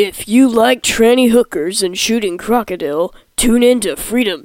If you like tranny hookers and shooting crocodile, tune in to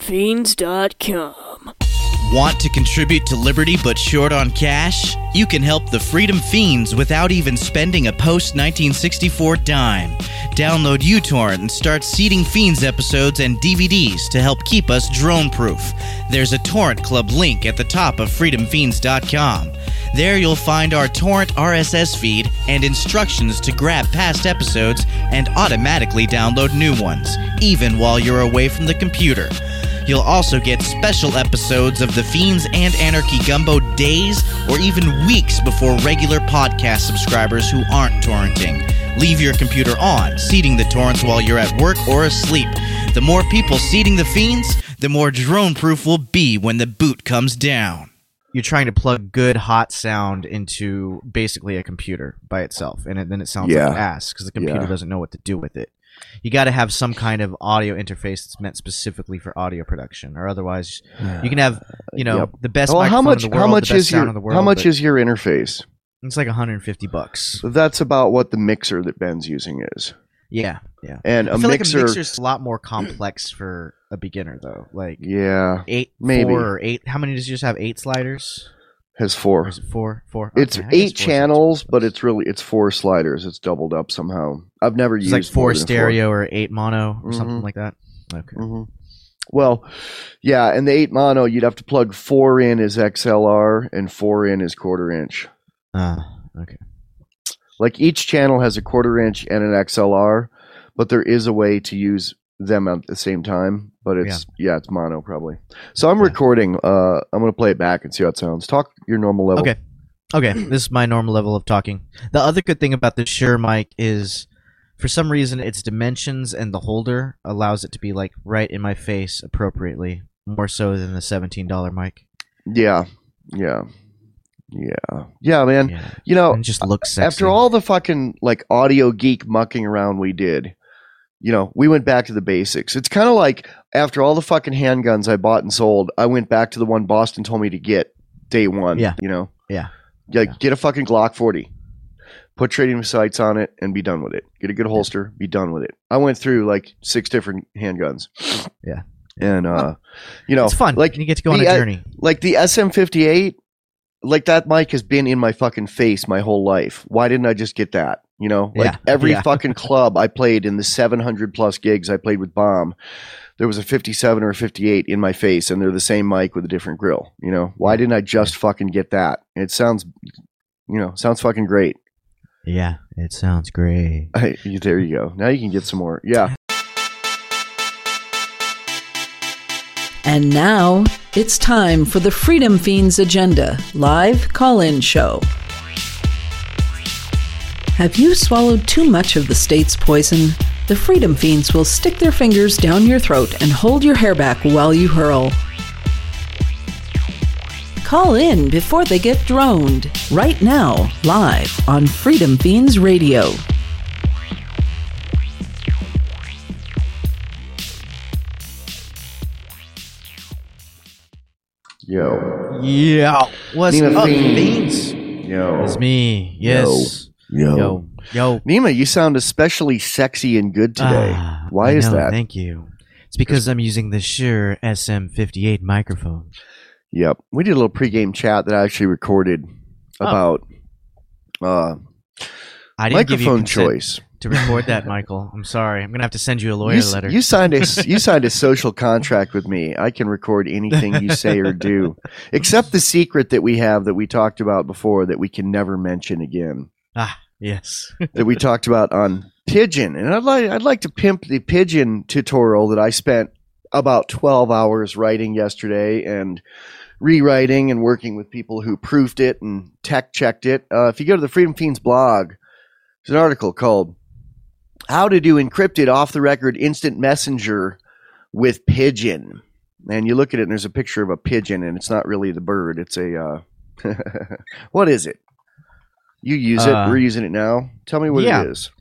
freedomfiends.com. Want to contribute to Liberty but short on cash? You can help the Freedom Fiends without even spending a post-1964 dime. Download uTorrent and start seeding Fiends episodes and DVDs to help keep us drone-proof. There's a Torrent Club link at the top of freedomfiends.com. There you'll find our torrent RSS feed and instructions to grab past episodes and automatically download new ones, even while you're away from the computer. You'll also get special episodes of The Fiends and Anarchy Gumbo days or even weeks before regular podcast subscribers who aren't torrenting. Leave your computer on, seeding the torrents while you're at work or asleep. The more people seeding The Fiends, the more drone-proof we'll be when the boot comes down. You're trying to plug good, hot sound into basically a computer by itself, and then it sounds like ass because the computer doesn't know what to do with it. You got to have some kind of audio interface that's meant specifically for audio production, or otherwise you can have, the best microphone in the world, the best sound in the world. How much is your interface? It's like $150. So that's about what the mixer that Ben's using is. Yeah. And I feel like a mixer's a lot more complex for a beginner, though. Like, maybe 4 or 8. How many does yours have? 8 sliders? Has 4. Or is it 4? 4. It's 8 channels, but it's 4 sliders. It's doubled up somehow. I've never used like 4 stereo or 8 mono or something like that. Okay. Mm-hmm. Well, yeah, and the 8 mono, you'd have to plug 4 in as XLR and 4 in as quarter inch. Okay. Like each channel has a quarter inch and an XLR, but there is a way to use them at the same time. But it's mono probably. So I'm recording. I'm going to play it back and see how it sounds. Talk your normal level. Okay. This is my normal level of talking. The other good thing about the Shure mic is, for some reason, its dimensions and the holder allows it to be like right in my face appropriately, more so than the $17 mic. Yeah, man. Yeah. It just looks sexy. After all the fucking like audio geek mucking around we did, we went back to the basics. It's kind of like after all the fucking handguns I bought and sold, I went back to the one Boston told me to get day one. Yeah. Get a fucking Glock 40. Put trading sights on it and be done with it. Get a good holster, be done with it. I went through like 6 different handguns. Yeah. And it's fun. Like, you get to go on a journey. Like the SM58, like that mic has been in my fucking face my whole life. Why didn't I just get that? Every fucking club I played in the 700 plus gigs I played with Bomb, there was a 57 or a 58 in my face, and they're the same mic with a different grill. Why didn't I just fucking get that? It sounds fucking great. Yeah, it sounds great. There you go. Now you can get some more. Yeah. And now it's time for the Freedom Fiends Agenda live call-in show. Have you swallowed too much of the state's poison? The Freedom Fiends will stick their fingers down your throat and hold your hair back while you hurl. Call in before they get droned. Right now, live on Freedom Fiends Radio. Yo. Yeah. What's Nima up, Fiends? Yo. It's me. Yes. Yo. Nima, you sound especially sexy and good today. Why is that? Thank you. It's because I'm using the Shure SM58 microphone. Yep. We did a little pregame chat that I actually recorded about I didn't microphone give you choice. To record that, Michael. I'm sorry. I'm going to have to send you a lawyer letter. You signed a social contract with me. I can record anything you say or do, except the secret that we have that we talked about before that we can never mention again. Yes. That we talked about on Pigeon. And I'd like to pimp the Pigeon tutorial that I spent about 12 hours writing yesterday and rewriting and working with people who proofed it and tech checked it. If you go to the Freedom Fiends blog, there's an article called How to Do Encrypted Off-the-Record Instant Messenger with Pigeon. And you look at it and there's a picture of a pigeon, and it's not really the bird. It's a what is it? You use it. We're using it now. Tell me what it is.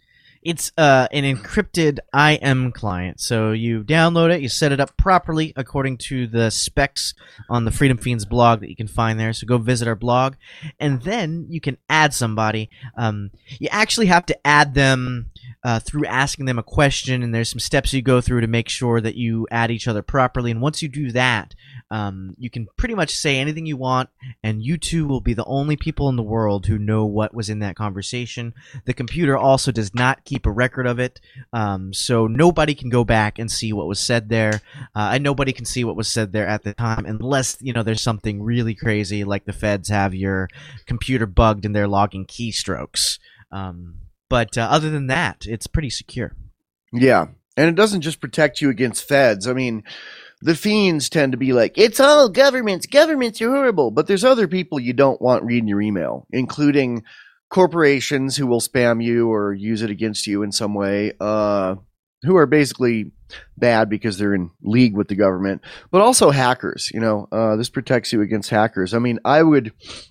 It's an encrypted IM client. So you download it, you set it up properly according to the specs on the Freedom Fiends blog that you can find there. So go visit our blog, and then you can add somebody. You actually have to add them through asking them a question, and there's some steps you go through to make sure that you add each other properly. And once you do that, you can pretty much say anything you want, and you two will be the only people in the world who know what was in that conversation. The computer also does not keep a record of it, so nobody can go back and see what was said there, and nobody can see what was said there at the time unless there's something really crazy, like the feds have your computer bugged and they're logging keystrokes. But other than that, it's pretty secure. Yeah, and it doesn't just protect you against feds. I mean, the fiends tend to be like, it's all governments. Governments are horrible. But there's other people you don't want reading your email, including corporations who will spam you or use it against you in some way, who are basically bad because they're in league with the government, but also hackers. This protects you against hackers. I mean, I would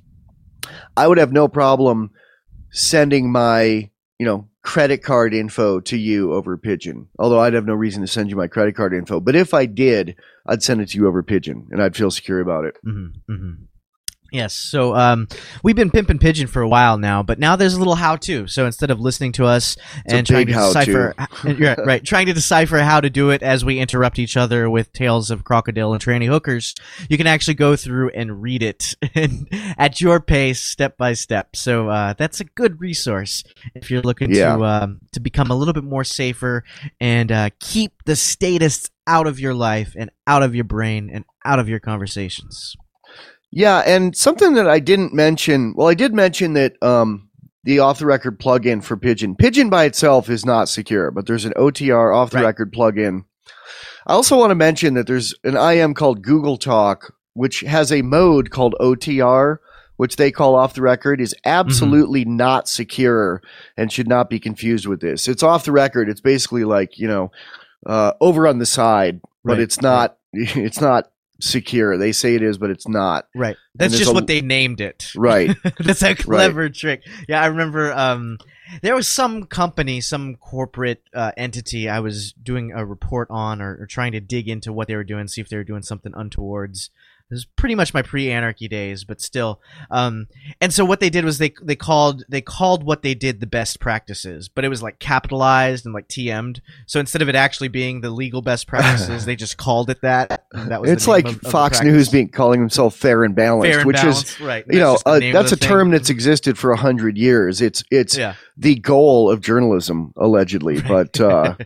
have no problem sending my credit card info to you over Pigeon, although I'd have no reason to send you my credit card info. But if I did, I'd send it to you over Pigeon, and I'd feel secure about it. Mm-hmm, mm-hmm. Yes, so we've been pimping Pigeon for a while now, but now there's a little how-to. So instead of listening to us and trying to decipher, trying to decipher how to do it as we interrupt each other with tales of crocodile and tranny hookers, you can actually go through and read it at your pace, step by step. So that's a good resource if you're looking to become a little bit more safer and keep the statists out of your life and out of your brain and out of your conversations. Yeah, and something that I didn't mention, I did mention that the off-the-record plugin for Pigeon by itself is not secure, but there's an OTR off-the-record plugin. I also want to mention that there's an IM called Google Talk, which has a mode called OTR, which they call off-the-record, is absolutely not secure and should not be confused with this. It's off-the-record. It's basically like, over on the side, but it's not. It's not secure. They say it is, but it's not. Right. That's just what they named it. Right. That's a clever trick. Yeah, I remember there was some company, some corporate entity I was doing a report on or trying to dig into what they were doing, see if they were doing something untowards. This is pretty much my pre-anarchy days, but still. And so what they did was they called what they did the best practices, but it was like capitalized and like TM'd. So instead of it actually being the legal best practices, they just called it that. That was it's like Fox News calling himself fair and balanced, is right. That's a term that's existed for 100 years. It's the goal of journalism, allegedly, but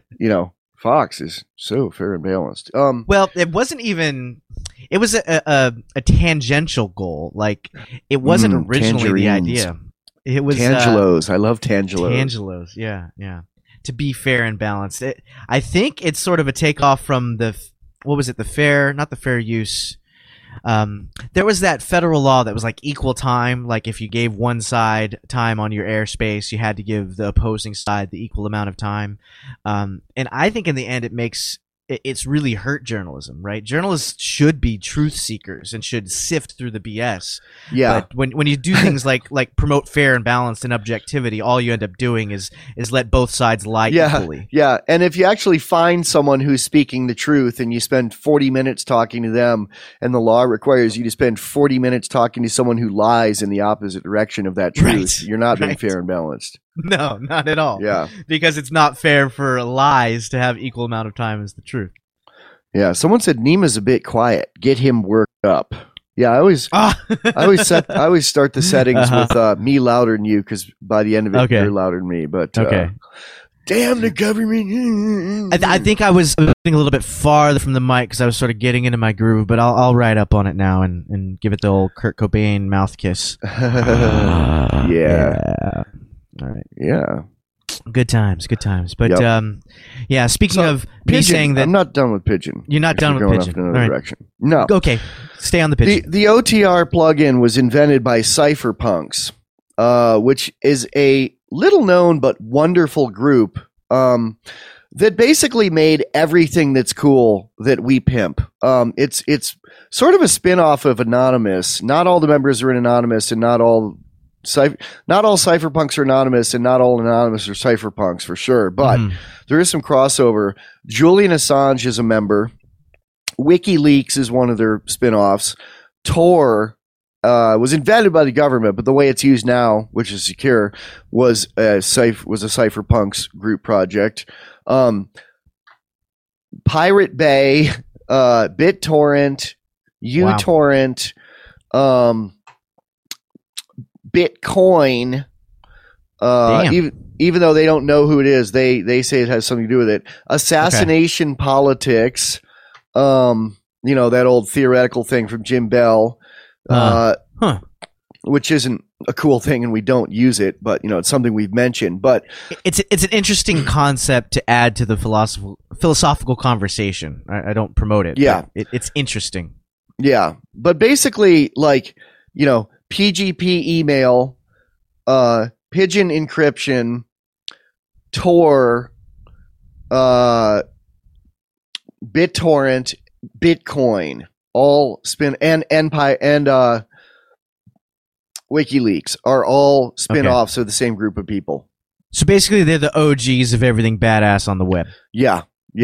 Fox is so fair and balanced. Well, it wasn't even. It was a tangential goal. Like, it wasn't originally the idea. It was Tangelos. I love Tangelos. Tangelos, yeah. To be fair and balanced. I think it's sort of a takeoff from the fair, not the fair use. There was that federal law that was like equal time. Like, if you gave one side time on your airspace, you had to give the opposing side the equal amount of time. And I think in the end, it's really hurt journalism, right? Journalists should be truth seekers and should sift through the BS. Yeah. But when you do things like promote fair and balanced and objectivity, all you end up doing is let both sides lie equally. Yeah. And if you actually find someone who's speaking the truth and you spend 40 minutes talking to them, and the law requires you to spend 40 minutes talking to someone who lies in the opposite direction of that truth, you're not being fair and balanced. No, not at all. Yeah. Because it's not fair for lies to have equal amount of time as the truth. Yeah. Someone said Nima's a bit quiet. Get him worked up. Yeah, I always start the settings with me louder than you, because by the end of it, you're louder than me. But damn the government. I think I was getting a little bit farther from the mic because I was sort of getting into my groove, but I'll ride up on it now and give it the old Kurt Cobain mouth kiss. Yeah. All right. Yeah. Good times. But speaking of me saying that I'm not done with Pigeon. You're not done with Pigeon. In another direction. No. Okay. Stay on the Pigeon. The OTR plugin was invented by Cypherpunks, which is a little known but wonderful group that basically made everything that's cool that we pimp. It's sort of a spin-off of Anonymous. Not all the members are in Anonymous, and not all not all cypherpunks are anonymous, and not all anonymous are cypherpunks for sure. But there is some crossover. Julian Assange is a member. WikiLeaks is one of their spinoffs. Tor was invented by the government, but the way it's used now, which is secure, was a cypherpunks group project. Pirate Bay, BitTorrent, uTorrent, Bitcoin. Even though they don't know who it is, they say it has something to do with it. Assassination Politics. That old theoretical thing from Jim Bell, which isn't a cool thing, and we don't use it, but it's something we've mentioned. But it's an interesting concept to add to the philosophical conversation. I don't promote it. Yeah, it's interesting. Yeah, but basically, PGP email, Pigeon encryption, Tor, BitTorrent, Bitcoin, all and WikiLeaks are all spin-offs of the same group of people. So basically, they're the OGs of everything badass on the web. Yeah.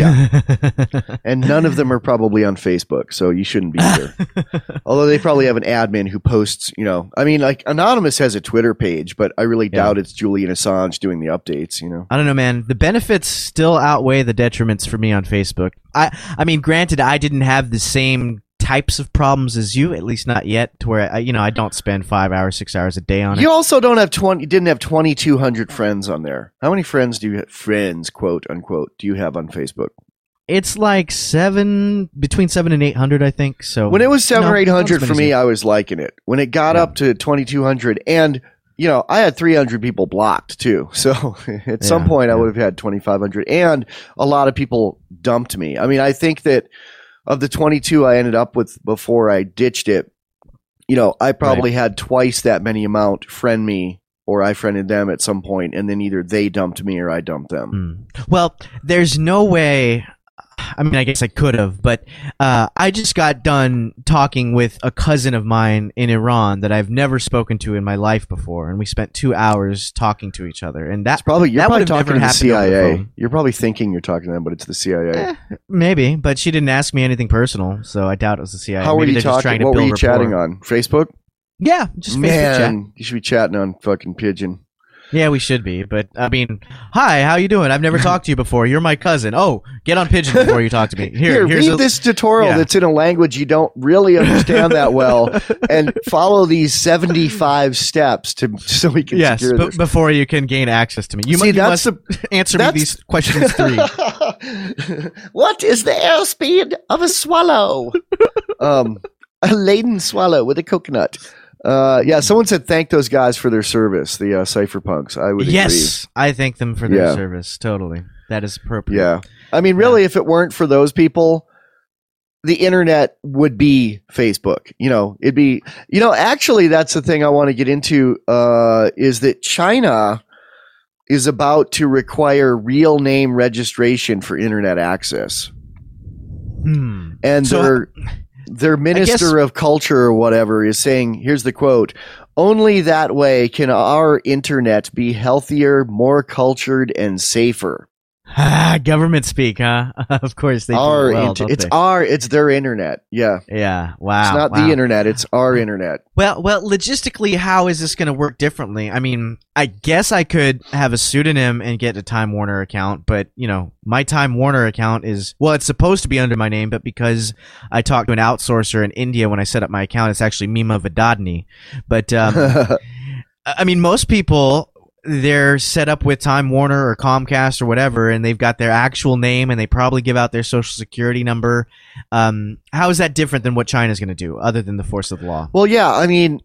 And none of them are probably on Facebook, so you shouldn't be either. Although they probably have an admin who posts, Anonymous has a Twitter page, but I really doubt it's Julian Assange doing the updates, I don't know, man. The benefits still outweigh the detriments for me on Facebook. I mean, granted, I didn't have the same types of problems as you, at least not yet, to where I don't spend 5 hours, 6 hours a day on it. You also didn't have 2,200 friends on there. How many friends quote unquote, do you have on Facebook? It's like between 700 and 800, I think. So when it was 700 or 800 for me, I was liking it. When it got up to 2,200, and I had 300 people blocked too. So at some point, I would have had 2,500, and a lot of people dumped me. I mean, I think that of the 22 I ended up with before I ditched it, I probably had twice that many amount friend me, or I friended them at some point, and then either they dumped me or I dumped them. Well, there's no way. I mean, I guess I could have, but I just got done talking with a cousin of mine in Iran that I've never spoken to in my life before, and we spent 2 hours talking to each other. And you're probably talking to the CIA. You're probably thinking you're talking to them, but it's the CIA. Maybe, but she didn't ask me anything personal, so I doubt it was the CIA. How were you talking? What were you chatting on? Facebook? Yeah, just Facebook chat. You should be chatting on fucking Pigeon. Yeah, we should be, but I mean, hi, how you doing? I've never talked to you before. You're my cousin. Oh, get on Pigeon before you talk to me. Here's read this tutorial that's in a language you don't really understand that well, and follow these 75 steps so we can secure this. Before you can gain access to me. You must answer me these questions 3. What is the airspeed of a swallow? A laden swallow with a coconut. Someone said thank those guys for their service, the cypherpunks. I would agree. Yes, I thank them for their service. Totally. That is appropriate. Yeah. I mean, really, if it weren't for those people, the internet would be Facebook. It'd be, actually, that's the thing I want to get into, is that China is about to require real name registration for internet access. And their minister of culture or whatever is saying, here's the quote, "Only that way can our internet be healthier, more cultured, and safer." Government speak, huh? Of course they do. It's their internet. Yeah. Yeah. Wow. It's not the internet. It's our internet. Well, logistically, how is this going to work differently? I mean, I guess I could have a pseudonym and get a Time Warner account, but my Time Warner account it's supposed to be under my name, but because I talked to an outsourcer in India when I set up my account, it's actually Mima Vadadni. But I mean, most people, they're set up with Time Warner or Comcast or whatever, and they've got their actual name, and they probably give out their social security number. How is that different than what China's going to do, other than the force of law? Well, yeah, I mean,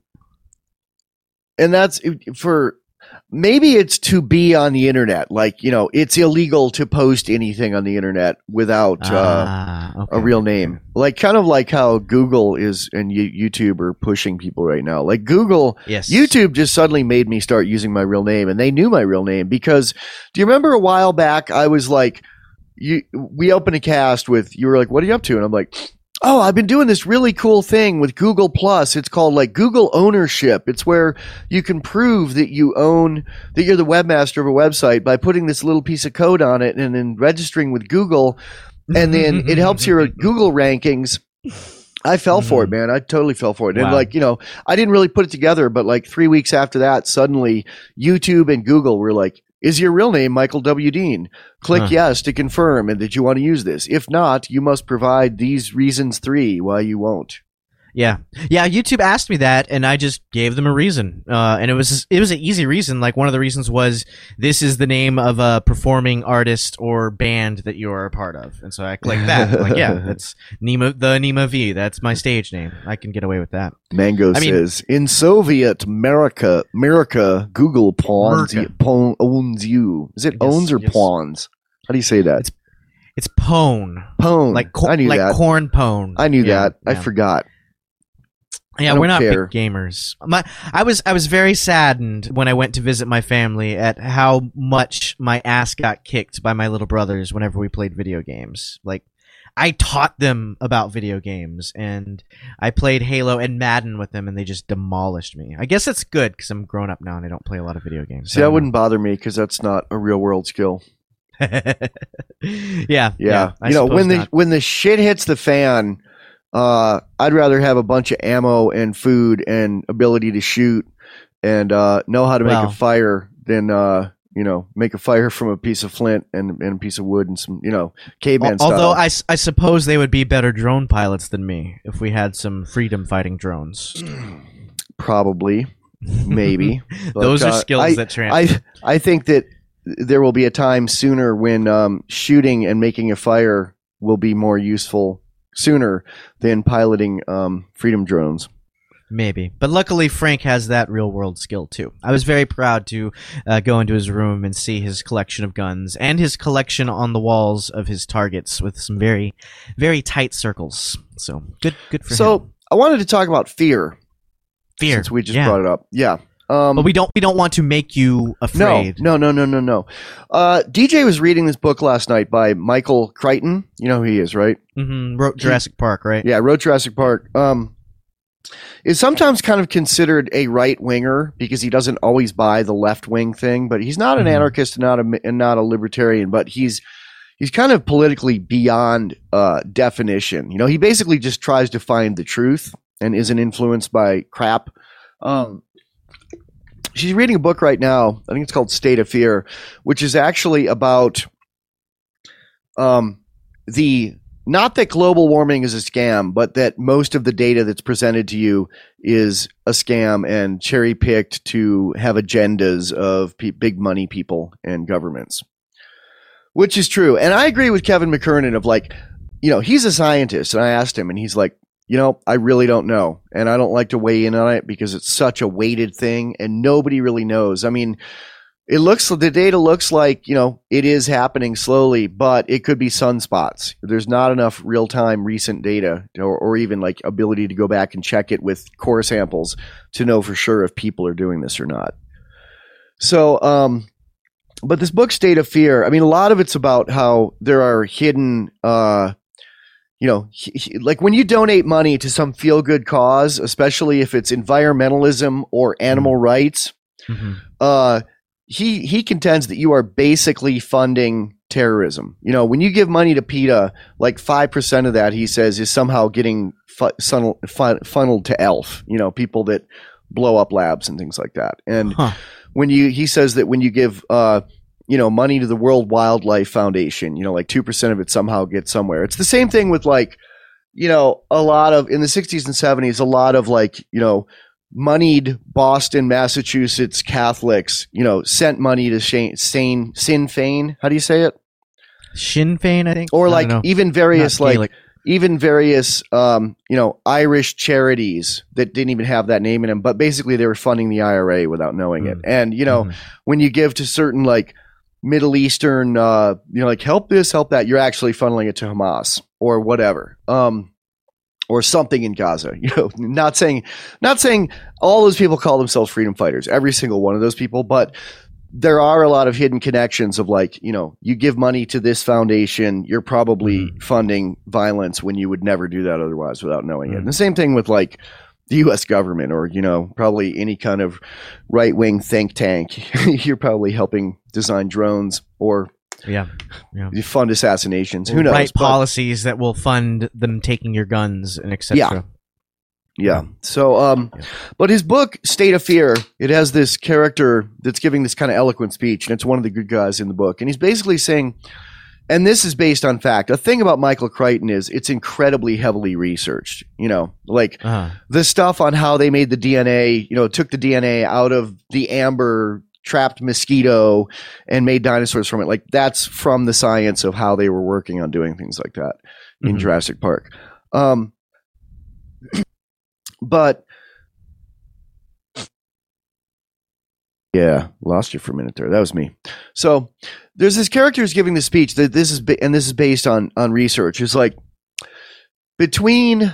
and that's for maybe it's to be on the internet. Like, it's illegal to post anything on the internet without a real name. Like, kind of like how Google is and YouTube are pushing people right now. Like YouTube just suddenly made me start using my real name, and they knew my real name because, do you remember a while back I was like, we opened a cast with, you were like, what are you up to? And I'm like, oh, I've been doing this really cool thing with Google Plus. It's called like Google ownership. It's where you can prove that you're the webmaster of a website by putting this little piece of code on it and then registering with Google. And then it helps your Google rankings. I fell for it, man. I totally fell for it. Wow. And like, I didn't really put it together, but like 3 weeks after that, suddenly YouTube and Google were like, is your real name Michael W. Dean? Click yes to confirm and that you want to use this. If not, you must provide these reasons 3 why you won't. Yeah. YouTube asked me that, and I just gave them a reason, and it was an easy reason. Like, one of the reasons was, this is the name of a performing artist or band that you are a part of, and so I clicked that. Like, yeah, that's Nima V. That's my stage name. I can get away with that. Mango says, in Soviet America, Google owns you. Is it owns or pawns? How do you say that? It's pwn. Pwn. I knew that. Corn pwn. I knew that. Yeah. I forgot. Yeah, we're not big gamers. I was very saddened when I went to visit my family at how much my ass got kicked by my little brothers whenever we played video games. Like, I taught them about video games, and I played Halo and Madden with them, and they just demolished me. I guess it's good because I'm grown up now and I don't play a lot of video games. See, that wouldn't bother me because that's not a real world skill. Yeah. When the shit hits the fan, I'd rather have a bunch of ammo and food and ability to shoot and know how to make a fire than make a fire from a piece of flint and a piece of wood and some caveman style. Although I suppose they would be better drone pilots than me if we had some freedom fighting drones. Probably, maybe. But, those are skills that transfer. I think that there will be a time sooner when shooting and making a fire will be more useful sooner than piloting freedom drones. Maybe. But luckily, Frank has that real-world skill, too. I was very proud to go into his room and see his collection of guns and his collection on the walls of his targets with some very, very tight circles. So, good for him. So, I wanted to talk about fear. Fear. Since we just brought it up. Yeah. But we don't want to make you afraid. No. DJ was reading this book last night by Michael Crichton. You know who he is, right? Mm-hmm. Wrote Jurassic Park, right? Yeah, wrote Jurassic Park. Is sometimes kind of considered a right winger because he doesn't always buy the left wing thing, but he's not an anarchist and not a libertarian, but he's kind of politically beyond definition. He basically just tries to find the truth and isn't influenced by crap. She's reading a book right now. I think it's called State of Fear, which is actually about not that global warming is a scam, but that most of the data that's presented to you is a scam and cherry picked to have agendas of big money people and governments, which is true. And I agree with Kevin McKernan of he's a scientist, and I asked him, and he's like, I really don't know, and I don't like to weigh in on it because it's such a weighted thing, and nobody really knows. I mean, the data looks like, it is happening slowly, but it could be sunspots. There's not enough real-time recent data or even like ability to go back and check it with core samples to know for sure if people are doing this or not. So, but this book, State of Fear, I mean, a lot of it's about how there are hidden, like when you donate money to some feel-good cause, especially if it's environmentalism or animal rights, he contends that you are basically funding terrorism. When you give money to PETA, like 5% of that, he says, is somehow getting funneled to ELF, people that blow up labs and things like that. And he says that when you give money to the World Wildlife Foundation, like 2% of it somehow gets somewhere. It's the same thing with a lot of, in the 60s and 70s, a lot of moneyed Boston, Massachusetts Catholics, sent money to Sinn Féin. How do you say it? Sinn Féin, I think. Or even various Irish charities that didn't even have that name in them, but basically they were funding the IRA without knowing it. And when you give to certain Middle Eastern, help this, help that, you're actually funneling it to Hamas or whatever. Or something in Gaza, not saying all those people call themselves freedom fighters, every single one of those people, but there are a lot of hidden connections of like, you give money to this foundation, you're probably funding violence when you would never do that otherwise without knowing it. And the same thing with like the U.S. government or, probably any kind of right-wing think tank. You're probably helping design drones or you fund assassinations. Who knows? Right policies that will fund them taking your guns and etc. Yeah. So, but his book, State of Fear, it has this character that's giving this kind of eloquent speech, and it's one of the good guys in the book. And he's basically saying, and this is based on fact. The thing about Michael Crichton is it's incredibly heavily researched, the stuff on how they made the DNA, took the DNA out of the amber trapped mosquito and made dinosaurs from it. Like that's from the science of how they were working on doing things like that in Jurassic Park. But yeah, lost you for a minute there. That was me. So there's this character who's giving the speech that this is based on research. It's like between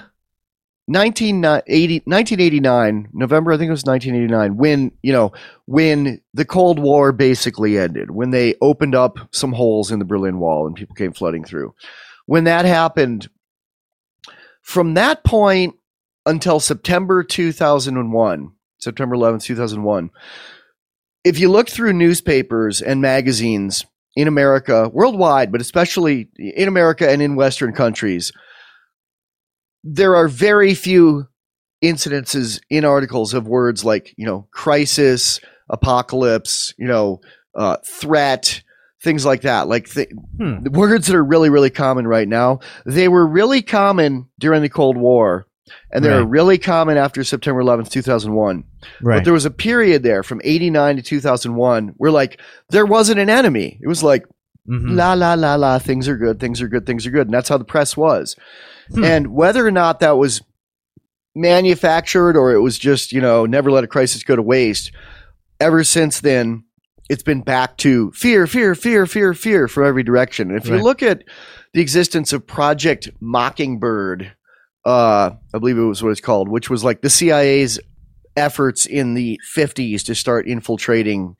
1989, November, I think it was 1989, when the Cold War basically ended, when they opened up some holes in the Berlin Wall and people came flooding through. When that happened, from that point until September 2001, September 11th, 2001, if you look through newspapers and magazines in America, worldwide, but especially in America and in Western countries, there are very few incidences in articles of words like, crisis, apocalypse, threat, things like that. Like the words that are really, really common right now, they were really common during the Cold War. And they were really common after September 11th, 2001. Right. But there was a period there from 89 to 2001 where like there wasn't an enemy. It was like, la, la, la, la, things are good, things are good, things are good. And that's how the press was. And whether or not that was manufactured or it was just, never let a crisis go to waste, ever since then, it's been back to fear, fear, fear, fear, fear from every direction. And if you look at the existence of Project Mockingbird, I believe it was what it's called, which was like the CIA's efforts in the 50s to start infiltrating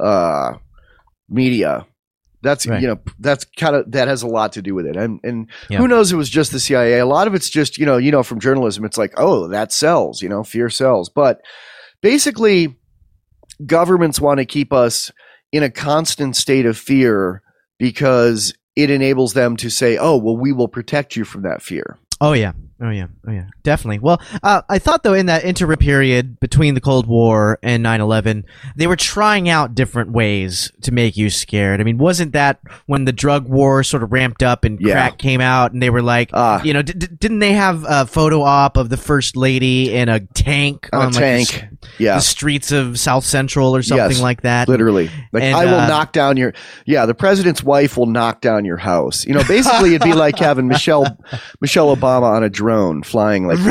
media. That's that's kind of, that has a lot to do with it. And who knows, it was just the CIA. A lot of it's just, from journalism, it's like, oh, that sells, fear sells. But basically governments want to keep us in a constant state of fear because it enables them to say, oh, well, we will protect you from that fear. Oh yeah, definitely. Well, I thought though in that interim period between the Cold War and 9/11, they were trying out different ways to make you scared. I mean, wasn't that when the drug war sort of ramped up and crack came out, and they were like, didn't they have a photo op of the first lady in a tank on the streets of South Central or something like that? Literally, like I will knock down your the president's wife will knock down your house. Basically, it'd be like having Michelle Obama on a drone flying like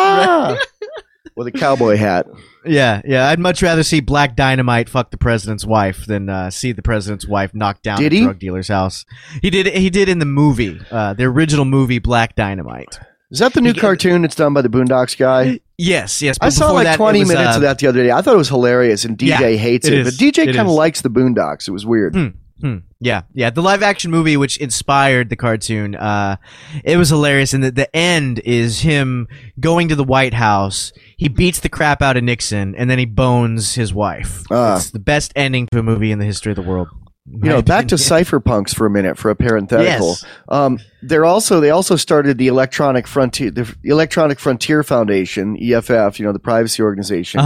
with a cowboy hat. Yeah. I'd much rather see Black Dynamite fuck the president's wife than see the president's wife knock down a drug dealer's house. He did in the movie, the original movie Black Dynamite. Is that the new cartoon that's done by the Boondocks guy? Yes. I saw like 20 minutes of that the other day. I thought it was hilarious, and DJ hates it. But DJ kind of likes the Boondocks. It was weird. Yeah. The live action movie, which inspired the cartoon, it was hilarious. And the end is him going to the White House. He beats the crap out of Nixon, and then he bones his wife. It's the best ending to a movie in the history of the world. Back to cypherpunks for a minute for a parenthetical. Yes. They also started the Electronic Frontier Foundation, EFF, the privacy organization.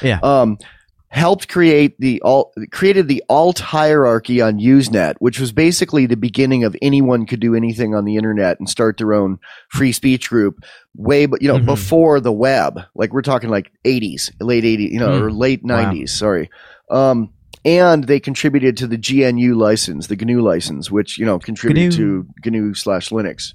Helped created the alt hierarchy on Usenet, which was basically the beginning of anyone could do anything on the internet and start their own free speech group before the web. Like we're talking like 80s, late 80s, or late 90s. Sorry. And they contributed to the GNU license, the GNU license, which, contributed to GNU/Linux.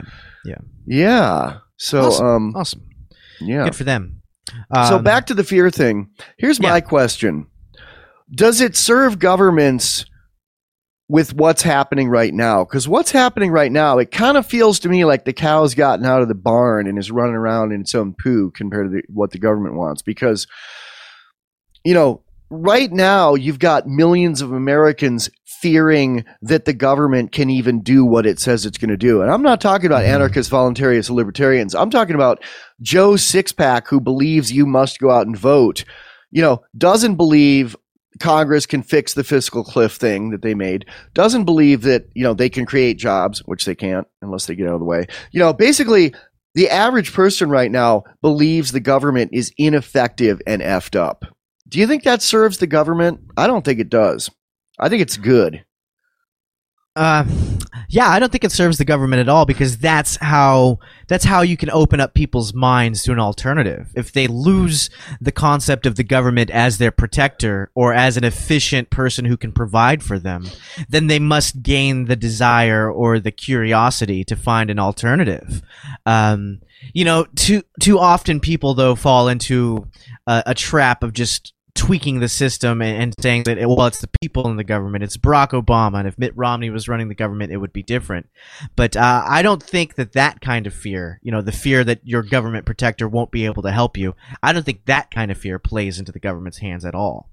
Yeah. So, awesome. Yeah. Good for them. So back to the fear thing. Here's my question. Does it serve governments with what's happening right now? Because what's happening right now, it kind of feels to me like the cow's gotten out of the barn and is running around in its own poo compared to what the government wants. Because, right now you've got millions of Americans fearing that the government can even do what it says it's going to do. And I'm not talking about anarchists, voluntarists, or libertarians. I'm talking about Joe Sixpack, who believes you must go out and vote, doesn't believe Congress can fix the fiscal cliff thing that they made, doesn't believe that, they can create jobs, which they can't unless they get out of the way. Basically the average person right now believes the government is ineffective and effed up. Do you think that serves the government? I don't think it does. I think it's good. Yeah, I don't think it serves the government at all, because that's how you can open up people's minds to an alternative. If they lose the concept of the government as their protector or as an efficient person who can provide for them, then they must gain the desire or the curiosity to find an alternative. Too often people though fall into a trap of just tweaking the system and saying that, it's the people in the government, it's Barack Obama, and if Mitt Romney was running the government, it would be different. But I don't think that kind of fear, the fear that your government protector won't be able to help you, I don't think that kind of fear plays into the government's hands at all.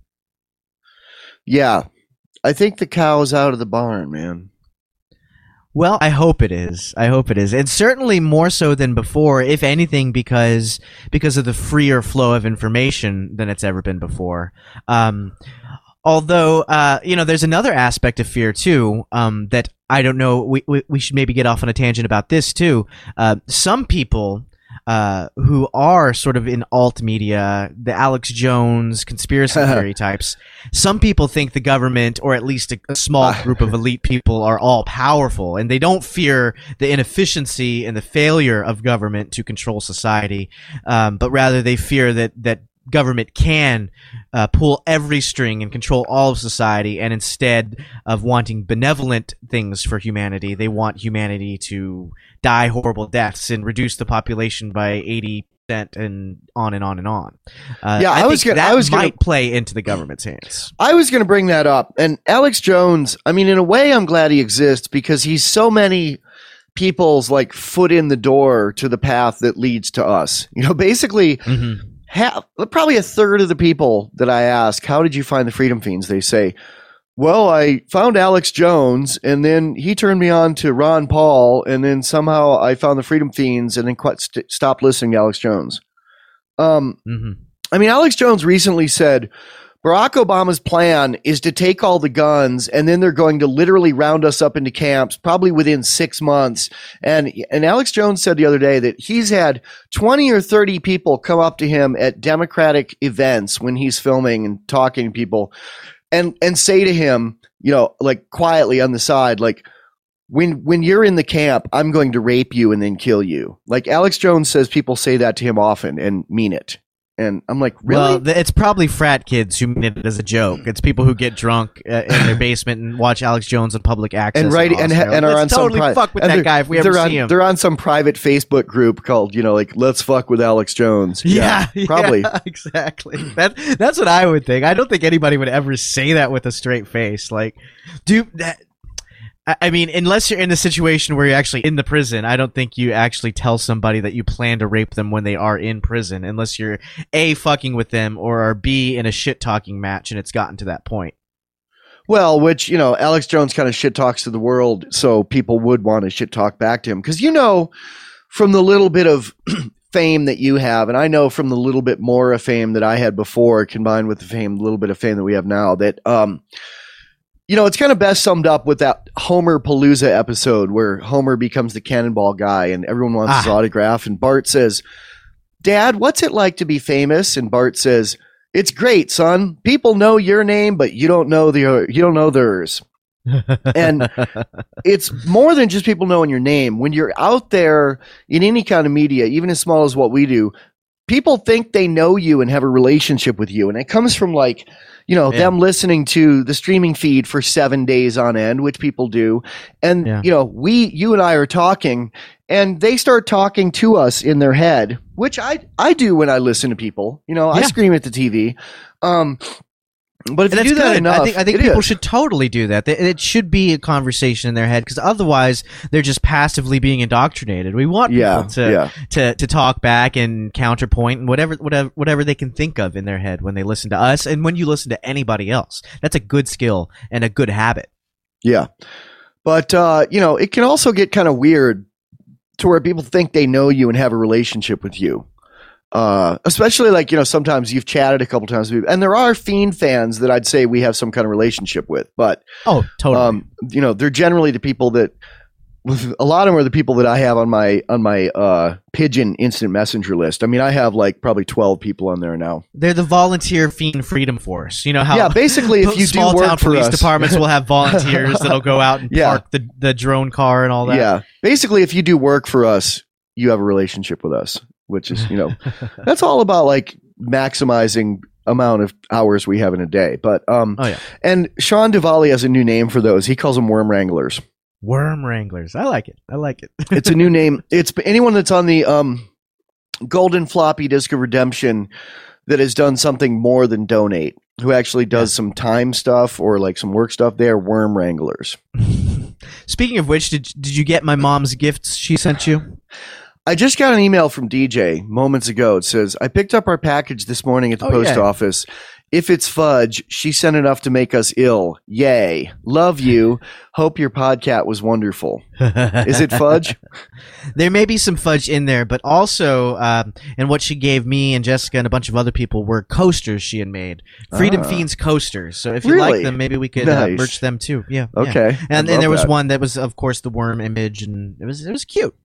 Yeah, I think the cow is out of the barn, man. Well, I hope it is. And certainly more so than before, if anything, because of the freer flow of information than it's ever been before. Although, there's another aspect of fear too, that I don't know, we should maybe get off on a tangent about this too. Some people, who are sort of in alt media, the Alex Jones conspiracy theory types. Some people think the government, or at least a small group of elite people, are all powerful, and they don't fear the inefficiency and the failure of government to control society, but rather they fear that government can pull every string and control all of society, and instead of wanting benevolent things for humanity, they want humanity to die horrible deaths and reduce the population by 80% and on and on and on. I might play into the government's hands. I was going to bring that up. And Alex Jones, I mean, in a way, I'm glad he exists, because he's so many people's foot in the door to the path that leads to us. Basically, probably a third of the people that I ask, how did you find the Freedom Fiends? They say, well, I found Alex Jones, and then he turned me on to Ron Paul, and then somehow I found the Freedom Fiends, and then stopped listening to Alex Jones. I mean, Alex Jones recently said Barack Obama's plan is to take all the guns, and then they're going to literally round us up into camps, probably within 6 months. And Alex Jones said the other day that he's had 20 or 30 people come up to him at Democratic events when he's filming and talking to people, and say to him, quietly on the side, when you're in the camp, I'm going to rape you and then kill you. Alex Jones says people say that to him often and mean it. And I'm like, really? Well, it's probably frat kids who mean it as a joke. It's people who get drunk in their basement and watch Alex Jones on public access and are on totally some fuck with that guy if we ever see him. They're on some private Facebook group called, let's fuck with Alex Jones. Yeah, probably. Yeah, exactly. That's what I would think. I don't think anybody would ever say that with a straight face. I mean, unless you're in a situation where you're actually in the prison, I don't think you actually tell somebody that you plan to rape them when they are in prison, unless you're A, fucking with them, or are B, in a shit-talking match and it's gotten to that point. Well, which, Alex Jones kind of shit talks to the world, so people would want to shit talk back to him. Because, from the little bit of fame that you have, and I know from the little bit more of fame that I had before, combined with the little bit of fame that we have now, that, it's kind of best summed up with that Homer Palooza episode where Homer becomes the cannonball guy and everyone wants his autograph. And Bart says, Dad, what's it like to be famous? And Bart says, it's great, son. People know your name, but you don't know theirs. And it's more than just people knowing your name. When you're out there in any kind of media, even as small as what we do, people think they know you and have a relationship with you. And it comes from them listening to the streaming feed for 7 days on end, which people do. And, you and I are talking and they start talking to us in their head, which I do when I listen to people, I scream at the TV. But if And you do that's that good. enough, I think it people is. should totally do that. It should be a conversation in their head, because otherwise they're just passively being indoctrinated. We want people to talk back and counterpoint and whatever they can think of in their head when they listen to us and when you listen to anybody else. That's a good skill and a good habit. Yeah. But, it can also get kind of weird to where people think they know you and have a relationship with you. Especially sometimes you've chatted a couple times, and there are Fiend fans that I'd say we have some kind of relationship with, but totally. They're generally the people that, a lot of them are the people that I have on my Pigeon instant messenger list. I mean, I have probably 12 people on there now. They're the volunteer Fiend Freedom Force. You know how? Yeah, basically, if you do small work town for police us, departments will have volunteers that'll go out and park the drone car and all that. Yeah, basically, if you do work for us, you have a relationship with us. Which is, that's all about maximizing amount of hours we have in a day. But and Sean Duvally has a new name for those. He calls them worm wranglers. Worm wranglers. I like it. It's a new name. It's anyone that's on the golden floppy disk of redemption that has done something more than donate, who actually does some time stuff or some work stuff. They're worm wranglers. Speaking of which, did you get my mom's gifts she sent you? I just got an email from DJ moments ago. It says, I picked up our package this morning at the post office. If it's fudge, she sent enough to make us ill. Yay. Love you. Hope your podcast was wonderful. Is it fudge? There may be some fudge in there, but also, and what she gave me and Jessica and a bunch of other people were coasters she had made. Freedom Fiends coasters. So if you like them, maybe we could merch them too. Yeah. Okay. Yeah. And there was one that was, of course, the worm image, and it was cute.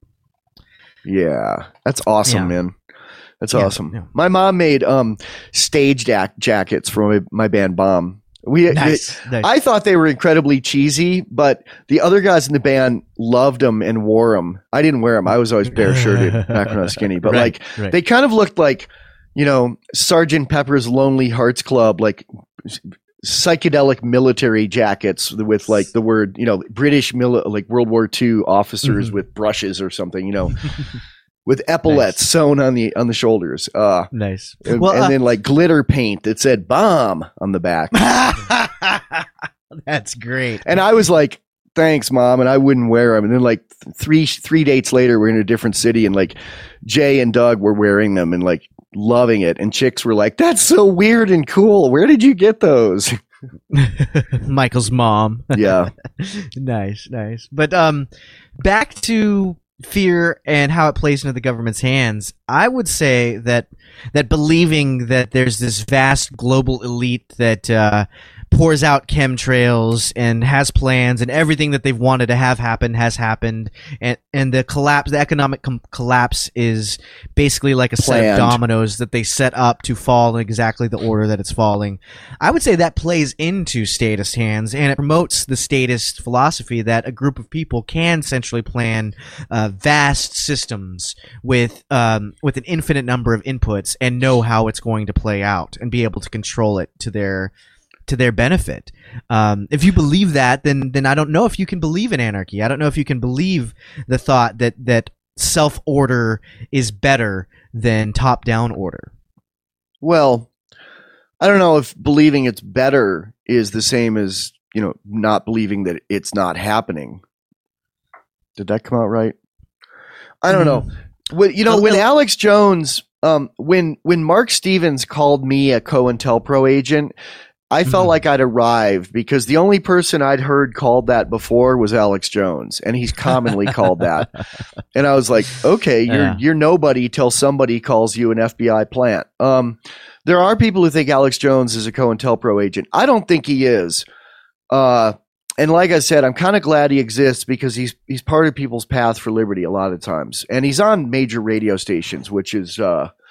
Yeah, that's awesome, man. That's awesome. Yeah. My mom made stage jackets for my band Bomb. Nice. I thought they were incredibly cheesy, but the other guys in the band loved them and wore them. I didn't wear them. I was always bare shirted back when I was skinny, but they kind of looked like, Sgt. Pepper's Lonely Hearts Club, psychedelic military jackets with the word, British World War II officers with brushes or something, with epaulets sewn on the shoulders. Nice. And then glitter paint that said bomb on the back. That's great. And I was like, thanks, Mom. And I wouldn't wear them. And then three dates later, we're in a different city, and Jay and Doug were wearing them and loving it, and chicks were like, that's so weird and cool. Where did you get those? Michael's mom. Yeah. Nice. But back to fear and how it plays into the government's hands. I would say that believing that there's this vast global elite that pours out chemtrails and has plans, and everything that they've wanted to have happen has happened, and the economic collapse is basically like a set of dominoes that they set up to fall in exactly the order that it's falling. I would say that plays into statist hands, and it promotes the statist philosophy that a group of people can centrally plan vast systems with an infinite number of inputs and know how it's going to play out and be able to control it to their benefit. If you believe that, then I don't know if you can believe in anarchy. I don't know if you can believe the thought that self-order is better than top-down order. Well, I don't know if believing it's better is the same as, not believing that it's not happening. Did that come out right? I don't know. When Alex Jones, when Mark Stevens called me a COINTELPRO agent, I felt like I'd arrived, because the only person I'd heard called that before was Alex Jones, and he's commonly called that. And I was like, okay, you're nobody till somebody calls you an FBI plant. There are people who think Alex Jones is a COINTELPRO agent. I don't think he is. And like I said, I'm kind of glad he exists, because he's part of people's path for liberty a lot of times. And he's on major radio stations, which is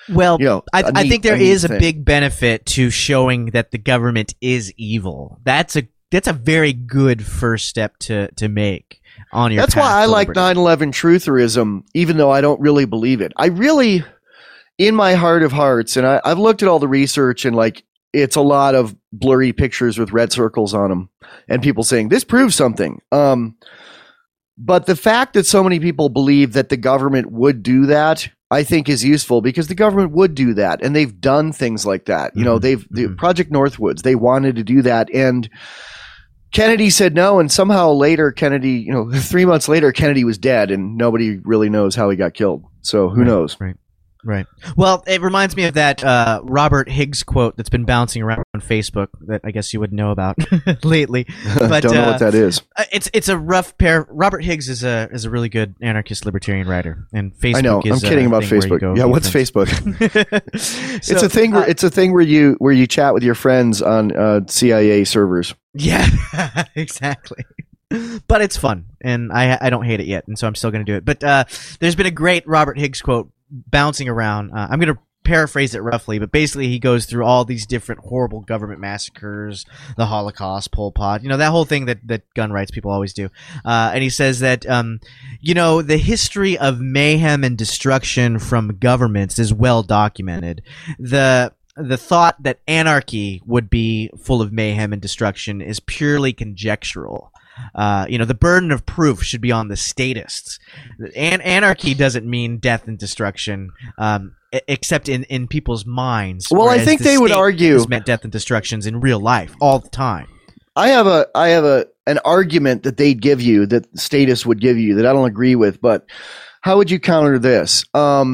I think there is a big benefit to showing that the government is evil. That's a very good first step to make on your path. That's why I like 9/11 trutherism, even though I don't really believe it. I really, in my heart of hearts, and I've looked at all the research, and it's a lot of blurry pictures with red circles on them, and people saying this proves something. But the fact that so many people believe that the government would do that I think is useful because the government would do that, and they've done things like that. You know, Project Northwoods, they wanted to do that, and Kennedy said no, and somehow later Kennedy, 3 months later, Kennedy was dead, and nobody really knows how he got killed. So who knows? Right. Well, it reminds me of that Robert Higgs quote that's been bouncing around on Facebook that I guess you would know about lately. But don't know what that is. It's a rough pair. Robert Higgs is a really good anarchist libertarian writer, and Facebook. I know. I'm kidding about Facebook. Yeah, what's Facebook? So, it's a thing where you chat with your friends on CIA servers. Yeah, exactly. But it's fun, and I don't hate it yet, and so I'm still going to do it. But there's been a great Robert Higgs quote bouncing around. I'm going to paraphrase it roughly, but basically he goes through all these different horrible government massacres, the Holocaust, Pol Pot, that whole thing that gun rights people always do. And he says that, the history of mayhem and destruction from governments is well documented. The thought that anarchy would be full of mayhem and destruction is purely conjectural. The burden of proof should be on the statists. Anarchy doesn't mean death and destruction, except in people's minds. Well, I think they would argue has meant death and destructions in real life all the time. I have an argument that they'd give you, that statists would give you, that I don't agree with. But how would you counter this? A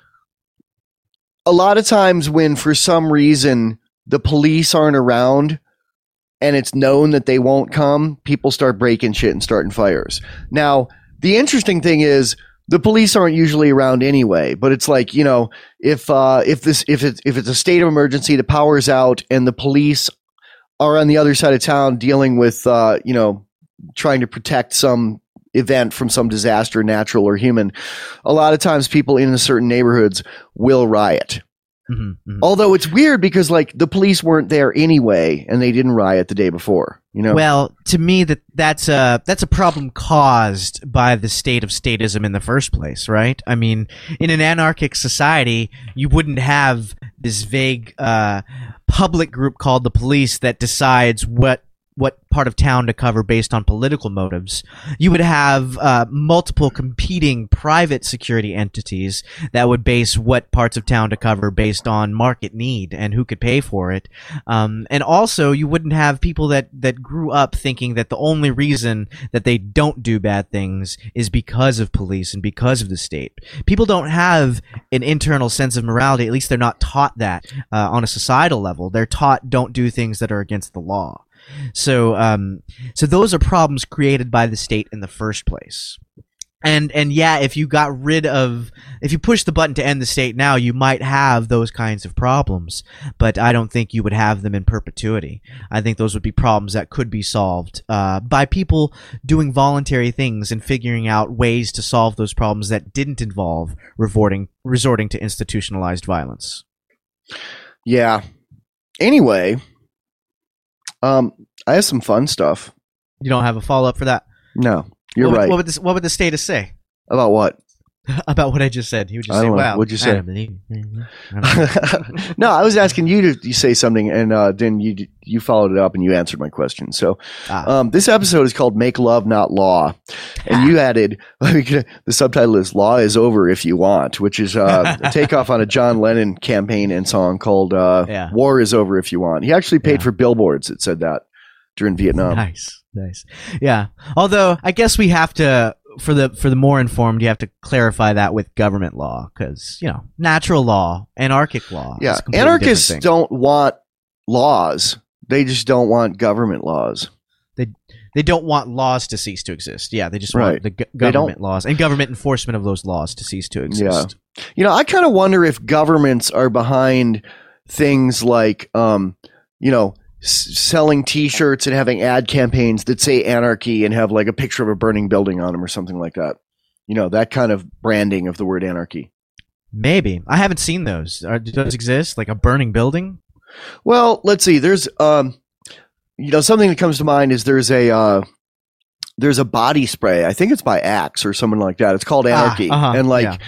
lot of times when for some reason the police aren't around, and it's known that they won't come, people start breaking shit and starting fires. Now, the interesting thing is the police aren't usually around anyway, but it's like, if it's a state of emergency, the power's out and the police are on the other side of town dealing with, trying to protect some event from some disaster, natural or human, a lot of times people in certain neighborhoods will riot. Although it's weird because the police weren't there anyway, and they didn't riot the day before. Well, to me that's a problem caused by the state of statism in the first place, right? I mean, in an anarchic society, you wouldn't have this vague public group called the police that decides what part of town to cover based on political motives. You would have multiple competing private security entities that would base what parts of town to cover based on market need and who could pay for it. And also, you wouldn't have people that grew up thinking that the only reason that they don't do bad things is because of police and because of the state. People don't have an internal sense of morality. At least they're not taught that on a societal level. They're taught don't do things that are against the law. So those are problems created by the state in the first place. And yeah, if you push the button to end the state now, you might have those kinds of problems, but I don't think you would have them in perpetuity. I think those would be problems that could be solved by people doing voluntary things and figuring out ways to solve those problems that didn't involve resorting to institutionalized violence. Yeah. Anyway, I have some fun stuff. You don't have a follow-up for that? No, you're right. What would the statist say? About what? About what I just said. He would just say, wow. What'd you say? No, I was asking you to say something, and then you followed it up and you answered my question. So this episode is called Make Love, Not Law. And you added, the subtitle is Law is Over If You Want, which is a takeoff on a John Lennon campaign and song called War is Over If You Want. He actually paid for billboards that said that during Vietnam. Nice. Yeah. Although, I guess we have to... For the more informed, you have to clarify that with government law, because natural law, anarchic law. Yeah, anarchists don't want laws; they just don't want government laws. They don't want laws to cease to exist. Yeah, they just want the government laws and government enforcement of those laws to cease to exist. Yeah, I kind of wonder if governments are behind things like, selling T-shirts and having ad campaigns that say anarchy and have like a picture of a burning building on them or something like that. That kind of branding of the word anarchy. Maybe. I haven't seen those. Do those exist? Like a burning building? Well, let's see. There's something that comes to mind is there's a body spray. I think it's by Axe or someone like that. It's called Anarchy. And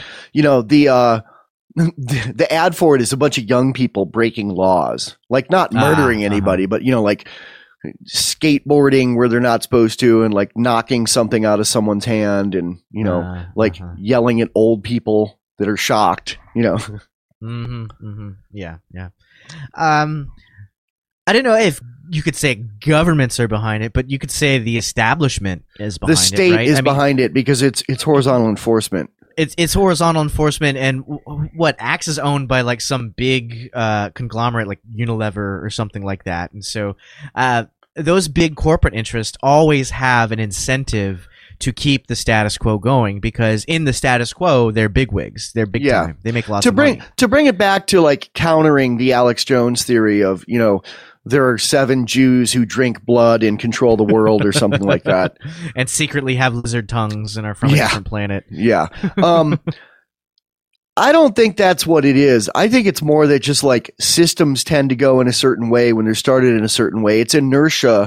the ad for it is a bunch of young people breaking laws, like not murdering anybody, but like skateboarding where they're not supposed to, and like knocking something out of someone's hand, and yelling at old people that are shocked, Yeah. I don't know if you could say governments are behind it, but you could say the establishment is behind it. The state right? is behind it because it's horizontal enforcement. It's horizontal enforcement, and what Axe is owned by like some big conglomerate like Unilever or something like that, and so those big corporate interests always have an incentive to keep the status quo going, because in the status quo they're bigwigs, they're big time, they make lots of money. To bring it back to like countering the Alex Jones theory of there are 7 Jews who drink blood and control the world or something like that. And secretly have lizard tongues and are from a different planet. Yeah. I don't think that's what it is. I think it's more that just like systems tend to go in a certain way when they're started in a certain way. It's inertia.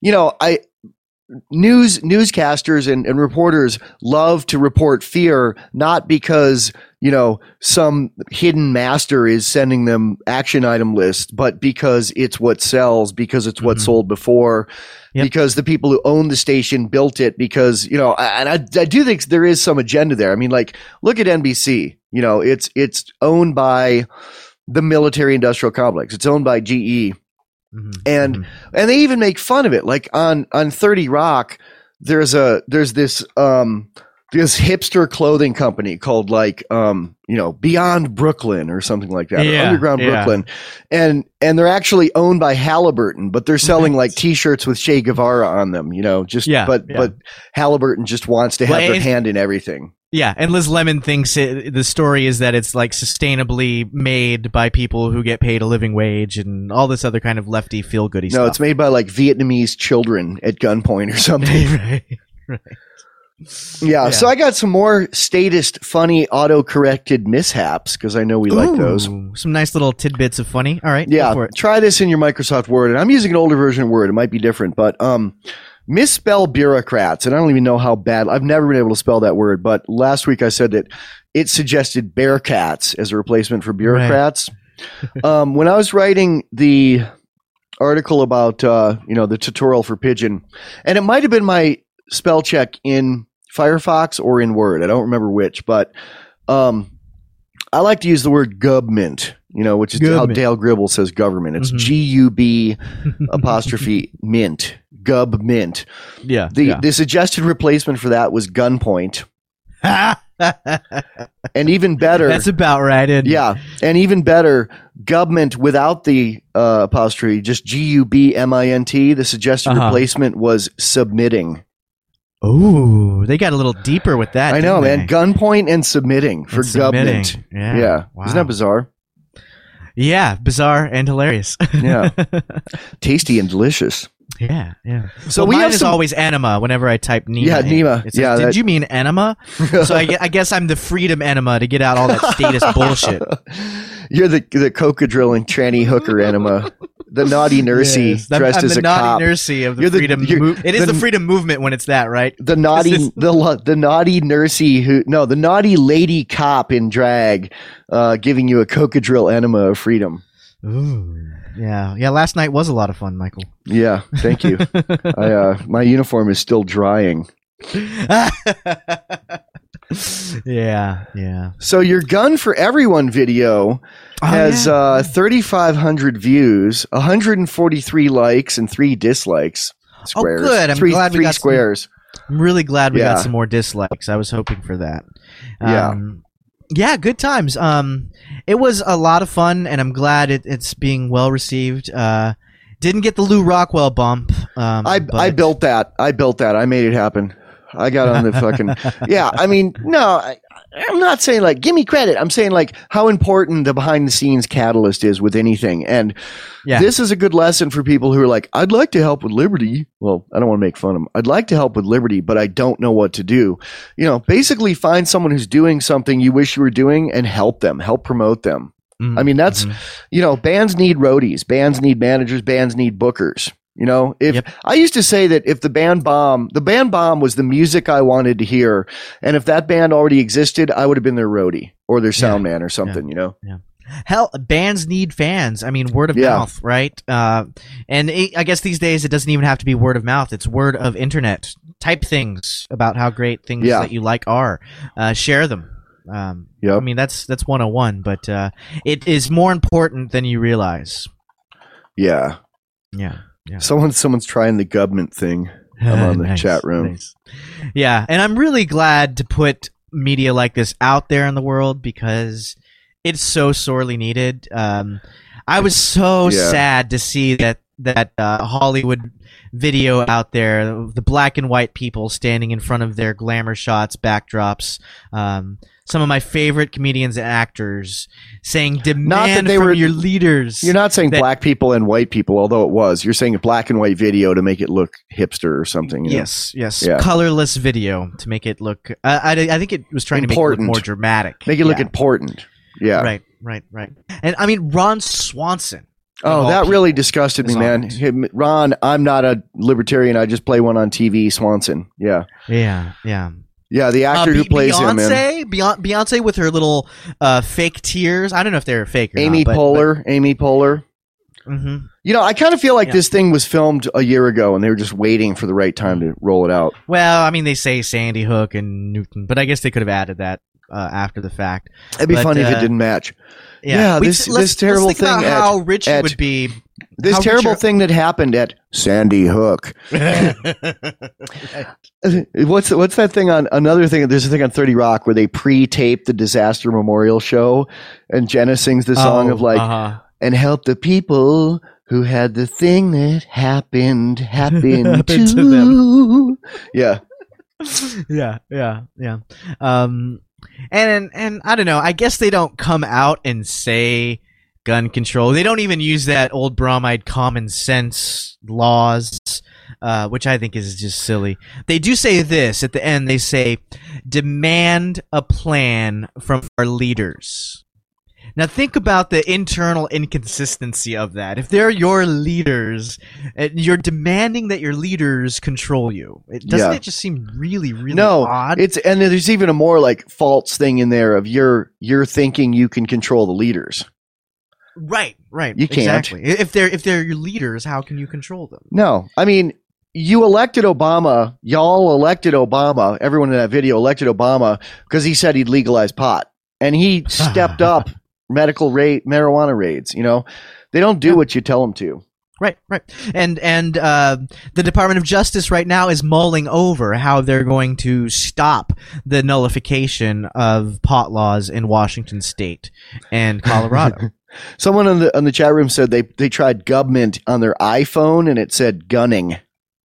Newscasters and reporters love to report fear, not because some hidden master is sending them action item lists, but because it's what sells, because it's what sold before, because the people who own the station built it, because and I do think there is some agenda there. I mean, like, look at NBC. It's owned by the military industrial complex. It's owned by GE. And they even make fun of it. Like on 30 Rock, there's this hipster clothing company called Beyond Brooklyn or something like that, or Underground Brooklyn, and they're actually owned by Halliburton, but they're selling like T-shirts with Che Guevara on them. But Halliburton just wants to have their hand in everything. Yeah, and Liz Lemon thinks the story is that it's like sustainably made by people who get paid a living wage and all this other kind of lefty feel-goody stuff. No, it's made by like Vietnamese children at gunpoint or something. Right. Yeah, so I got some more statist, funny, auto-corrected mishaps because I know we like those. Some nice little tidbits of funny. All right, yeah, go for it. Try this in your Microsoft Word, and I'm using an older version of Word. It might be different, but misspell bureaucrats, and I don't even know how bad. I've never been able to spell that word, but last week I said that it suggested bearcats as a replacement for bureaucrats. Right. When I was writing the article about the tutorial for Pigeon, and it might have been my spell check in Firefox or in Word, I don't remember which, but I like to use the word gubmint, which is how Dale Gribble says government. It's GUB apostrophe mint. Gub mint. Yeah. The suggested replacement for that was gunpoint. And even better. That's about right. Yeah. And even better, gubmint without the apostrophe, just GUBMINT. The suggested replacement was submitting. Oh, they got a little deeper with that. I know, man. Gunpoint and submitting for gubmint. Yeah. Wow. Isn't that bizarre? Yeah. Bizarre and hilarious. Yeah. Tasty and delicious. Yeah. So we have always enema whenever I type Nema. Yeah, Nema. Says, did you mean enema? So I guess I'm the freedom enema to get out all that statist bullshit. You're the coca-drilling tranny hooker enema. The naughty nursey dressed as a cop. I'm the naughty nursey of the freedom movement. It is the freedom movement when it's that, right? The naughty the naughty nursey the naughty lady cop in drag giving you a coca-drill enema of freedom. Ooh. Yeah. Last night was a lot of fun, Michael. Yeah, thank you. My uniform is still drying. Yeah. So your Gun for Everyone video has 3,500 views, 143 likes, and 3 dislikes. Squares. Oh, good. I'm glad we got squares. I'm really glad we got some more dislikes. I was hoping for that. Yeah, good times. It was a lot of fun, and I'm glad it's being well received. Didn't get the Lou Rockwell bump. I built that. I made it happen. I got on the fucking yeah. I mean, no, I'm not saying like give me credit. I'm saying like how important the behind the scenes catalyst is with anything, and this is a good lesson for people who are like, I'd like to help with liberty. Well, I don't want to make fun of them. I'd like to help with liberty, but I don't know what to do. Basically find someone who's doing something you wish you were doing and help them, help promote them. I mean, that's bands need roadies, bands need managers, bands need bookers. I used to say that if the band bomb was the music I wanted to hear, and if that band already existed, I would have been their roadie or their sound man or something, Yeah. Hell, bands need fans. I mean, word of mouth, right? I guess these days it doesn't even have to be word of mouth. It's word of internet. Type things about how great things that you like are. Share them. Yep. I mean, that's 101, but it is more important than you realize. Yeah. Yeah. Someone's trying the government thing. I'm on the Nice, chat room. nice. Yeah, and I'm really glad to put media like this out there in the world because it's so sorely needed. I was so sad to see that Hollywood video out there, the black and white people standing in front of their glamour shots, backdrops. Some of my favorite comedians and actors saying demand from your leaders. You're not saying black people and white people, although it was. You're saying a black and white video to make it look hipster or something. Yes. Yeah. Colorless video to make it look. I think it was trying to make it look more dramatic. Make it look important. Yeah. Right. And I mean, Ron Swanson. Oh, that really disgusted me, man. Ron, I'm not a libertarian. I just play one on TV. Swanson. Yeah. Yeah, the actor who plays him. Beyonce with her little fake tears. I don't know if they're fake or Amy not. Amy Poehler. Mm-hmm. You know, I kind of feel like this thing was filmed a year ago and they were just waiting for the right time to roll it out. Well, I mean, they say Sandy Hook and Newton, but I guess they could have added that after the fact. It'd be funny if it didn't match. Yeah, this terrible let's think thing. About how rich it would be. This terrible thing that happened at Sandy Hook. What's that thing on another thing? There's a thing on 30 Rock where they pre-tape the disaster memorial show, and Jenna sings the song of like, and help the people who had the thing that happened to them. Yeah. And I don't know. I guess they don't come out and say gun control. They don't even use that old bromide common sense laws, which I think is just silly. They do say this at the end. They say, demand a plan from our leaders. Now think about the internal inconsistency of that. If they're your leaders, you're demanding that your leaders control you. Doesn't it just seem really, really odd? And there's even a more like false thing in there of you're thinking you can control the leaders. Right. You can't. Exactly. If they're your leaders, how can you control them? No. I mean, you elected Obama. Y'all elected Obama. Everyone in that video elected Obama because he said he'd legalize pot. And he stepped up marijuana raids. You know, they don't do what you tell them to. Right. And the Department of Justice right now is mulling over how they're going to stop the nullification of pot laws in Washington State and Colorado. Someone on the chat room said they tried government on their iPhone and it said gunning.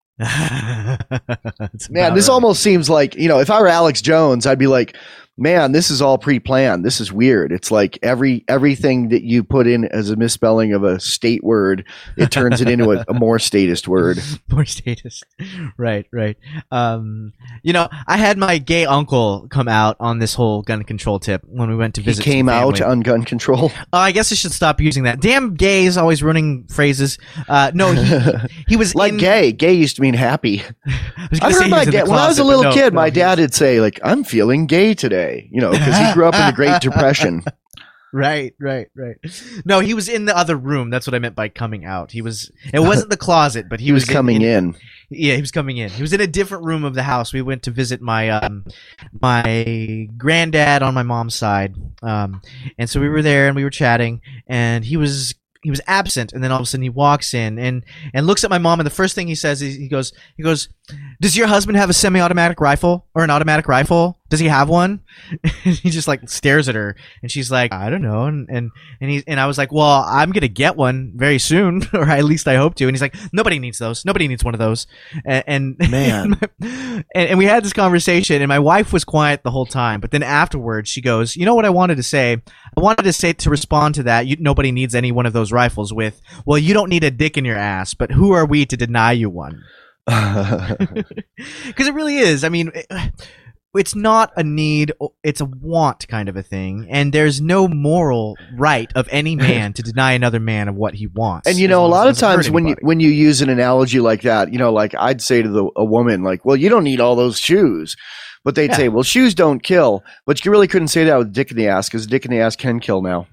Man, this almost seems like, you know, if I were Alex Jones, I'd be like, man, this is all pre-planned. This is weird. It's like everything that you put in as a misspelling of a state word, it turns it into a more statist word. More statist. Right. You know, I had my gay uncle come out on this whole gun control tip when we went to visit. He came out on gun control. I guess I should stop using that. Damn gays always ruining phrases. No, he was like gay. Gay used to mean happy. I heard my dad when I was a little kid. My dad would say like, "I'm feeling gay today." You know, because he grew up in the Great Depression. Right. No, he was in the other room. That's what I meant by coming out. It wasn't the closet, but he was coming in. Yeah, he was coming in. He was in a different room of the house. We went to visit my my granddad on my mom's side, and so we were there and we were chatting, and he was absent, and then all of a sudden he walks in and looks at my mom, and the first thing he says is he goes, "Does your husband have a semi-automatic rifle or an automatic rifle? Does he have one?" And he just like stares at her, and she's like, "I don't know." And I was like, "Well, I'm gonna get one very soon, or at least I hope to." And he's like, "Nobody needs those. Nobody needs one of those." And man, and we had this conversation, and my wife was quiet the whole time, but then afterwards she goes, "You know what I wanted to say? I wanted to say to respond to that. Nobody needs any one of those rifles with, well, you don't need a dick in your ass, but who are we to deny you one?" Because it really is. I mean, it's not a need, it's a want kind of a thing, and there's no moral right of any man to deny another man of what he wants. And you know, a lot of times when you use an analogy like that, you know, like I'd say to a woman, like, "Well, you don't need all those shoes." But they'd say, "Well, shoes don't kill." But you really couldn't say that with a dick in the ass, because a dick in the ass can kill now.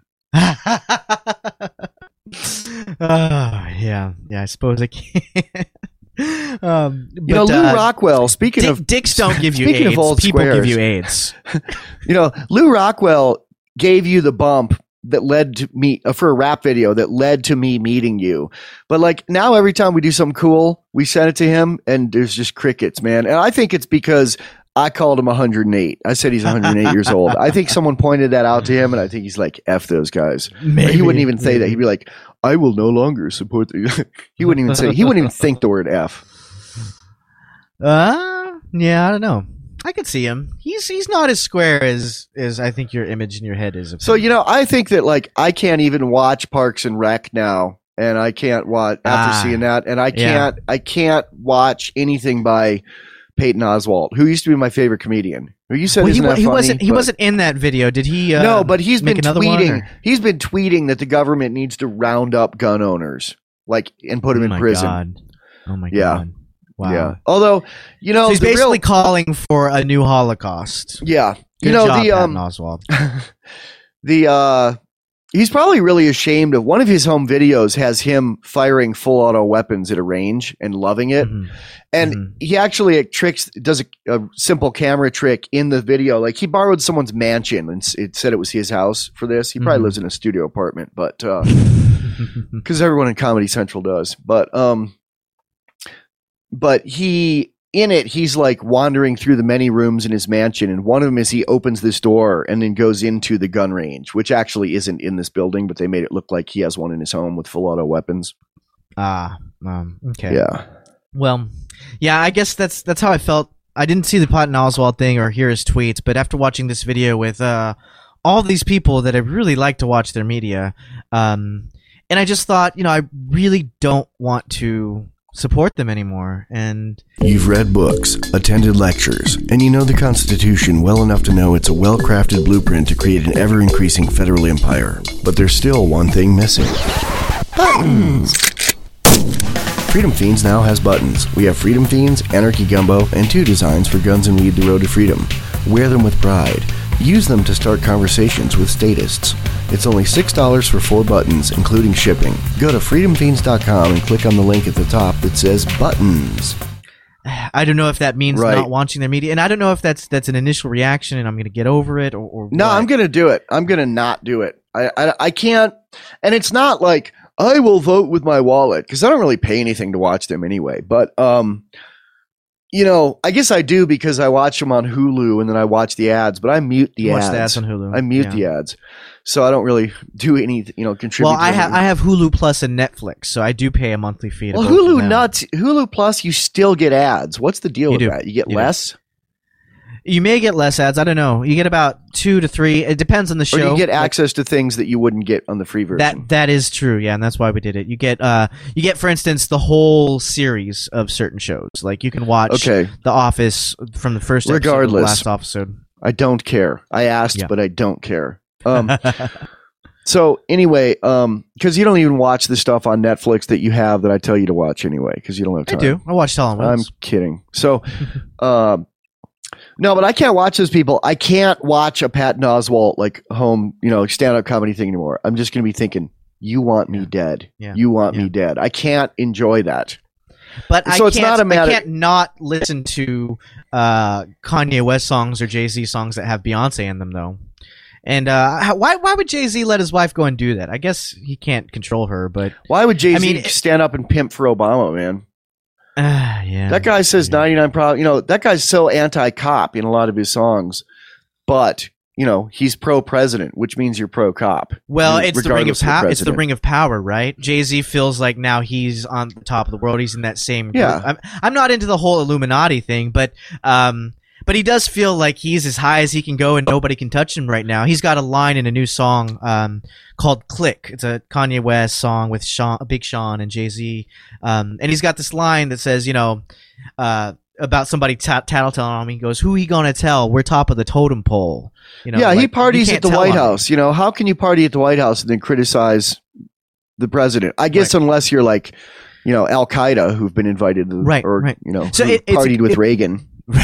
Yeah, I suppose I can. Lou Rockwell. Speaking of dicks, don't give you speaking AIDS. of old People squares, give you AIDS. Lou Rockwell gave you the bump that led to me for a rap video that led to me meeting you. But like now, every time we do something cool, we send it to him, and there's just crickets, man. And I think it's because I called him 108. I said he's 108 years old. I think someone pointed that out to him, and I think he's like, F those guys. Maybe, he wouldn't even say that. He'd be like, I will no longer support the he wouldn't even think the word F. Yeah, I don't know. I could see him. He's not as square as I think your image in your head is. So, I think that like I can't even watch Parks and Rec now, and I can't watch after seeing that, and I can't watch anything by Patton Oswalt, who used to be my favorite comedian. Who you said isn't that funny? He wasn't in that video. Did he? No, but he's been tweeting. One, he's been tweeting that the government needs to round up gun owners, and put them in prison. God. Oh my God. Wow. Yeah. Although, so he's basically calling for a new Holocaust. Yeah. Good job, Patton Oswalt. He's probably really ashamed of one of his home videos has him firing full auto weapons at a range and loving it. Mm-hmm. And he actually does a simple camera trick in the video. Like he borrowed someone's mansion and it said it was his house for this. He probably lives in a studio apartment, but because everyone in Comedy Central does. But he's like wandering through the many rooms in his mansion, and one of them is he opens this door and then goes into the gun range, which actually isn't in this building, but they made it look like he has one in his home with full auto weapons. Okay. Yeah. Well, yeah, I guess that's how I felt. I didn't see the Patton Oswalt thing or hear his tweets, but after watching this video with all these people that I really like to watch their media, and I just thought, I really don't want to support them anymore. And you've read books, attended lectures, and you know the Constitution well enough to know it's a well-crafted blueprint to create an ever-increasing federal empire. But there's still one thing missing. Buttons! Freedom Fiends now has buttons. We have Freedom Fiends, Anarchy Gumbo, and 2 designs for guns and lead the road to freedom. Wear them with pride. Use them to start conversations with statists. It's only $6 for 4 buttons, including shipping. Go to freedomfiends.com and click on the link at the top that says buttons. I don't know if that means not watching their media, and I don't know if that's an initial reaction and I'm going to get over it or no, what. I'm going to do it. I'm going to not do it. I can't, and it's not like I will vote with my wallet because I don't really pay anything to watch them anyway. But I guess I do because I watch them on Hulu and then I watch the ads, but I mute the ads. Watch the ads on Hulu. I mute the ads. So I don't really do any, contribute. Well, I have Hulu Plus and Netflix, so I do pay a monthly fee. Well, Hulu Plus, you still get ads. What's the deal with that? You get less? You may get less ads. I don't know. You get about 2 to 3. It depends on the show. Or you get access to things that you wouldn't get on the free version. That is true. Yeah, and that's why we did it. You get for instance the whole series of certain shows. Like you can watch The Office from the first episode to the last episode. I don't care. I asked, but I don't care. So anyway, because you don't even watch the stuff on Netflix that you have that I tell you to watch anyway, because you don't have time. I do. I watch Helen Woods. I'm kidding. So, no, but I can't watch those people. I can't watch a Patton Oswalt home, stand-up comedy thing anymore. I'm just going to be thinking, you want me dead. Yeah. You want me dead. I can't enjoy that. But I can't not listen to Kanye West songs or Jay-Z songs that have Beyonce in them, though. And why would Jay-Z let his wife go and do that? I guess he can't control her, but why would Jay-Z stand up and pimp for Obama, man? Yeah, that guy says 99 that guy's so anti-cop in a lot of his songs, but he's pro-president, which means you're pro-cop. Well, it's the ring of power. It's the ring of power, right? Jay-Z feels like now he's on the top of the world. He's in that same group. Yeah. I'm not into the whole Illuminati thing, but he does feel like he's as high as he can go and nobody can touch him right now. He's got a line in a new song called Click. It's a Kanye West song with Big Sean and Jay-Z. And he's got this line that says, about somebody tattletelling on him. He goes, who he gonna tell? We're top of the totem pole. He parties at the White House. How can you party at the White House and then criticize the president? I guess unless you're like, Al Qaeda, who've been invited to, partied with Reagan. Right.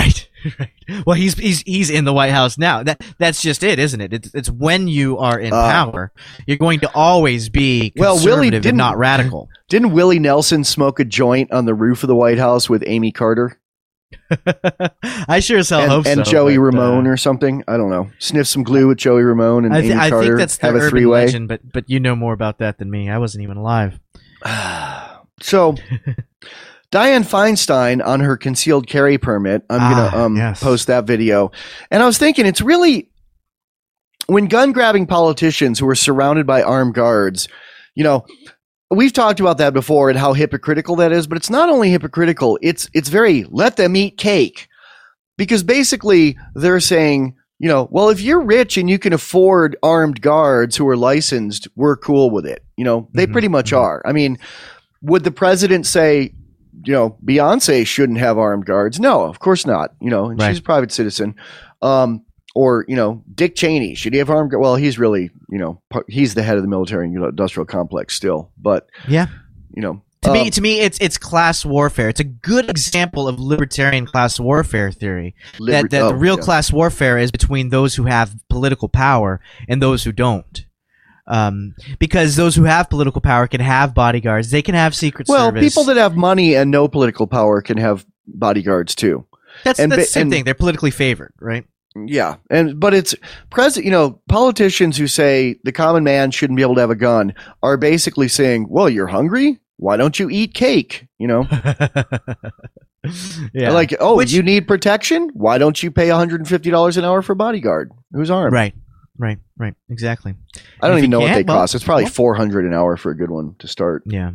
Right. Well, he's in the White House now. That's just it, isn't it? It's when you are in power, you're going to always be conservative and not radical. Didn't Willie Nelson smoke a joint on the roof of the White House with Amy Carter? I sure as hell hope so. And Joey Ramone or something. I don't know. Sniff some glue with Joey Ramone and Amy Carter. I think that's the have a urban three-way. legend, but you know more about that than me. I wasn't even alive. So, Dianne Feinstein on her concealed carry permit. I'm gonna post that video. And I was thinking, it's really when gun-grabbing politicians who are surrounded by armed guards, we've talked about that before and how hypocritical that is, but it's not only hypocritical, it's very let them eat cake. Because basically they're saying, well, if you're rich and you can afford armed guards who are licensed, we're cool with it. They pretty much are. I mean, would the president say, Beyonce shouldn't have armed guards? No, of course not. And she's a private citizen. Or, Dick Cheney, should he have armed guards? Well, he's really, he's the head of the military industrial complex still. But, To me, it's class warfare. It's a good example of libertarian class warfare theory. The real class warfare is between those who have political power and those who don't. Because those who have political power can have bodyguards. They can have secret service. Well, people that have money and no political power can have bodyguards too. That's the same thing. They're politically favored, right? Yeah, but it's politicians who say the common man shouldn't be able to have a gun are basically saying, well, you're hungry? Why don't you eat cake? Yeah. Like, you need protection? Why don't you pay $150 an hour for a bodyguard who's armed? Right. Exactly. I don't even know what they cost. It's probably $400 an hour for a good one to start. Yeah.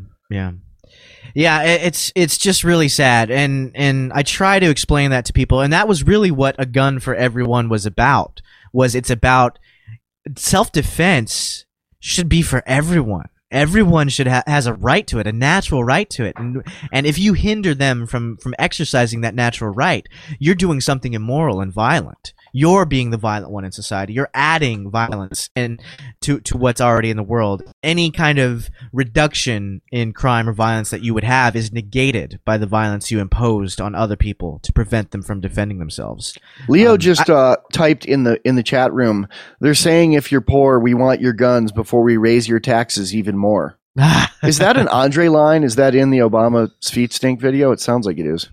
It's just really sad, and I try to explain that to people, and that was really what A Gun for Everyone was about. It's about self-defense should be for everyone. Everyone should has a right to it, a natural right to it, and if you hinder them from exercising that natural right, you're doing something immoral and violent. You're being the violent one in society. You're adding violence to what's already in the world. Any kind of reduction in crime or violence that you would have is negated by the violence you imposed on other people to prevent them from defending themselves. Leo just typed in the chat room. They're saying if you're poor, we want your guns before we raise your taxes even more. Is that an Andre line? Is that in the Obama's feet stink video? It sounds like it is.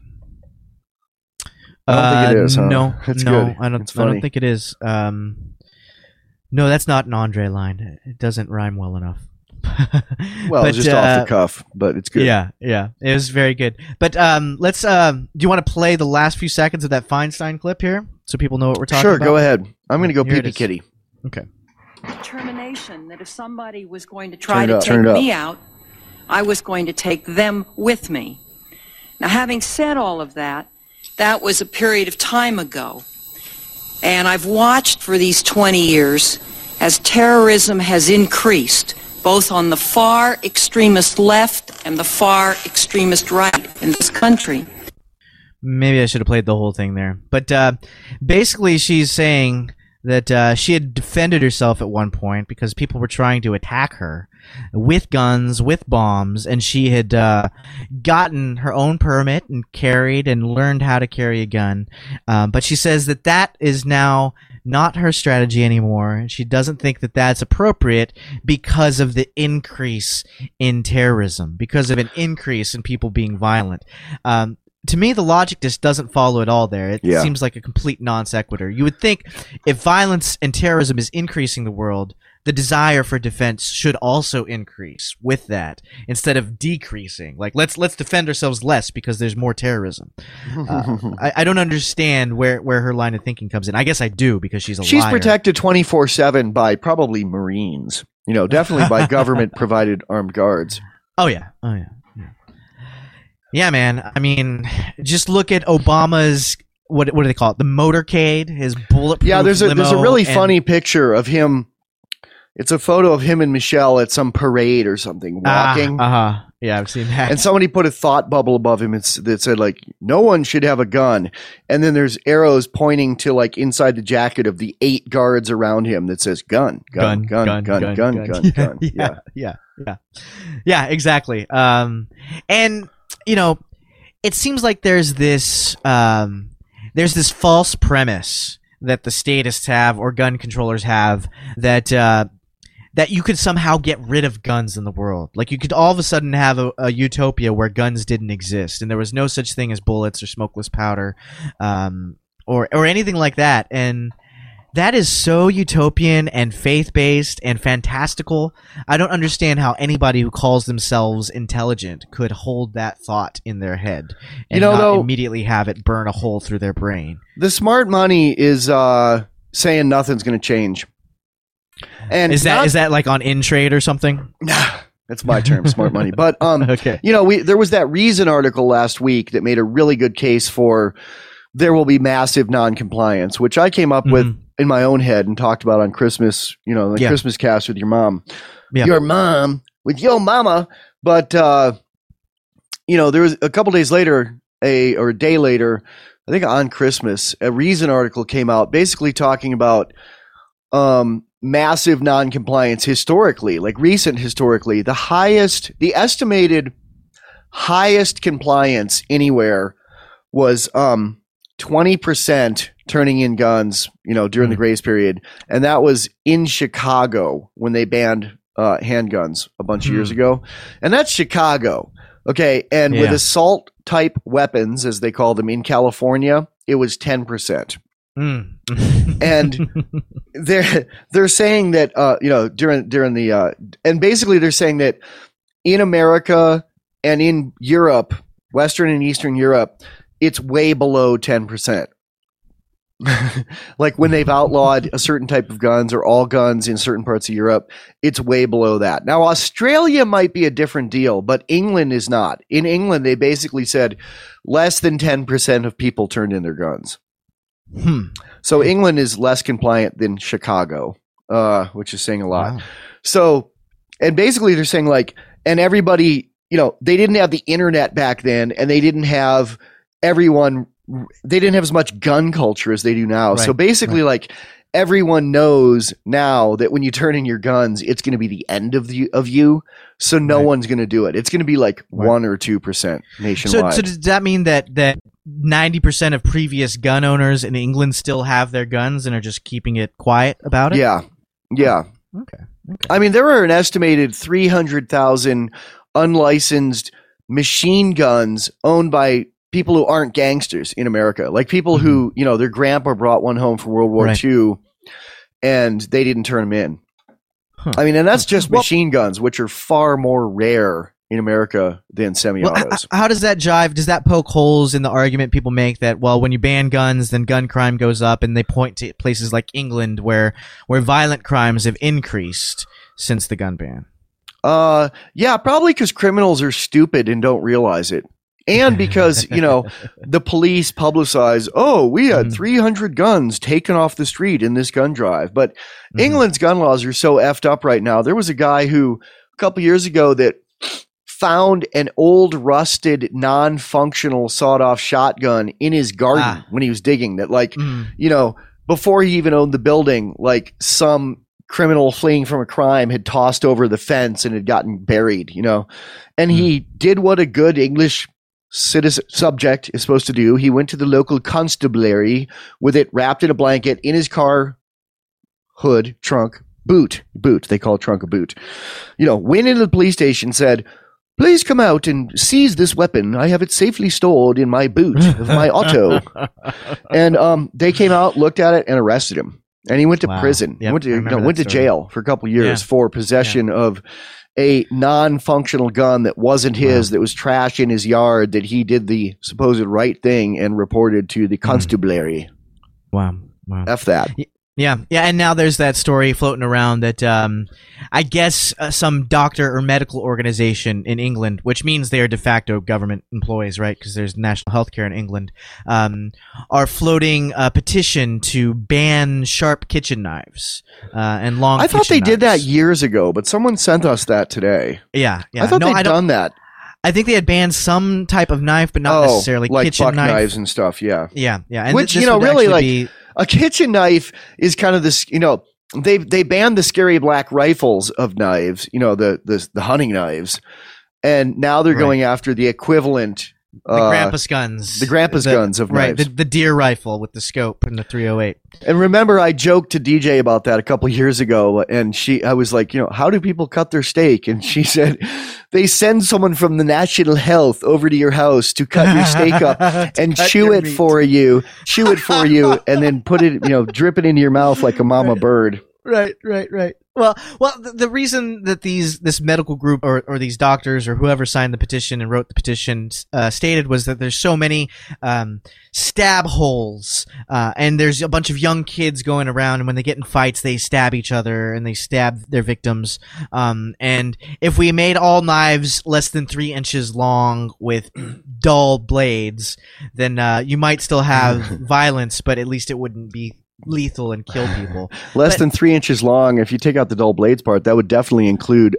I don't think it is. Huh? No, good. I don't think it is. No, that's not an Andre line. It doesn't rhyme well enough. Well, it's just off the cuff, but it's good. Yeah, it was very good. But let's. Do you want to play the last few seconds of that Feinstein clip here, so people know what we're talking about? Sure, go ahead. I'm going to go pee-pee kitty. Okay. Determination that if somebody was going to try to take me out, I was going to take them with me. Now, having said all of that, that was a period of time ago. And I've watched for these 20 years as terrorism has increased, both on the far extremist left and the far extremist right in this country. Maybe I should have played the whole thing there. But basically she's saying that she had defended herself at one point because people were trying to attack her with guns, with bombs, and she had gotten her own permit and carried and learned how to carry a gun. But she says that is now not her strategy anymore. She doesn't think that that's appropriate because of the increase in terrorism, because of an increase in people being violent. To me, the logic just doesn't follow at all there. It seems like a complete non sequitur. You would think if violence and terrorism is increasing the world, the desire for defense should also increase with that instead of decreasing. Like, let's defend ourselves less because there's more terrorism. I don't understand where her line of thinking comes in. I guess I do because she's a liar. She's protected 24/7 by probably Marines. Definitely by government-provided armed guards. Oh, yeah. Yeah, man. I mean, just look at Obama's what do they call it? The motorcade, his bulletproof limo. Yeah, there's a really funny picture of him. It's a photo of him and Michelle at some parade or something walking. Yeah, I've seen that. And somebody put a thought bubble above him that said like, "No one should have a gun." And then there's arrows pointing to like inside the jacket of the 8 guards around him that says gun, gun, gun, gun, gun, gun, gun. Yeah, exactly. And it seems like there's this there's this false premise that the statists have or gun controllers have that you could somehow get rid of guns in the world. Like you could all of a sudden have a utopia where guns didn't exist and there was no such thing as bullets or smokeless powder, or anything like that. And that is so utopian and faith-based and fantastical. I don't understand how anybody who calls themselves intelligent could hold that thought in their head and not immediately have it burn a hole through their brain. The smart money is saying nothing's going to change. And is that like on InTrade or something? That's my term, smart money. But okay. There was that Reason article last week that made a really good case for there will be massive non-compliance, which I came up with in my own head and talked about on Christmas, Christmas cast with your mom. Yeah. Your mom with your mama. But there was a couple days later, or a day later, I think on Christmas, a Reason article came out basically talking about massive non-compliance historically, like recent historically. The estimated highest compliance anywhere was 20% turning in guns, during the grace period. And that was in Chicago when they banned handguns a bunch of years ago. And that's Chicago. Okay. And with assault type weapons, as they call them in California, it was 10%. And they're saying that during the and basically they're saying that in America and in Europe, Western and Eastern Europe, it's way below 10%. Like when they've outlawed a certain type of guns or all guns in certain parts of Europe, it's way below that. Now, Australia might be a different deal, but England is not. In England, they basically said less than 10% of people turned in their guns. So England is less compliant than Chicago, which is saying a lot. Wow. So, and basically they're saying and everybody, they didn't have the internet back then, and they didn't have they didn't have as much gun culture as they do now. Right. So basically everyone knows now that when you turn in your guns, it's going to be the end of you. So no one's going to do it. It's going to be 1 or 2% nationwide. So does that mean that 90% of previous gun owners in England still have their guns and are just keeping it quiet about it? Yeah. Okay. I mean, there are an estimated 300,000 unlicensed machine guns owned by people who aren't gangsters in America, like people who, their grandpa brought one home from World War II and they didn't turn them in. I mean, and that's just machine guns, which are far more rare in America than semi-autos. How does that jive? Does that poke holes in the argument people make that, when you ban guns, then gun crime goes up, and they point to places like England where violent crimes have increased since the gun ban? Yeah, probably because criminals are stupid and don't realize it. And because, the police publicize, we had 300 guns taken off the street in this gun drive. But England's gun laws are so effed up right now. There was a guy who a couple years ago that found an old, rusted, non-functional sawed-off shotgun in his garden when he was digging that, before he even owned the building, some criminal fleeing from a crime had tossed over the fence and had gotten buried, And he did what a good English citizen subject is supposed to do. He went to the local constabulary with it wrapped in a blanket in his car hood, trunk, boot. They call a trunk a boot. Went into the police station, said, "Please come out and seize this weapon. I have it safely stored in my boot of my auto." And they came out, looked at it, and arrested him. And he went to prison. Yep, went to jail for a couple years for possession of a non-functional gun that wasn't his, that was trash in his yard, that he did the supposed right thing and reported to the constabulary. Wow. F that. Yeah, and now there's that story floating around that I guess some doctor or medical organization in England, which means they are de facto government employees, right, because there's national health care in England, are floating a petition to ban sharp kitchen knives and long kitchen knives. I thought they did that years ago, but someone sent us that today. Yeah. I thought they'd done that. I think they had banned some type of knife, but not necessarily like kitchen knives and stuff, yeah. Yeah. And which, really, a kitchen knife is kind of this, they banned the scary black rifles of knives, the hunting knives, and now they're going after the equivalent The Grampus guns. The Grampus guns of knives. Right, the deer rifle with the scope and the .308. And remember, I joked to DJ about that a couple years ago, and I was like, how do people cut their steak? And she said, they send someone from the National Health over to your house to cut your steak up and chew it for you, and then put it, drip it into your mouth like a mama bird. Right. Well, the reason that this medical group or these doctors or whoever signed the petition and wrote the petition stated was that there's so many stab holes, and there's a bunch of young kids going around, and when they get in fights, they stab each other and they stab their victims. And if we made all knives less than 3 inches long with dull blades, then you might still have violence, but at least it wouldn't be lethal and kill people. Less than 3 inches long. If you take out the dull blades part, that would definitely include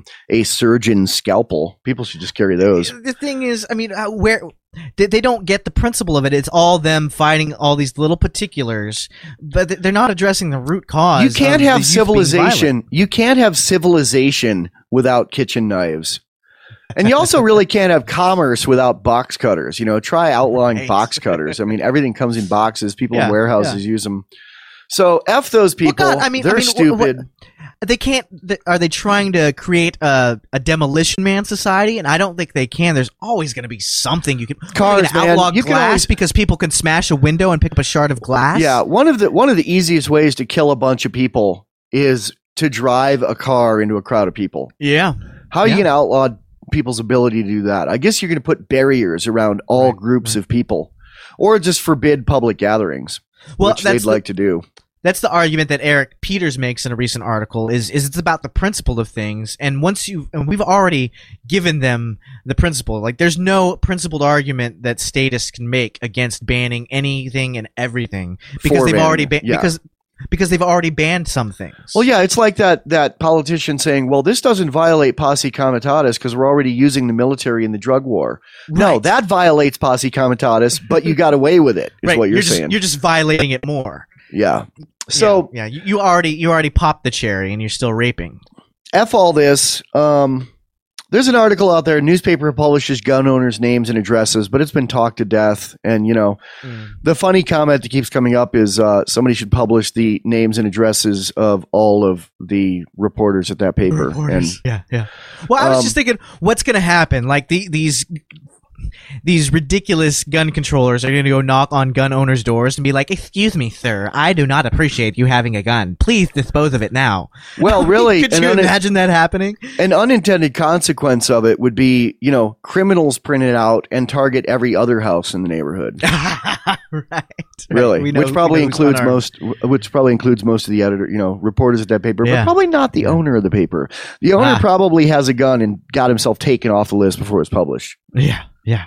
a surgeon's scalpel. People should just carry those. The thing is, where they don't get the principle of it. It's all them fighting all these little particulars, but they're not addressing the root cause. You can't have civilization. You can't have civilization without kitchen knives. And you also really can't have commerce without box cutters. Try outlawing box cutters. Everything comes in boxes. People in warehouses use them. So F those people. Well, God, they're stupid. They can't. Are they trying to create a demolition man society? And I don't think they can. There's always going to be something you can. Cars, man. Outlaw glass because people can smash a window and pick up a shard of glass. Yeah, one of the easiest ways to kill a bunch of people is to drive a car into a crowd of people. Yeah. How are you going to outlaw people's ability to do that? I guess you're going to put barriers around all groups of people, or just forbid public gatherings, which they'd like to do. That's the argument that Eric Peters makes in a recent article. Is it's about the principle of things, and we've already given them the principle. Like, there's no principled argument that statists can make against banning anything and everything because they've already because they've already banned some things. Well, yeah, it's like that politician saying, well, this doesn't violate posse comitatus because we're already using the military in the drug war. Right. No, that violates posse comitatus, but you got away with it, is what you're saying. You're just violating it more. Yeah. So yeah, you already popped the cherry and you're still raping. F all this. There's an article out there. Newspaper publishes gun owners' names and addresses, but it's been talked to death. And, the funny comment that keeps coming up is somebody should publish the names and addresses of all of the reporters at that paper. Yeah. Well, I was just thinking, what's going to happen? Like these ridiculous gun controllers are going to go knock on gun owners' doors and be like, "Excuse me, sir, I do not appreciate you having a gun. Please dispose of it now." Well, really, could you imagine that happening? An unintended consequence of it would be, criminals print it out and target every other house in the neighborhood. Right. Really, which probably includes most of the editor, reporters at that paper, but probably not the owner of the paper. The owner probably has a gun and got himself taken off the list before it was published. Yeah.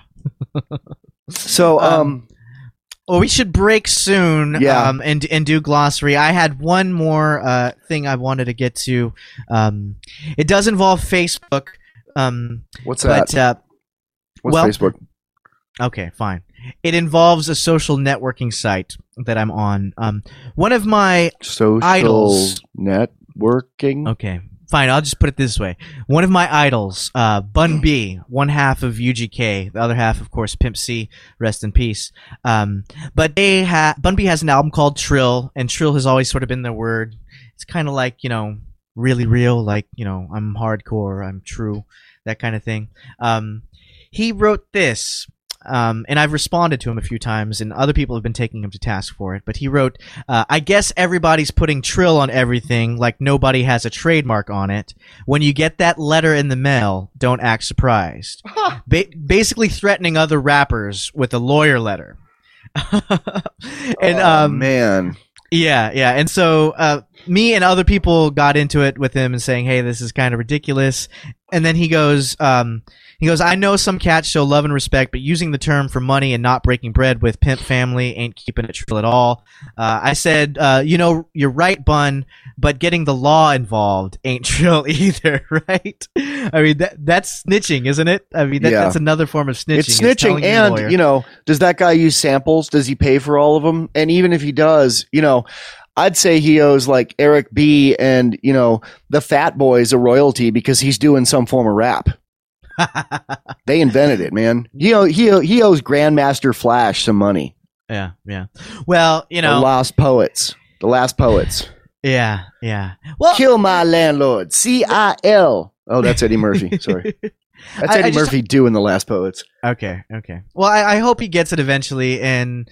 So, well, we should break soon. Yeah. And do glossary. I had one more thing I wanted to get to. It does involve Facebook. What's that? What's Facebook? Okay, fine. It involves a social networking site that I'm on. One of my idols. Networking. Okay. Fine, I'll just put it this way. One of my idols, Bun B, one half of UGK, the other half, of course, Pimp C, rest in peace. But Bun B has an album called Trill, and Trill has always sort of been their word. It's kind of like, really real, like, I'm hardcore, I'm true, that kind of thing. He wrote this. And I've responded to him a few times, and other people have been taking him to task for it. But he wrote, I guess everybody's putting Trill on everything like nobody has a trademark on it. When you get that letter in the mail, don't act surprised. Basically threatening other rappers with a lawyer letter. And, man. Yeah. And so me and other people got into it with him and saying, hey, this is kind of ridiculous. And then he goes, I know some cats show love and respect, but using the term for money and not breaking bread with pimp family ain't keeping it trill at all. I said, you're right, Bun, but getting the law involved ain't trill either, right? I mean, that's snitching, isn't it? I mean, that's another form of snitching. It's snitching, and, does that guy use samples? Does he pay for all of them? And even if he does, I'd say he owes like Eric B. and, the Fat Boys a royalty because he's doing some form of rap. They invented it, man. He owes Grandmaster Flash some money. Yeah. Well, The Last Poets. Yeah. Well, kill my landlord. CIL. Oh, that's Eddie Murphy. Sorry. That's Eddie Murphy doing The Last Poets. Okay. Well, I hope he gets it eventually. And,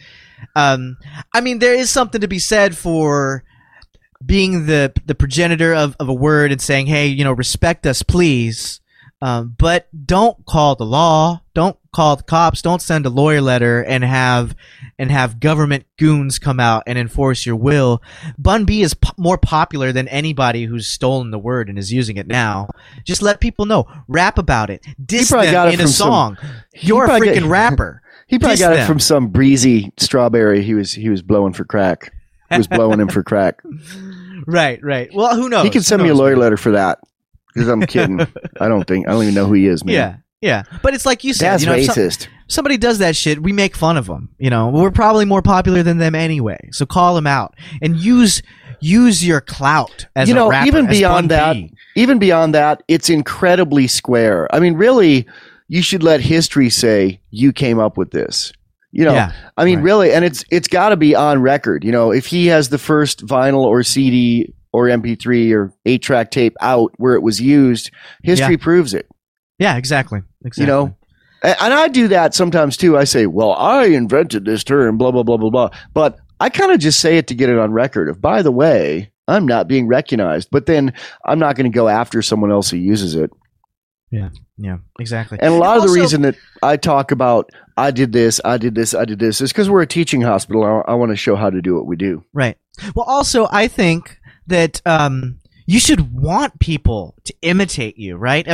there is something to be said for being the progenitor of a word and saying, hey, respect us, please. But don't call the law. Don't call the cops. Don't send a lawyer letter and have government goons come out and enforce your will. Bun B is more popular than anybody who's stolen the word and is using it now. Just let people know. Rap about it. Diss them in a song. You're a freaking rapper. He probably got it from some breezy strawberry he was blowing for crack. He was blowing him for crack. Right. Well, who knows? He can send me a lawyer letter for that. Because I'm kidding. I don't even know who he is, man. Yeah. But it's like you said. That's racist. Somebody does that shit, we make fun of them. We're probably more popular than them anyway. So call them out and use your clout as a rapper. Even beyond that, it's incredibly square. Really, you should let history say you came up with this. Really, and it's got to be on record. If he has the first vinyl or CD or MP3 or 8-track tape out where it was used, history proves it. Yeah, exactly. And I do that sometimes too. I say, well, I invented this term, blah, blah, blah, blah, blah. But I kind of just say it to get it on record of, by the way, I'm not being recognized. But then I'm not going to go after someone else who uses it. Yeah, exactly. And a lot of the reason that I talk about I did this is because we're a teaching hospital. I want to show how to do what we do. Right. Well, also, I think that you should want people to imitate you, right?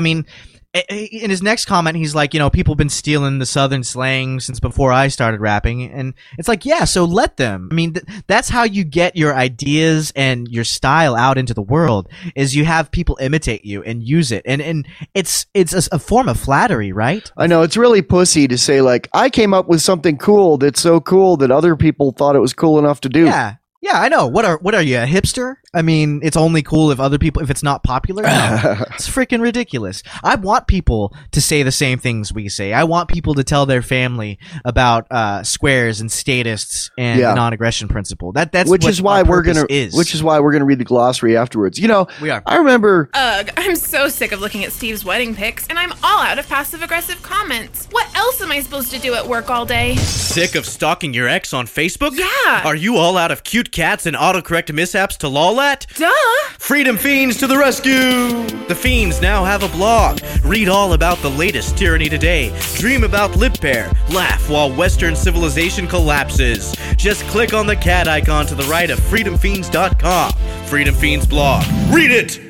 In his next comment, he's like, people have been stealing the Southern slang since before I started rapping. And it's like, yeah, so let them. That's how you get your ideas and your style out into the world, is you have people imitate you and use it. And it's a form of flattery, right? I know. It's really pussy to say, like, I came up with something cool that's so cool that other people thought it was cool enough to do. Yeah, I know. What are you, a hipster? It's only cool if it's not popular? No. It's freaking ridiculous. I want people to say the same things we say. I want people to tell their family about squares and statists and the non-aggression principle. That's which is why we're gonna read the glossary afterwards. We are. I remember. I'm so sick of looking at Steve's wedding pics, and I'm all out of passive-aggressive comments. What else am I supposed to do at work all day? Sick of stalking your ex on Facebook? Yeah. Are you all out of cute cats and autocorrect mishaps to lawlet? Duh! Freedom Fiends to the rescue! The Fiends now have a blog. Read all about the latest tyranny today. Dream about lip pair. Laugh while Western civilization collapses. Just click on the cat icon to the right of freedomfiends.com. Freedom Fiends blog. Read it!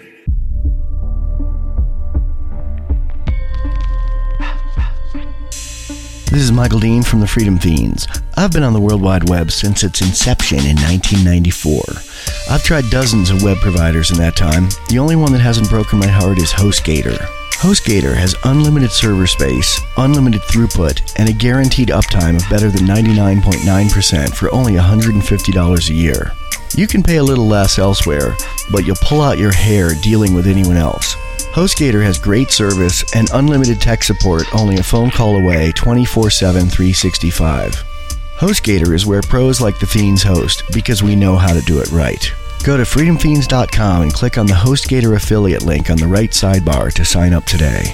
This is Michael Dean from the Freedom Fiends. I've been on the World Wide Web since its inception in 1994. I've tried dozens of web providers in that time. The only one that hasn't broken my heart is HostGator. HostGator has unlimited server space, unlimited throughput, and a guaranteed uptime of better than 99.9% for only $150 a year. You can pay a little less elsewhere, but you'll pull out your hair dealing with anyone else. HostGator has great service and unlimited tech support only a phone call away 24/7, 365. HostGator is where pros like the Fiends host because we know how to do it right. Go to freedomfiends.com and click on the HostGator affiliate link on the right sidebar to sign up today.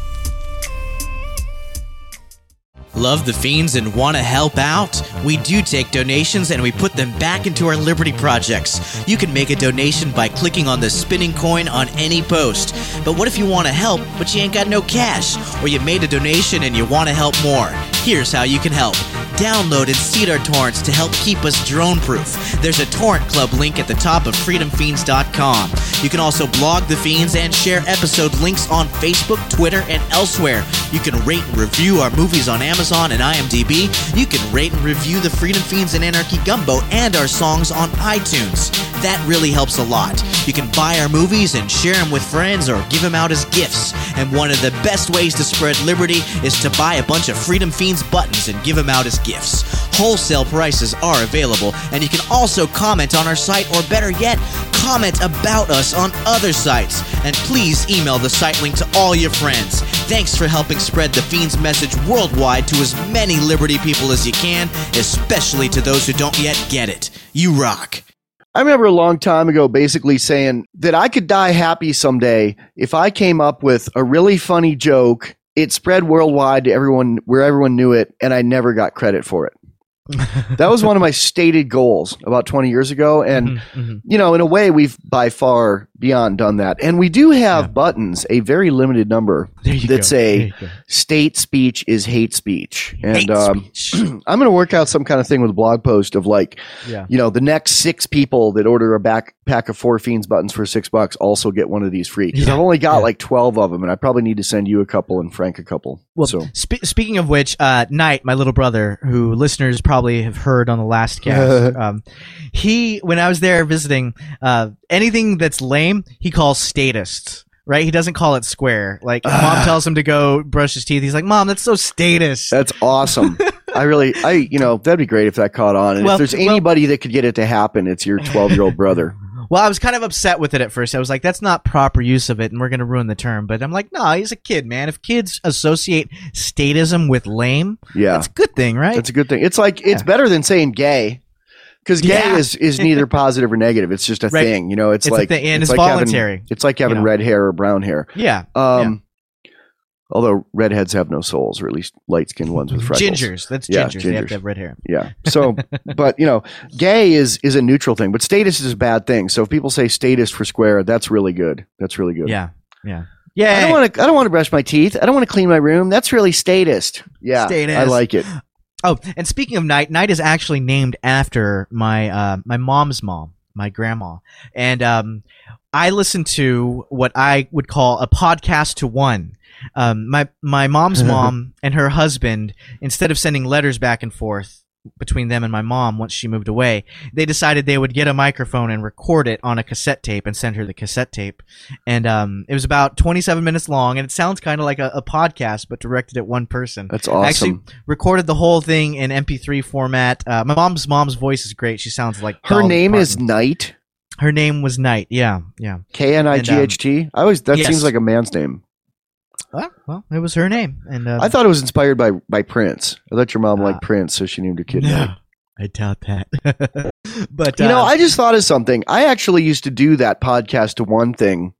Love the Fiends and want to help out? We do take donations and we put them back into our Liberty projects. You can make a donation by clicking on the spinning coin on any post. But what if you want to help, but you ain't got no cash? Or you made a donation and you want to help more? Here's how you can help. Download and seed our torrents to help keep us drone-proof. There's a torrent club link at the top of freedomfiends.com. You can also blog The Fiends and share episode links on Facebook, Twitter, and elsewhere. You can rate and review our movies on Amazon and IMDb. You can rate and review the Freedom Fiends and Anarchy Gumbo and our songs on iTunes. That really helps a lot. You can buy our movies and share them with friends or give them out as gifts. And one of the best ways to spread liberty is to buy a bunch of Freedom Fiends buttons and give them out as gifts. Wholesale prices are available, and you can also comment on our site, or better yet, comment about us on other sites. And please email the site link to all your friends. Thanks for helping spread the Fiends message worldwide to as many Liberty people as you can, especially to those who don't yet get it. You rock. I remember a long time ago basically saying that I could die happy someday if I came up with a really funny joke, it spread worldwide to everyone, where everyone knew it, and I never got credit for it. That was one of my stated goals about 20 years ago. And, you know, in a way, we've by far beyond done that. And we do have buttons, a very limited number, that say state speech is hate speech. And I'm going to work out some kind of thing with a blog post of like, you know, the next 6 people that order a pack of 4 Fiends buttons for $6 also get one of these free. Because I've only got like 12 of them, and I probably need to send you a couple and Frank a couple. Well, so speaking of which, Knight, my little brother, who listeners probably have heard on the last cast, when I was there visiting, anything that's lame, he calls statist. Right? He doesn't call it square. Like, Mom tells him to go brush his teeth. He's like, Mom, that's so statist. That's awesome. You know, that'd be great if that caught on. And if there's anybody that could get it to happen, it's your 12-year-old brother. Well, I was kind of upset with it at first. I was like, that's not proper use of it, and we're going to ruin the term. But I'm like, no, he's a kid, man. If kids associate statism with lame, that's a good thing, right? That's a good thing. It's like, it's better than saying gay. Because gay is neither positive or negative. It's just a thing. You know, it's like, and it's like voluntary. It's like having red hair or brown hair. Yeah. Although redheads have no souls, or at least light-skinned ones with freckles. Gingers. That's gingers. They have to have red hair. Yeah. So, but, you know, gay is a neutral thing, but statist is a bad thing. So if people say statist for square, that's really good. That's really good. Yeah. Yeah. I don't want to brush my teeth. I don't want to clean my room. That's really statist. Yeah. Statist. I like it. Oh, and speaking of Knight, Knight is actually named after my my mom's mom, my grandma. And I listen to what I would call a podcast to one. My mom's mom and her husband, instead of sending letters back and forth between them and my mom once she moved away, they decided they would get a microphone and record it on a cassette tape and send her the cassette tape. And it was about 27 minutes long, and it sounds kind of like a podcast, but directed at one person. That's awesome. I actually recorded the whole thing in MP3 format. My mom's voice is great. She sounds like her name is Knight. Her name was Knight. Yeah. Knight. Seems like a man's name. Well, it was her name, and I thought it was inspired by Prince. I thought your mom liked Prince, so she named her kid Knight. I doubt that. But you know, I just thought of something. I actually used to do that podcast to one thing.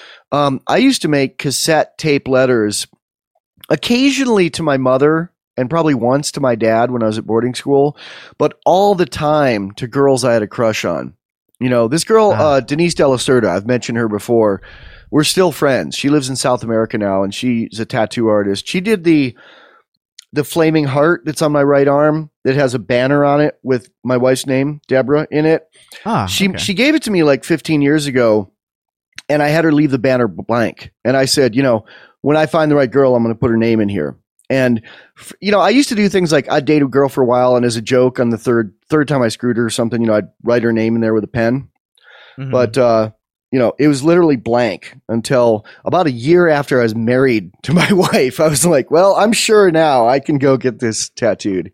I used to make cassette tape letters, occasionally to my mother, and probably once to my dad when I was at boarding school, but all the time to girls I had a crush on. You know, this girl, Denise De La Cerda, I've mentioned her before. We're still friends. She lives in South America now, and she's a tattoo artist. She did the flaming heart that's on my right arm that has a banner on it with my wife's name, Deborah, in it. She gave it to me like 15 years ago, and I had her leave the banner blank. And I said, you know, when I find the right girl, I'm going to put her name in here. And, you know, I used to do things like I'd date a girl for a while, and as a joke on the third time I screwed her or something, you know, I'd write her name in there with a pen. Mm-hmm. But, you know, it was literally blank until about a year after I was married to my wife. I was like, well, I'm sure now I can go get this tattooed.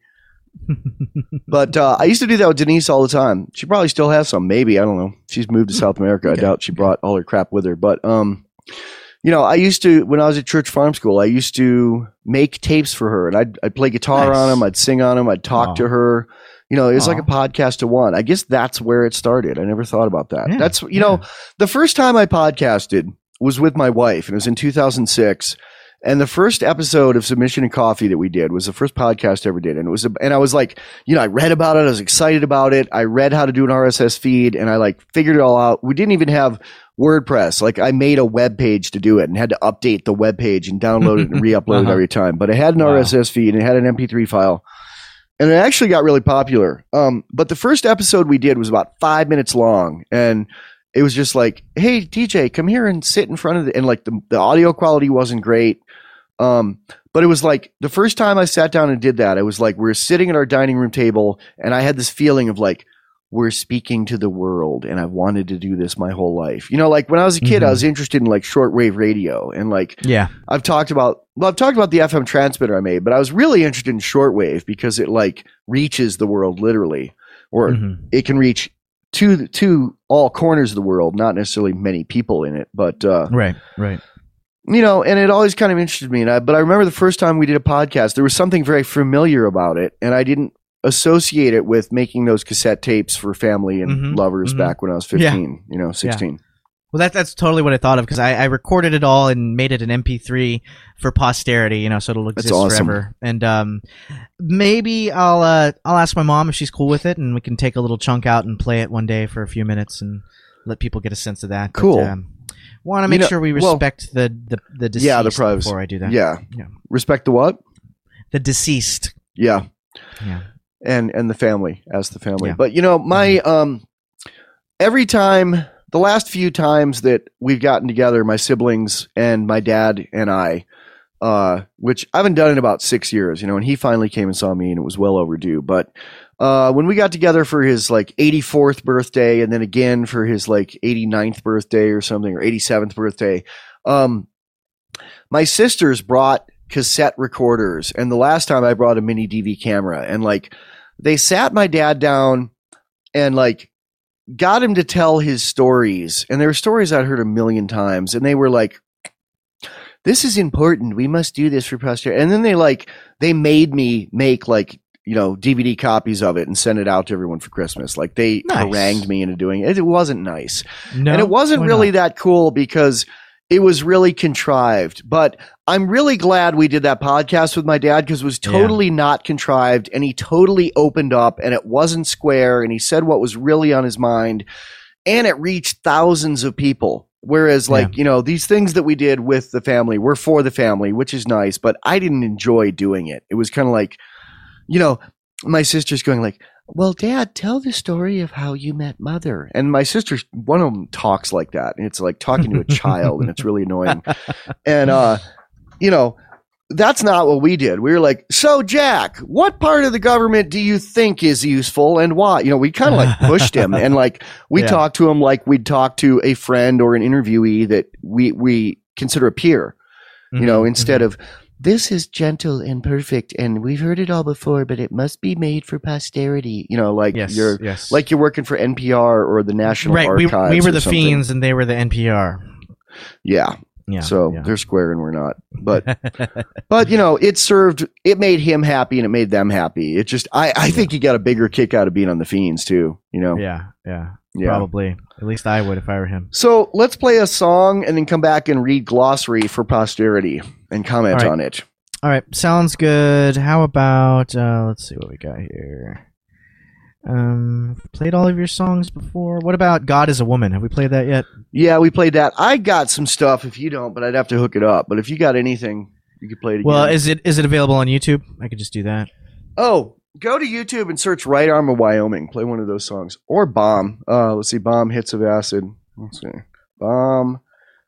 But I used to do that with Denise all the time. She probably still has some. Maybe. I don't know. She's moved to South America. I doubt she brought all her crap with her. But, you know, I used to, when I was at church farm school, I used to make tapes for her. And I'd play guitar on them. I'd sing on them. I'd talk to her. You know, it was like a podcast to one. I guess that's where it started. I never thought about that. Yeah, that's, you know, the first time I podcasted was with my wife, and it was in 2006. And the first episode of Submission and Coffee that we did was the first podcast I ever did. And it was, and I was like, you know, I read about it. I was excited about it. I read how to do an RSS feed, and I like figured it all out. We didn't even have WordPress. Like, I made a web page to do it and had to update the web page and download it and re-upload it every time. But it had an RSS feed and it had an MP3 file. And it actually got really popular. But the first episode we did was about 5 minutes long. And it was just like, hey, DJ, come here and sit in front of and like the audio quality wasn't great. But it was like the first time I sat down and did that, it was like we were sitting at our dining room table, and I had this feeling of like, we're speaking to the world, and I've wanted to do this my whole life. You know, like when I was a kid, I was interested in like shortwave radio, and like, I've talked about the FM transmitter I made, but I was really interested in shortwave because it like reaches the world literally, or it can reach to all corners of the world, not necessarily many people in it, but right. and it always kind of interested me. But I remember the first time we did a podcast, there was something very familiar about it, and I didn't associate it with making those cassette tapes for family and lovers back when I was 15, 16. Yeah. Well, that's totally what I thought of, because I recorded it all and made it an MP3 for posterity, so it'll exist forever. And maybe I'll ask my mom if she's cool with it, and we can take a little chunk out and play it one day for a few minutes and let people get a sense of that. Cool. But, want to make sure we respect the deceased the privacy before I do that. Yeah. Respect the what? The deceased. Yeah. Yeah. And the family, as the family. Yeah. But my every time, the last few times that we've gotten together, my siblings and my dad and I, which I haven't done in about 6 years, and he finally came and saw me, and it was well overdue. But when we got together for his 84th birthday, and then again for his 89th birthday or something, or 87th birthday, my sisters brought cassette recorders, and the last time I brought a mini DV camera, and they sat my dad down and got him to tell his stories, and there were stories I'd heard a million times, and they were like, this is important, we must do this for posterity. And then they made me make DVD copies of it and send it out to everyone for Christmas. They harangued me into doing it. It wasn't nice. No, and it wasn't really that cool because it was really contrived. But I'm really glad we did that podcast with my dad, because it was totally not contrived, and he totally opened up, and it wasn't square, and he said what was really on his mind, and it reached thousands of people. Whereas these things that we did with the family were for the family, which is nice, but I didn't enjoy doing it. It was kind of my sister's going well, Dad, tell the story of how you met Mother. And my sister, one of them talks like that. And it's like talking to a child, and it's really annoying. And, that's not what we did. We were like, so Jack, what part of the government do you think is useful and why? We kind of pushed him, and we talked to him like we'd talk to a friend or an interviewee that we consider a peer, instead of, this is gentle and perfect, and we've heard it all before, but it must be made for posterity. You're working for NPR or the National Archives. We were the Fiends, and they were the NPR. Yeah. So they're square and we're not. But it made him happy and it made them happy. It just I think he got a bigger kick out of being on the Fiends too. Yeah. Probably. At least I would if I were him. So let's play a song and then come back and read glossary for posterity and comment on it. All right, sounds good. How about let's see what we got here. Played all of your songs before. What about God is a Woman? Have we played that yet? Yeah, we played that. I got some stuff if you don't, but I'd have to hook it up. But if you got anything, you could play it again. Well, is it available on YouTube? I could just do that. Oh, go to YouTube and search Right Arm of Wyoming. Play one of those songs. Or Bomb. Let's see. Bomb, Hits of Acid. Let's see. Bomb.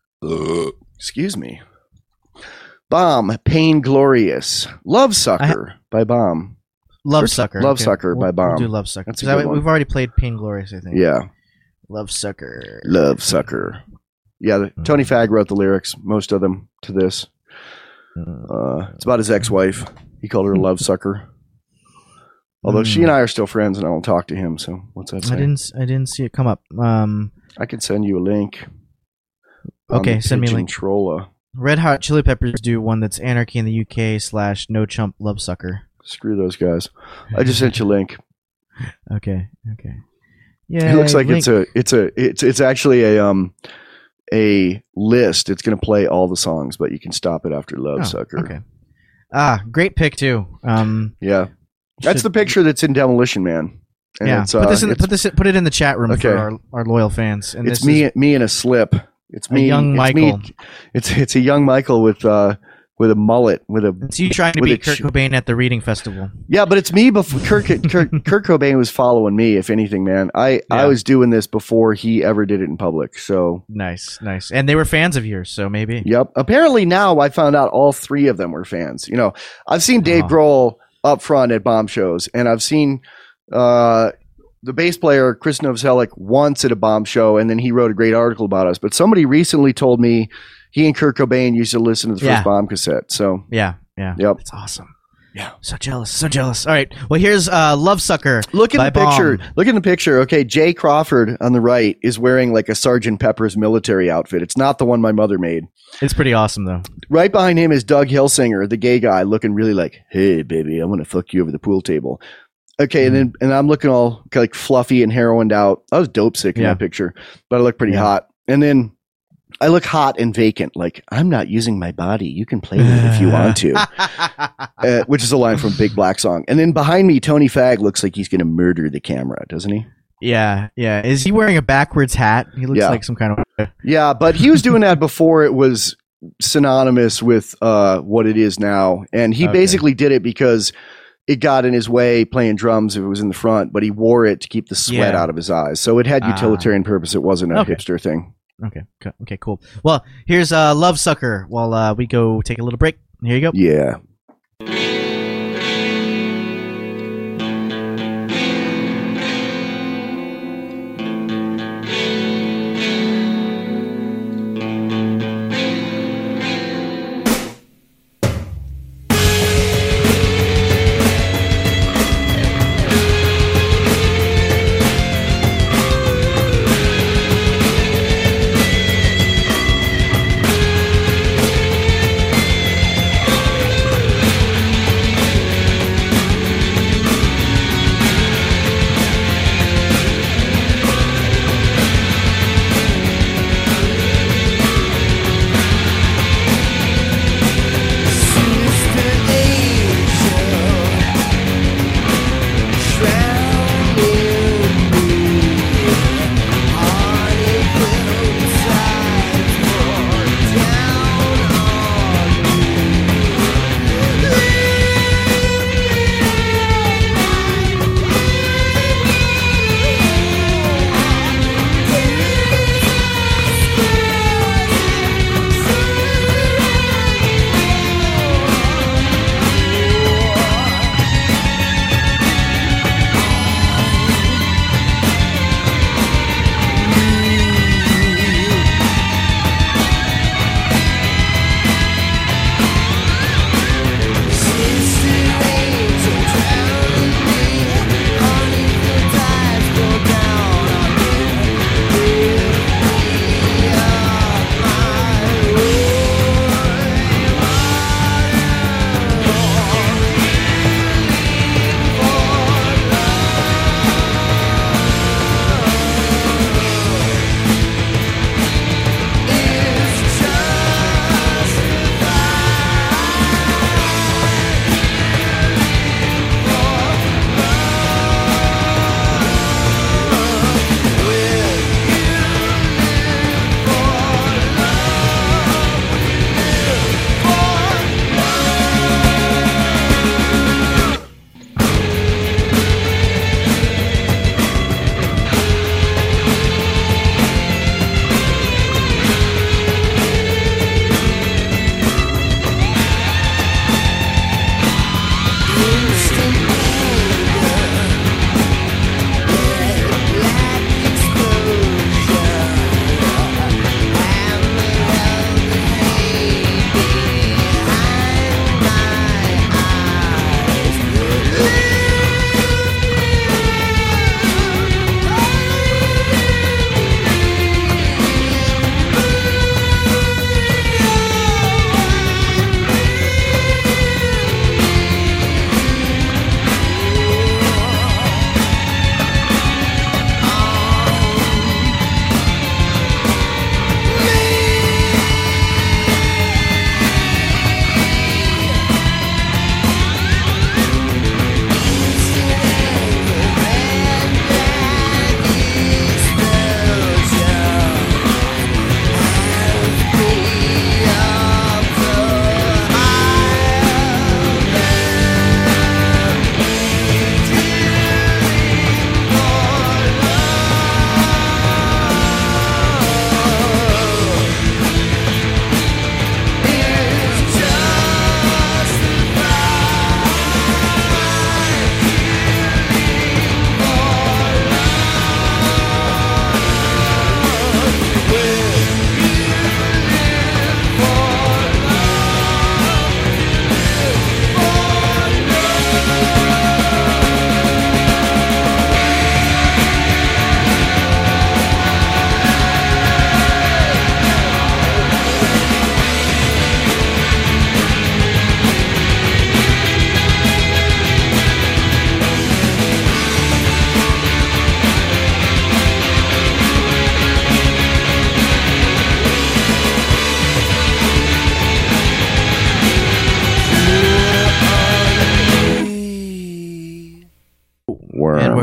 Excuse me. Bomb, Pain Glorious. Love Sucker by Bomb. Love Sucker. Love Sucker by Bomb. We'll do Love Sucker. That's a good one. We've already played Pain Glorious, I think. Yeah. Love Sucker. Love Sucker. Yeah, Tony Fagg wrote the lyrics, most of them, to this. It's about his ex-wife. He called her a love sucker. Although she and I are still friends, and I don't talk to him, so what's that say? I didn't see it come up. I can send you a link. Okay, send me a link. Trolla. Red Hot Chili Peppers do one that's Anarchy in the UK / No Chump Love Sucker. Screw those guys. I just sent you a link. Okay. Yeah. It looks like it's actually a list. It's going to play all the songs, but you can stop it after Love Sucker. Okay. Great pick too. Yeah. That's the picture that's in Demolition Man. And yeah. Put it in the chat room for our loyal fans. And it's me in a slip. It's me, young Michael. It's a young Michael with a mullet, It's you trying to be Kurt Cobain at the reading festival. Yeah, but it's me before Kurt Cobain was following me. If anything, man, I was doing this before he ever did it in public. So nice, and they were fans of yours, so maybe. Yep. Apparently now I found out all three of them were fans. I've seen Dave Grohl up front at Bomb shows, and I've seen the bass player Chris Novoselic once at a Bomb show, and then he wrote a great article about us. But somebody recently told me he and Kurt Cobain used to listen to the first Bomb cassette. So yeah, yep, it's awesome. Yeah. So jealous. All right. Well, here's Love Sucker. Look at by the picture. Bomb. Look at the picture. Okay, Jay Crawford on the right is wearing like a Sgt. Pepper's military outfit. It's not the one my mother made. It's pretty awesome, though. Right behind him is Doug Hilsinger, the gay guy, looking really like, hey, baby, I'm going to fuck you over the pool table. Okay, and I'm looking all like fluffy and heroined out. I was dope sick in that picture, but I look pretty hot. And then I look hot and vacant, like, I'm not using my body. You can play with it if you want to, which is a line from Big Black Song. And then behind me, Tony Fagg looks like he's going to murder the camera, doesn't he? Yeah. Is he wearing a backwards hat? He looks like some kind of... Yeah, but he was doing that before it was synonymous with what it is now. And he basically did it because it got in his way playing drums if it was in the front, but he wore it to keep the sweat out of his eyes. So it had utilitarian purpose. It wasn't a hipster thing. Okay, cool. Well, here's Love Sucker while we go take a little break. Here you go. Yeah.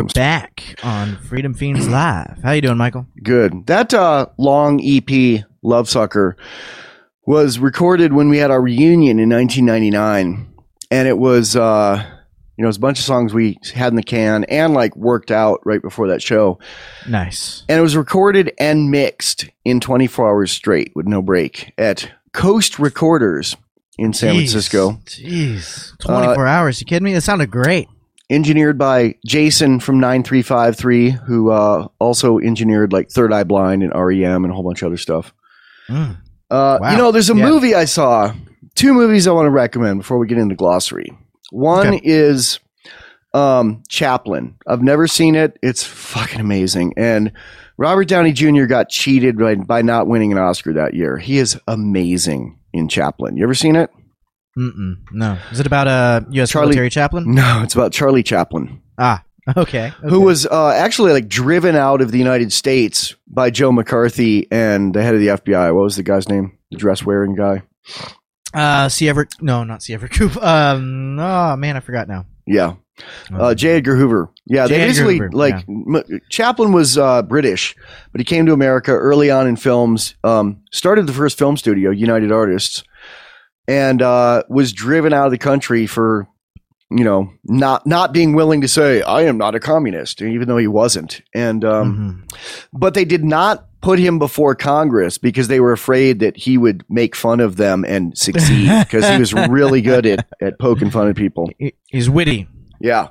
back on Freedom Fiends Live. How you doing, Michael? Good. That long EP, Love Sucker, was recorded when we had our reunion in 1999. And it was, it was a bunch of songs we had in the can and like worked out right before that show. Nice. And it was recorded and mixed in 24 hours straight with no break at Coast Recorders in San Francisco. Jeez. 24 hours. You kidding me? That sounded great. Engineered by Jason from 9353, who also engineered like Third Eye Blind and REM and a whole bunch of other stuff. Wow. There's a movie I saw. Two movies I want to recommend before we get into glossary. One is Chaplin. I've never seen it. It's fucking amazing. And Robert Downey Jr. got cheated by not winning an Oscar that year. He is amazing in Chaplin. You ever seen it? No. Is it about a U.S. military chaplain? No, it's about Charlie Chaplin. Okay. Who was actually like driven out of the United States by Joe McCarthy and the head of the FBI. What was the guy's name? The dress-wearing guy? C. Everett. No, not C. Everett Koop. Oh, man, I forgot now. Yeah. J. Edgar Hoover. Yeah, they basically, Chaplin was British, but he came to America early on in films, started the first film studio, United Artists, and was driven out of the country for, not being willing to say, I am not a communist, even though he wasn't. And but they did not put him before Congress because they were afraid that he would make fun of them and succeed because he was really good at poking fun at people. He's witty. Yeah.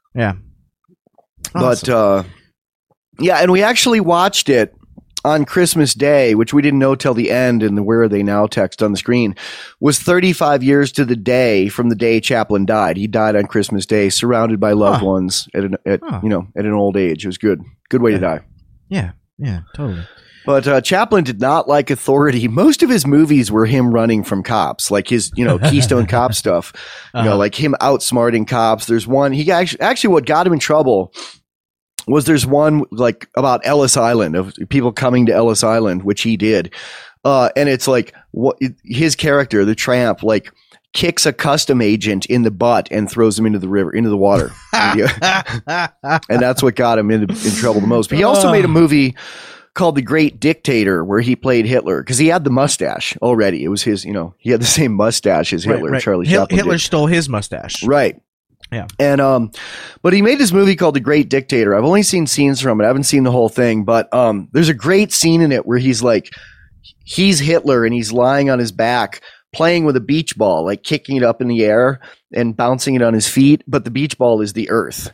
Awesome. But and we actually watched it on Christmas Day, which we didn't know till the end, and the "Where Are They Now" text on the screen was 35 years to the day from the day Chaplin died. He died on Christmas Day, surrounded by loved ones at an old age. It was good way to die. Yeah, totally. But Chaplin did not like authority. Most of his movies were him running from cops, like his, Keystone Cop stuff, like him outsmarting cops. There's one, he actually what got him in trouble was there's one like about Ellis Island, of people coming to Ellis Island, which he did. And it's like his character, the tramp, like kicks a custom agent in the butt and throws him into the water. And that's what got him in trouble the most. But he also made a movie called The Great Dictator, where he played Hitler, because he had the mustache already. It was his, he had the same mustache as Hitler. Right. Charlie Chaplin Hitler stole his mustache. Right. Yeah. And but he made this movie called The Great Dictator. I've only seen scenes from it. I haven't seen the whole thing, but there's a great scene in it where he's Hitler and he's lying on his back playing with a beach ball, like kicking it up in the air and bouncing it on his feet, but the beach ball is the earth,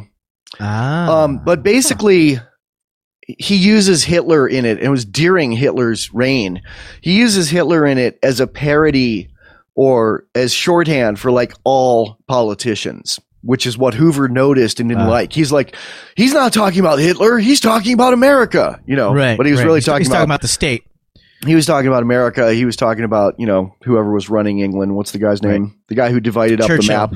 But basically he uses Hitler in it. It was during Hitler's reign. He uses Hitler in it as a parody or as shorthand for like all politicians, which is what Hoover noticed and didn't like. He's like, he's not talking about Hitler. He's talking about America, Right. But he was really talking about the state. He was talking about America. He was talking about, whoever was running England. What's the guy's name? Right. The guy who divided up the map,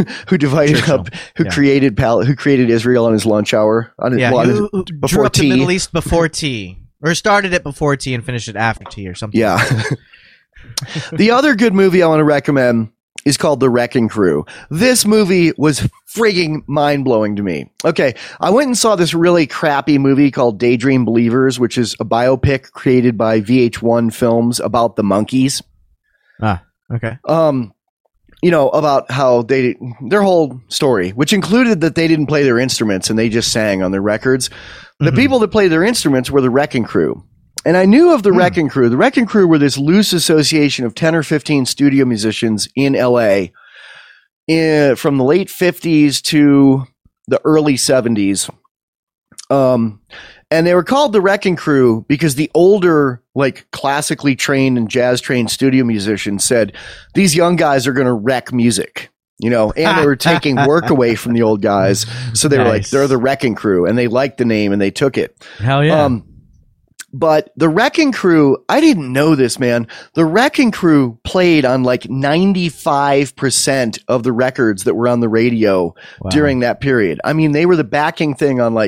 who created Israel on his lunch hour. Who drew up the Middle East before tea, or started it before tea and finished it after tea or something. Yeah. The other good movie I want to recommend is called The Wrecking Crew. This movie was frigging mind-blowing to me. Okay, I went and saw this really crappy movie called Daydream Believers, which is a biopic created by VH1 Films about the Monkees. Okay. About how their whole story, which included that they didn't play their instruments and they just sang on their records. The people that played their instruments were the Wrecking Crew. And I knew of the Wrecking Crew. The Wrecking Crew were this loose association of 10 or 15 studio musicians in LA from the late 50s to the early 70s. And they were called the Wrecking Crew because the older, like classically trained and jazz trained studio musicians said, these young guys are going to wreck music. And they were taking work away from the old guys. So they were like, they're the Wrecking Crew, and they liked the name and they took it. Hell yeah. But the Wrecking Crew, I didn't know this, man. The Wrecking Crew played on like 95% of the records that were on the radio during that period. I mean, they were the backing thing on like,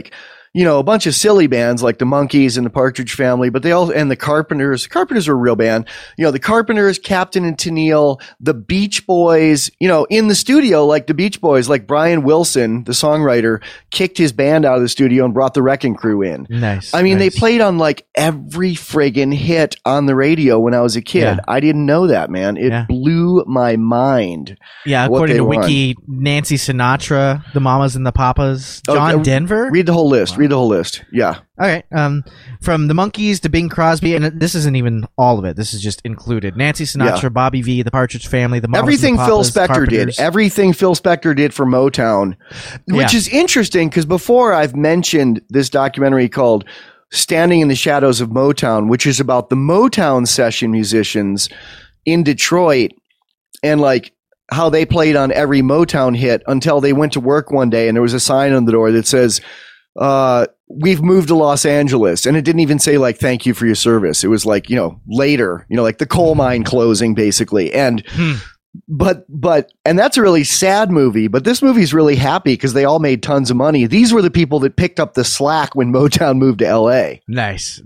a bunch of silly bands like the Monkees and the Partridge Family, but and the Carpenters. The Carpenters were a real band. The Carpenters, Captain and Tennille, the Beach Boys, in the studio, like the Beach Boys, like Brian Wilson, the songwriter, kicked his band out of the studio and brought the Wrecking Crew in. Nice. I mean, they played on like every friggin' hit on the radio when I was a kid. Yeah. I didn't know that, man. It blew my mind. Yeah, according to Wiki, Nancy Sinatra, the Mamas and the Papas, John Denver. Read the whole list. Read the whole list. Yeah. Okay. From the Monkees to Bing Crosby, and this isn't even all of it. This is just included. Nancy Sinatra, Bobby Vee, the Partridge Family, the Mamas Everything and the Papas, Phil Spector Carpenters. did. Everything Phil Spector did for Motown, which is interesting because before I've mentioned this documentary called Standing in the Shadows of Motown, which is about the Motown session musicians in Detroit and like how they played on every Motown hit until they went to work one day and there was a sign on the door that says, we've moved to Los Angeles. And it didn't even say like, thank you for your service. It was like, later, like the coal mine closing basically. And, and that's a really sad movie, but this movie's really happy because they all made tons of money. These were the people that picked up the slack when Motown moved to LA. Nice.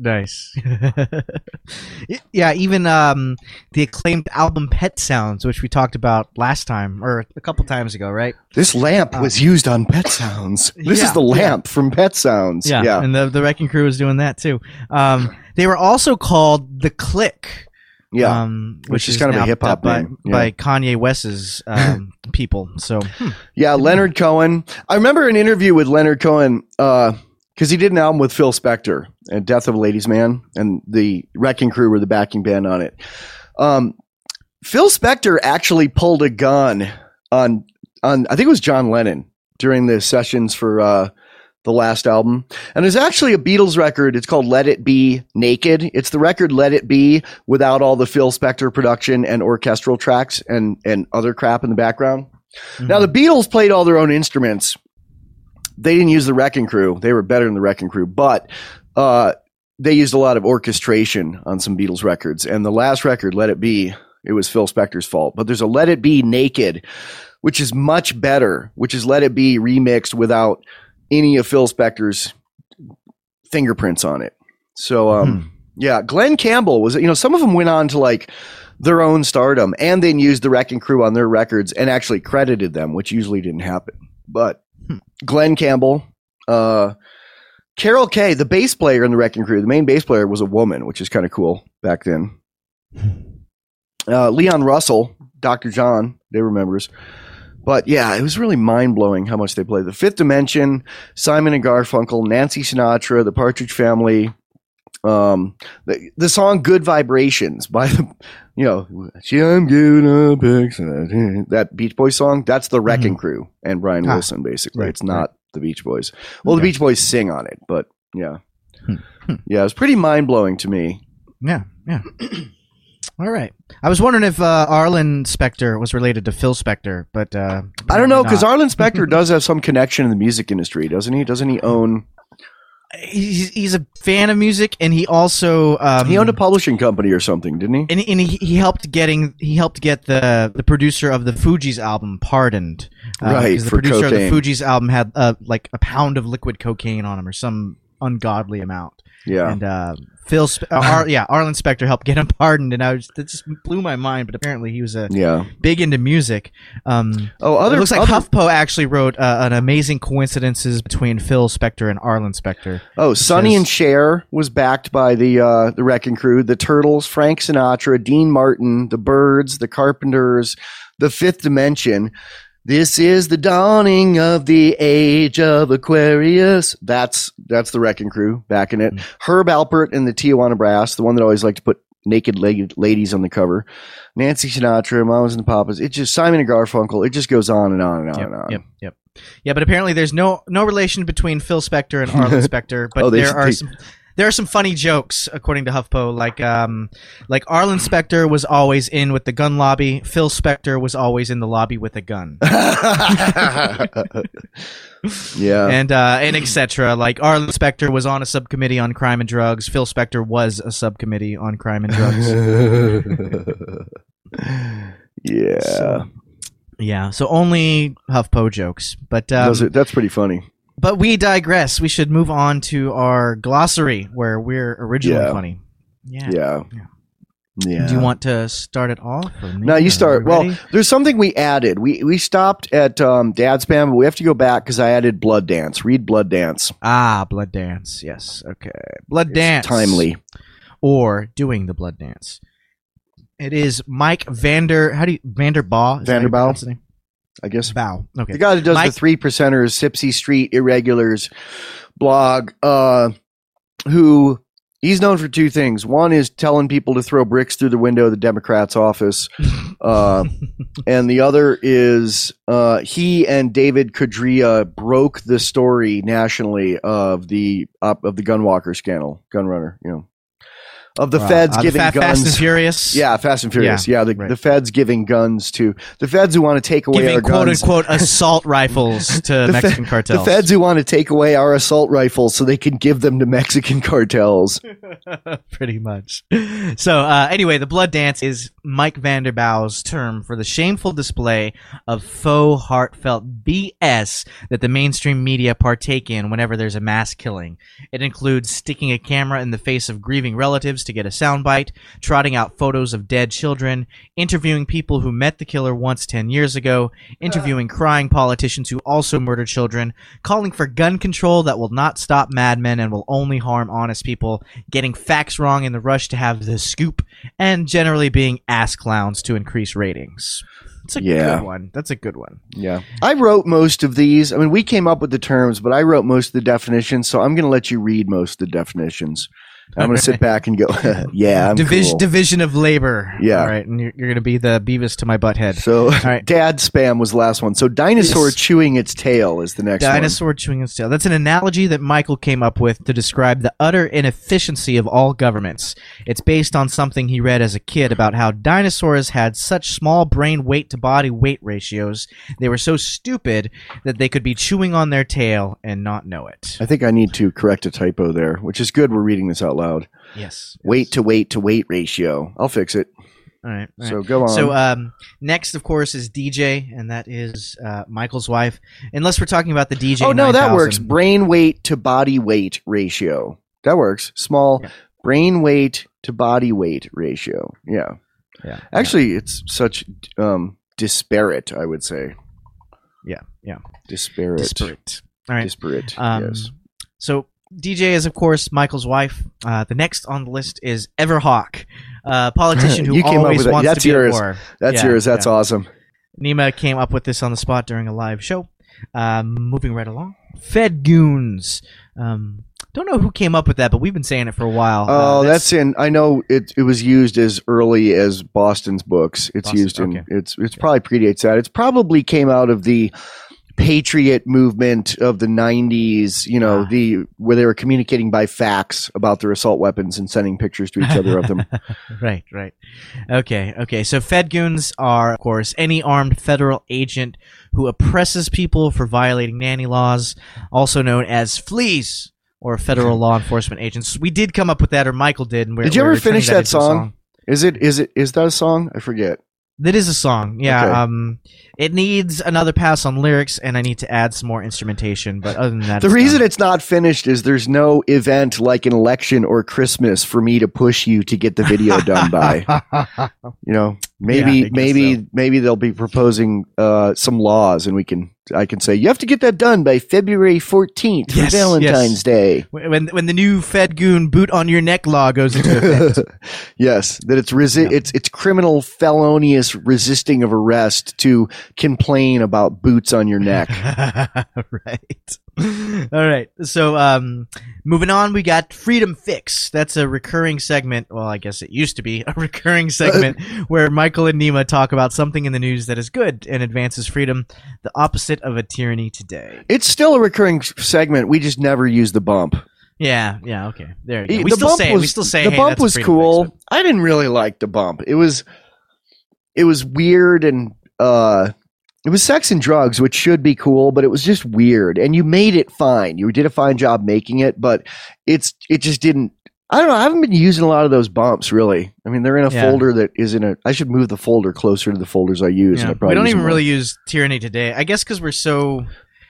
Yeah, even the acclaimed album Pet Sounds, which we talked about last time or a couple times ago, right? This lamp was used on Pet Sounds. This is the lamp from Pet Sounds. Yeah. And the Wrecking Crew was doing that too. They were also called The Click. Yeah, which is kind of a hip hop name by Kanye West's people. So Leonard Cohen. I remember an interview with Leonard Cohen because he did an album with Phil Spector and Death of a Ladies Man, and the Wrecking Crew were the backing band on it. Phil Spector actually pulled a gun on I think it was John Lennon during the sessions for the last album. And there's actually a Beatles record. It's called Let It Be Naked. It's the record Let It Be without all the Phil Spector production and orchestral tracks and other crap in the background. Mm-hmm. Now, the Beatles played all their own instruments. They didn't use the Wrecking Crew. They were better than the Wrecking Crew, but they used a lot of orchestration on some Beatles records. And the last record, Let It Be, it was Phil Spector's fault. But there's a Let It Be Naked, which is much better, which is Let It Be remixed without any of Phil Spector's fingerprints on it. So, Glenn Campbell was, some of them went on to like their own stardom and then used the Wrecking Crew on their records and actually credited them, which usually didn't happen. But Glenn Campbell, Carol Kay, the bass player in the Wrecking Crew, the main bass player was a woman, which is kind of cool back then. Leon Russell, Dr. John, they remembers. But yeah, it was really mind-blowing how much they played. The Fifth Dimension, Simon and Garfunkel, Nancy Sinatra, the Partridge Family, the song Good Vibrations by the, I'm good, that Beach Boys song, that's the Wrecking Crew and Brian Wilson, basically. Right, it's not the Beach Boys. Well, the Beach Boys sing on it, but yeah. Yeah, it was pretty mind-blowing to me. Yeah. All right. I was wondering if Arlen Spector was related to Phil Spector, but I don't know, because Arlen Spector does have some connection in the music industry, doesn't he? Doesn't he own? He's a fan of music, and he also he owned a publishing company or something, didn't he? And he helped get the producer of the Fugees album pardoned. Right, because the producer of the Fugees album had like a pound of liquid cocaine on him or some ungodly amount. Yeah, and Arlen Spector helped get him pardoned, and it just blew my mind. But apparently, he was big into music. It looks like HuffPo actually wrote an amazing coincidences between Phil Spector and Arlen Spector. Oh, Sonny and Cher was backed by the Wrecking Crew, the Turtles, Frank Sinatra, Dean Martin, the Byrds, the Carpenters, the Fifth Dimension. This is the dawning of the age of Aquarius. That's the Wrecking Crew backing it. Herb Alpert and the Tijuana Brass, the one that always liked to put naked ladies on the cover. Nancy Sinatra, Mamas and the Papas. It just Simon and Garfunkel. It just goes on and on and on and on. Yep. Yeah, but apparently there's no relation between Phil Spector and Arlen Spector. But there are some funny jokes, according to HuffPo, like Arlen Spector was always in with the gun lobby. Phil Spector was always in the lobby with a gun. Yeah, and etc. Like Arlen Spector was on a subcommittee on crime and drugs. Phil Spector was a subcommittee on crime and drugs. Yeah. So only HuffPo jokes, but that's pretty funny. But we digress. We should move on to our glossary, where we're originally funny. Yeah. Do you want to start it off? No, you start. Well, there's something we added. We stopped at Dad Spam, but we have to go back because I added Blood Dance. Read Blood Dance. Blood Dance. Yes. Okay. Blood Dance. Timely. Or doing the Blood Dance. It is Mike Vanderbaugh. Vanderbaugh. I guess. Bow. Okay. The guy that does the 3%ers, Sipsy Street Irregulars blog, who he's known for two things. One is telling people to throw bricks through the window of the Democrats' office. And the other is he and David Codrea broke the story nationally of the Gunwalker scandal, Gunrunner, of the feds giving guns. Fast and Furious? Yeah, Fast and Furious. Yeah, the feds giving guns to the feds who want to take away our guns. Quote unquote assault rifles to Mexican cartels. The feds who want to take away our assault rifles so they can give them to Mexican cartels. Pretty much. So anyway, the Blood Dance is Mike Vanderbaugh's term for the shameful display of faux heartfelt BS that the mainstream media partake in whenever there's a mass killing. It includes sticking a camera in the face of grieving relatives to get a soundbite, trotting out photos of dead children, interviewing people who met the killer once 10 years ago, interviewing crying politicians who also murdered children, calling for gun control that will not stop madmen and will only harm honest people, getting facts wrong in the rush to have the scoop, and generally being ass clowns to increase ratings. It's a good one. That's a good one. Yeah. I wrote most of these. I mean, we came up with the terms, but I wrote most of the definitions, so I'm going to let you read most of the definitions. I'm going to sit back and go, yeah, I'm cool. Division of labor. Yeah. All right, and you're going to be the Beavis to my butthead. So, Dad Spam was the last one. So, dinosaur chewing its tail is the next one. Dinosaur chewing its tail. That's an analogy that Michael came up with to describe the utter inefficiency of all governments. It's based on something he read as a kid about how dinosaurs had such small brain weight to body weight ratios. They were so stupid that they could be chewing on their tail and not know it. I think I need to correct a typo there, which is good. We're reading this out loud. Yes. Weight to weight ratio. I'll fix it. All right. So go on. So next, of course, is DJ, and that is Michael's wife. Unless we're talking about the DJ. Oh no, that works. Brain weight to body weight ratio. That works. Small brain weight to body weight ratio. Yeah. Yeah. Actually, it's such disparate, I would say. Yeah. Yeah. Disparate. All right. Disparate. Yes. So DJ is, of course, Michael's wife. The next on the list is Everhawk, a politician who always wants to be at war. That's yours. That's awesome. Nima came up with this on the spot during a live show. Moving right along. Fed Goons. Don't know who came up with that, but we've been saying it for a while. Oh, that's in. I know it was used as early as Boston's books. It's used in. It's probably predates that. It's probably came out of the Patriot movement of the 90s, where they were communicating by fax about their assault weapons and sending pictures to each other of them. Right. Okay. So Fed Goons are, of course, any armed federal agent who oppresses people for violating nanny laws, also known as fleas or federal law enforcement agents. We did come up with that, or Michael did. And did you ever finish that song? Is that a song? I forget. That is a song, yeah. Okay. It needs another pass on lyrics, and I need to add some more instrumentation. But other than that, the reason it's not finished is there's no event like an election or Christmas for me to push you to get the video done by. Maybe they'll be proposing some laws, and I can say you have to get that done by February 14th for Valentine's Day. When the new Fed Goon boot on your neck law goes into effect. Yes, that it's criminal felonious resisting of arrest to complain about boots on your neck. Right. All right. So moving on, we got Freedom Fix. That's a recurring segment. Well, I guess it used to be a recurring segment where Michael and Nima talk about something in the news that is good and advances freedom, the opposite of a tyranny today. It's still a recurring segment. We just never use the bump. Yeah, okay. There you go. We still say the bump was cool. Fix, I didn't really like the bump. It was weird and it was sex and drugs, which should be cool, but it was just weird. And you made it fine. You did a fine job making it, but it just didn't. I don't know. I haven't been using a lot of those bumps, really. I mean, they're in a folder that is in a. I should move the folder closer to the folders I use. Yeah. And I probably we don't even really use tyranny today. I guess because we're so.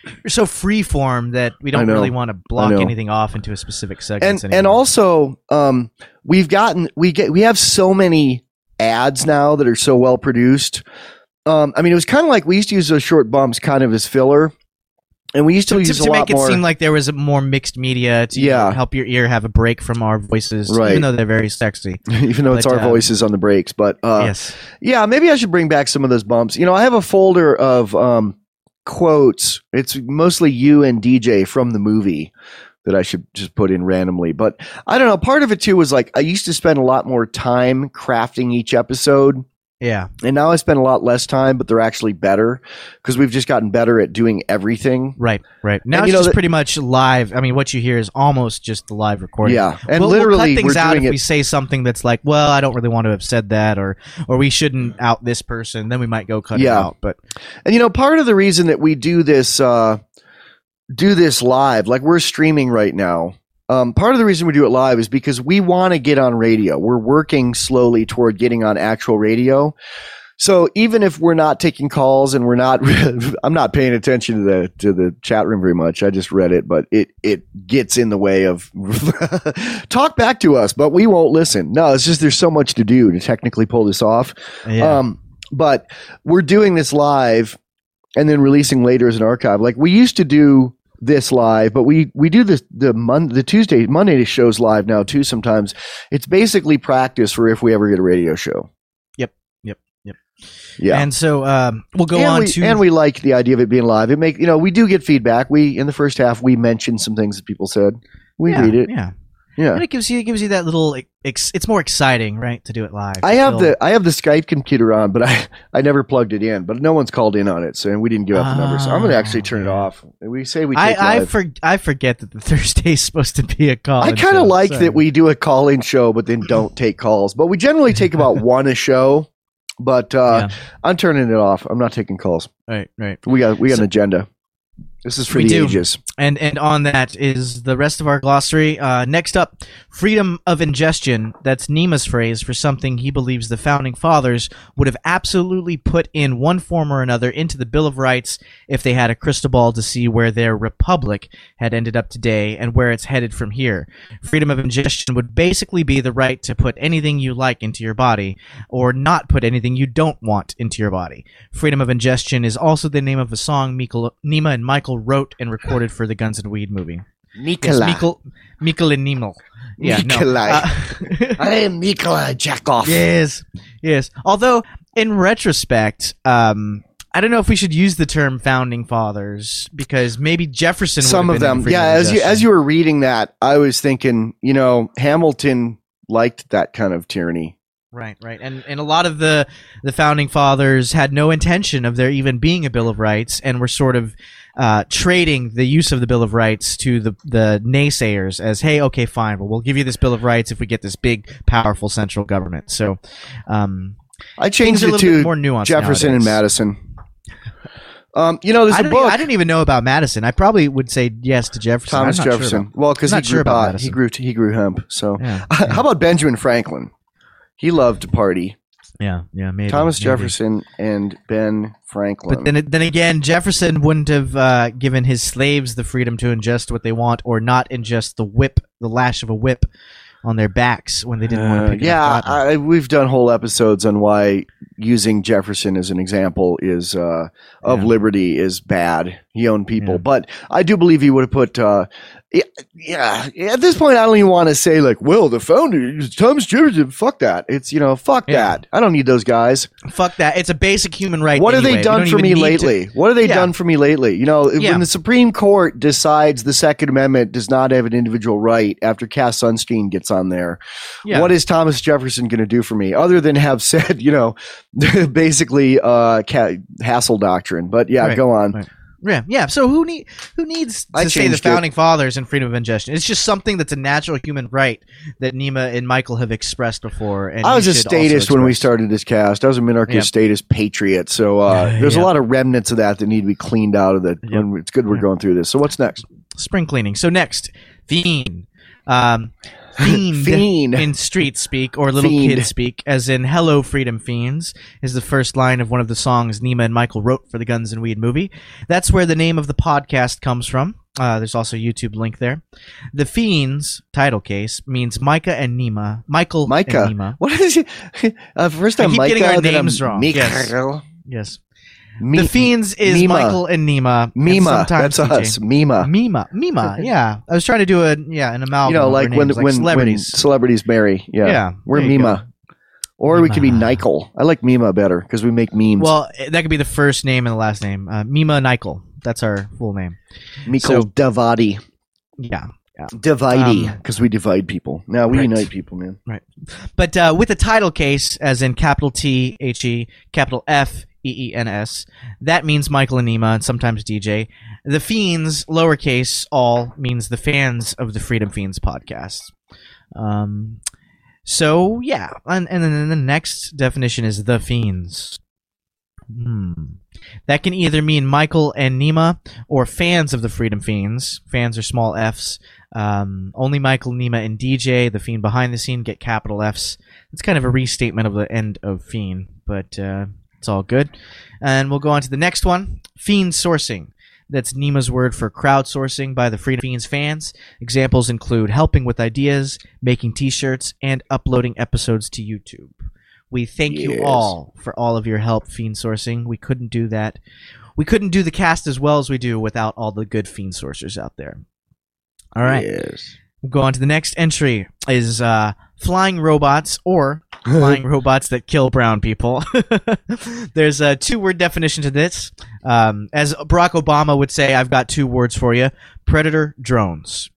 so free form that we don't really want to block anything off into a specific segment. And also, we have so many ads now that are so well produced. I mean, it was kind of like we used to use those short bumps kind of as filler. And we used to use a lot more. To make it seem like there was more mixed media to help your ear have a break from our voices, even though they're very sexy. Even though it's our voices on the breaks. But yes. Yeah, maybe I should bring back some of those bumps. I have a folder of quotes. It's mostly you and DJ from the movie that I should just put in randomly. But I don't know. Part of it, too, was like I used to spend a lot more time crafting each episode. Yeah. And now I spend a lot less time, but they're actually better because we've just gotten better at doing everything. Right. Now it's just pretty much live. I mean, what you hear is almost just the live recording. Yeah. And literally, we'll cut things out if we say something that's like, well, I don't really want to have said that, or we shouldn't out this person. Then we might go cut it out. But and part of the reason that we do this live, like we're streaming right now. Part of the reason we do it live is because we want to get on radio. We're working slowly toward getting on actual radio. So even if we're not taking calls and I'm not paying attention to the chat room very much. I just read it, but it gets in the way of talk back to us, but we won't listen. No, it's just there's so much to do to technically pull this off. Yeah. But we're doing this live and then releasing later as an archive. Like we used to do this live, but we do this the Monday shows live now too. Sometimes it's basically practice for if we ever get a radio show. Yep. Yeah. And so we'll go on to, and we like the idea of it being live. It make we do get feedback. We in the first half we mentioned some things that people said. We read it. Yeah, and it gives you that little. It's more exciting, right, to do it live. I have the Skype computer on, but I never plugged it in. But no one's called in on it, so we didn't give out the number. So I'm going to actually turn it off. We say we take live. I forget that the Thursday is supposed to be a call. I kind of like that we do a call-in show, but then don't take calls. But we generally take about one a show. But I'm turning it off. I'm not taking calls. Right. We got an agenda. This is for the ages. And on that is the rest of our glossary. Next up, freedom of ingestion. That's Nema's phrase for something he believes the Founding Fathers would have absolutely put in one form or another into the Bill of Rights if they had a crystal ball to see where their republic had ended up today and where it's headed from here. Freedom of ingestion would basically be the right to put anything you like into your body or not put anything you don't want into your body. Freedom of ingestion is also the name of a song Nema and Michael wrote and recorded for the Guns and Weed movie. Nikolai. Yes, Mikkel and Nemel. Yeah, Nikolai. I am Nikolai Jackoff. Yes. Although, in retrospect, I don't know if we should use the term Founding Fathers because maybe Jefferson would some have of been them. Yeah, as you were reading that, I was thinking, Hamilton liked that kind of tyranny. Right. And a lot of the Founding Fathers had no intention of there even being a Bill of Rights and were sort of trading the use of the Bill of Rights to the naysayers as, hey, okay, fine, well, we'll give you this Bill of Rights if we get this big, powerful central government. So I changed it to more nuanced Jefferson nowadays. And Madison. There's a book. I didn't even know about Madison. I probably would say yes to Jefferson. Thomas Jefferson. Well, because he grew hemp. So how about Benjamin Franklin? He loved to party. Yeah, maybe. Thomas Jefferson and Ben Franklin. But then again, Jefferson wouldn't have given his slaves the freedom to ingest what they want or not ingest the lash of a whip on their backs when they didn't want to pick it up. We've done whole episodes on why using Jefferson as an example of liberty is bad. He owned people. But I do believe he would have put at this point, I don't even want to say the founder, Thomas Jefferson, fuck that. It's, fuck that. I don't need those guys. Fuck that. It's a basic human right. What have they done for me lately? When the Supreme Court decides the Second Amendment does not have an individual right after Cass Sunstein gets on there, what is Thomas Jefferson going to do for me other than have said, basically Hassel doctrine? But go on. Right. Yeah. So who needs to say the Founding Fathers and freedom of ingestion? It's just something that's a natural human right that Nema and Michael have expressed before. And I was a statist when we started this cast. I was a minarchist statist patriot. So there's a lot of remnants of that need to be cleaned out of it. It's good we're going through this. So what's next? Spring cleaning. So next, Fiend. Fiend in street speak or little kid speak, as in "Hello, Freedom Fiends" is the first line of one of the songs Nima and Michael wrote for the Guns and Weed movie. That's where the name of the podcast comes from. There's also a YouTube link there. The Fiends title case means Micah and Nima. Michael and Nima. What is it? First time I keep Micah, getting our then names wrong. Michael. Yes. The Fiends is Mima. Michael and Nima. Mima. That's DJ. us. Mima. Mima. Yeah. I was trying to do an amalgam. Like when celebrities marry. Yeah. We're Mima. Or we could be Nikel. I like Mima better because we make memes. Well, that could be the first name and the last name. Mima Nikel. That's our full name. Mikel Davadi. Yeah. Divide, because we divide people. Now we unite people, man. Right. But with the title case, as in capital T-H-E, capital F-E-E-N-S, that means Michael and Nima, and sometimes DJ. The Fiends, lowercase all, means the fans of the Freedom Fiends podcast. So, yeah. And then the next definition is the Fiends. That can either mean Michael and Nima or fans of the Freedom Fiends. Fans are small Fs. Only Michael, Nima, and DJ, the Fiend behind the scene, get capital Fs. It's kind of a restatement of the end of Fiend, but it's all good. And we'll go on to the next one. Fiend sourcing. That's Nima's word for crowdsourcing by the Freedom Fiends fans. Examples include helping with ideas, making t-shirts, and uploading episodes to YouTube. We thank you all for all of your help, Fiend sourcing. We couldn't do that. We couldn't do the cast as well as we do without all the good Fiend sourcers out there. All right. Yes. We'll go on to the next entry is flying robots or flying robots that kill brown people. There's a 2-word definition to this. As Barack Obama would say, I've got 2 words for you. Predator drones.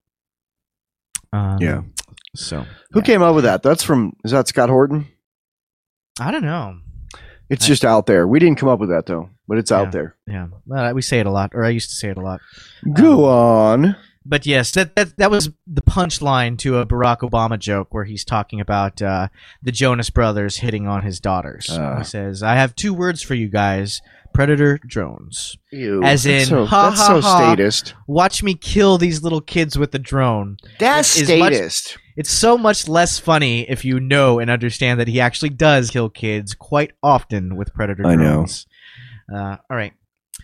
So who came up with that? Is that Scott Horton? I don't know. It's just out there. We didn't come up with that, though, but it's out there. Yeah. We say it a lot, or I used to say it a lot. Go on. But yes, that was the punchline to a Barack Obama joke where he's talking about the Jonas Brothers hitting on his daughters. He says, I have 2 words for you guys. Predator drones. Ew, as in, that's so statist. Watch me kill these little kids with the drone. That's statist. It's so much less funny if you know and understand that he actually does kill kids quite often with Predator drones. I know. All right.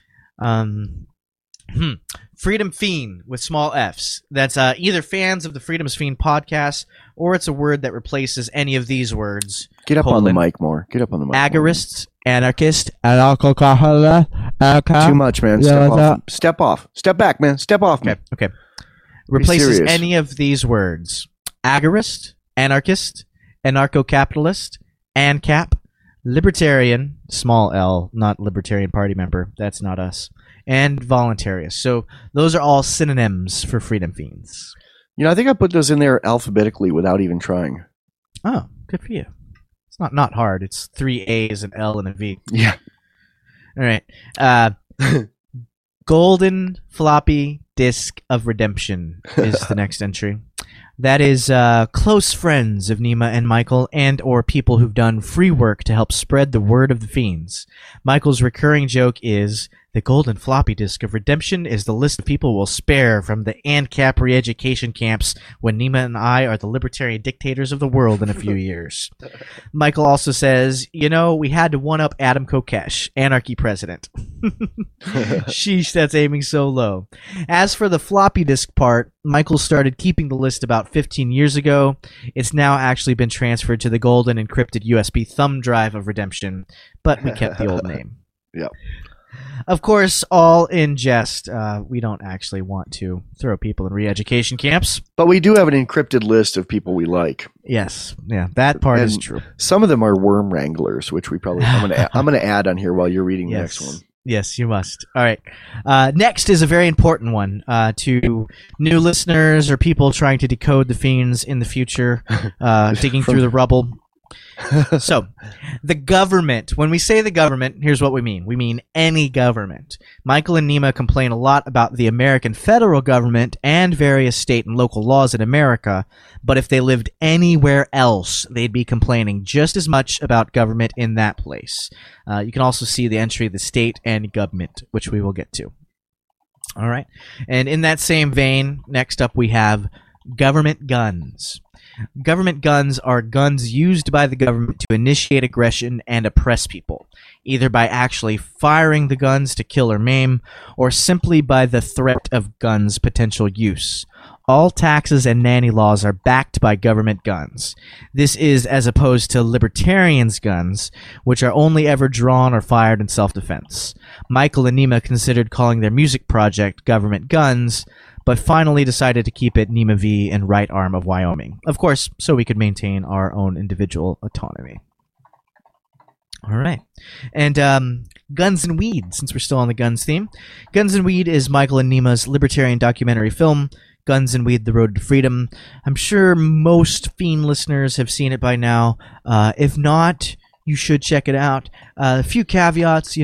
Freedom Fiend with small Fs. That's either fans of the Freedom Fiend podcast, or it's a word that replaces any of these words. Get up on the mic more. Get up on the mic. Agorists, anarchist, Too much, man. Step off. Step back, man. Step off. Okay. Replaces any of these words. Agorist, anarchist, anarcho-capitalist, ANCAP, libertarian, small L, not Libertarian Party member. That's not us. And voluntarist. So those are all synonyms for Freedom Fiends. I think I put those in there alphabetically without even trying. Oh, good for you. It's not hard. It's 3 A's, an L, and a V. Yeah. All right. Golden floppy disk of redemption is the next entry. That is close friends of Nima and Michael, and or people who've done free work to help spread the word of the Fiends. Michael's recurring joke is, the golden floppy disk of redemption is the list of people we'll spare from the ANCAP re-education camps when Nima and I are the libertarian dictators of the world in a few years. Michael also says, we had to one-up Adam Kokesh, anarchy president. Sheesh, that's aiming so low. As for the floppy disk part, Michael started keeping the list about 15 years ago. It's now actually been transferred to the golden encrypted USB thumb drive of redemption, but we kept the old name. Yep. Of course, all in jest. We don't actually want to throw people in re-education camps. But we do have an encrypted list of people we like. Yes. Yeah, that part is true. Some of them are worm wranglers, which I'm gonna add on here while you're reading the next one. Yes, you must. All right. Next is a very important one to new listeners or people trying to decode the Fiends in the future, digging through the rubble. So, the government. When we say the government, here's what we mean. We mean any government. Michael and Nima complain a lot about the American federal government and various state and local laws in America, but if they lived anywhere else, they'd be complaining just as much about government in that place. You can also see the entry of the state and government, which we will get to. All right. And in that same vein, next up we have government guns. Government guns are guns used by the government to initiate aggression and oppress people, either by actually firing the guns to kill or maim, or simply by the threat of guns' potential use. All taxes and nanny laws are backed by government guns. This is as opposed to libertarians' guns, which are only ever drawn or fired in self-defense. Michael and Nima considered calling their music project Government Guns, but finally decided to keep it Nima V and Right Arm of Wyoming. Of course, so we could maintain our own individual autonomy. All right. And Guns and Weed, since we're still on the guns theme. Guns and Weed is Michael and Nima's libertarian documentary film, Guns and Weed, The Road to Freedom. I'm sure most Fiend listeners have seen it by now. If not, you should check it out. A few caveats,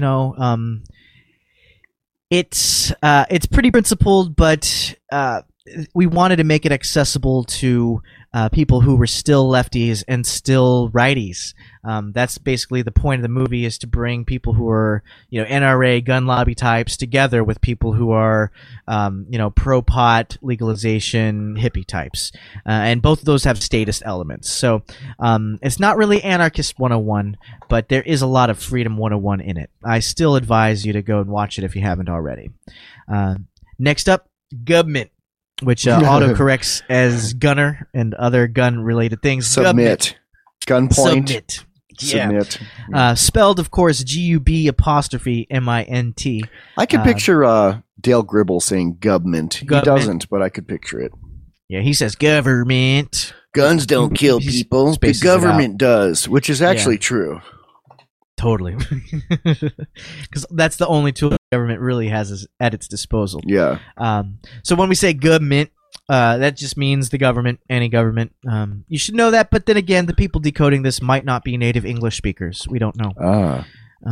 it's pretty principled, but we wanted to make it accessible to people who were still lefties and still righties. That's basically the point of the movie, is to bring people who are, NRA gun lobby types together with people who are, pro-pot legalization hippie types. And both of those have statist elements. So it's not really Anarchist 101, but there is a lot of Freedom 101 in it. I still advise you to go and watch it if you haven't already. Next up, Government, which autocorrects as gunner and other gun-related things. Submit. Gunpoint. Submit. Yeah. Submit. Spelled, of course, GUB''MINT. I could picture Dale Gribble saying government. He doesn't, but I could picture it. Yeah, he says government. Guns don't kill people. The government does, which is actually true. Totally. Because that's the only tool the government really has at its disposal. Yeah. So when we say government, that just means the government, any government. You should know that, but then again, the people decoding this might not be native English speakers. We don't know.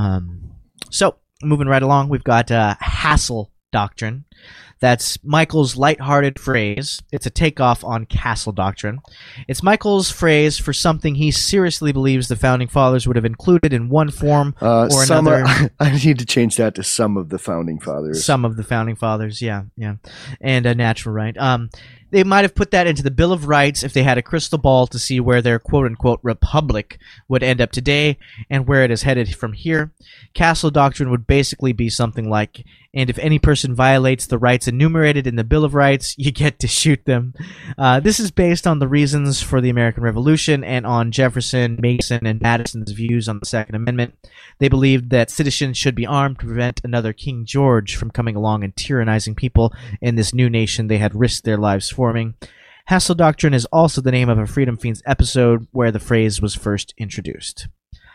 So, moving right along, we've got Hassel Doctrine. That's Michael's lighthearted phrase. It's a takeoff on Castle Doctrine. It's Michael's phrase for something he seriously believes the Founding Fathers would have included in one form or another. I need to change that to some of the Founding Fathers. Some of the Founding Fathers, yeah. And a natural right. They might have put that into the Bill of Rights if they had a crystal ball to see where their quote-unquote republic would end up today and where it is headed from here. Castle Doctrine would basically be something like, and if any person violates the rights enumerated in the Bill of Rights, you get to shoot them. This is based on the reasons for the American Revolution and on Jefferson, Mason, and Madison's views on the Second Amendment. They believed that citizens should be armed to prevent another King George from coming along and tyrannizing people in this new nation they had risked their lives forming. Hassel Doctrine is also the name of a Freedom Fiends episode where the phrase was first introduced.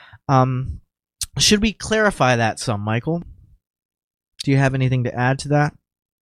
Should we clarify that some, Michael? Do you have anything to add to that?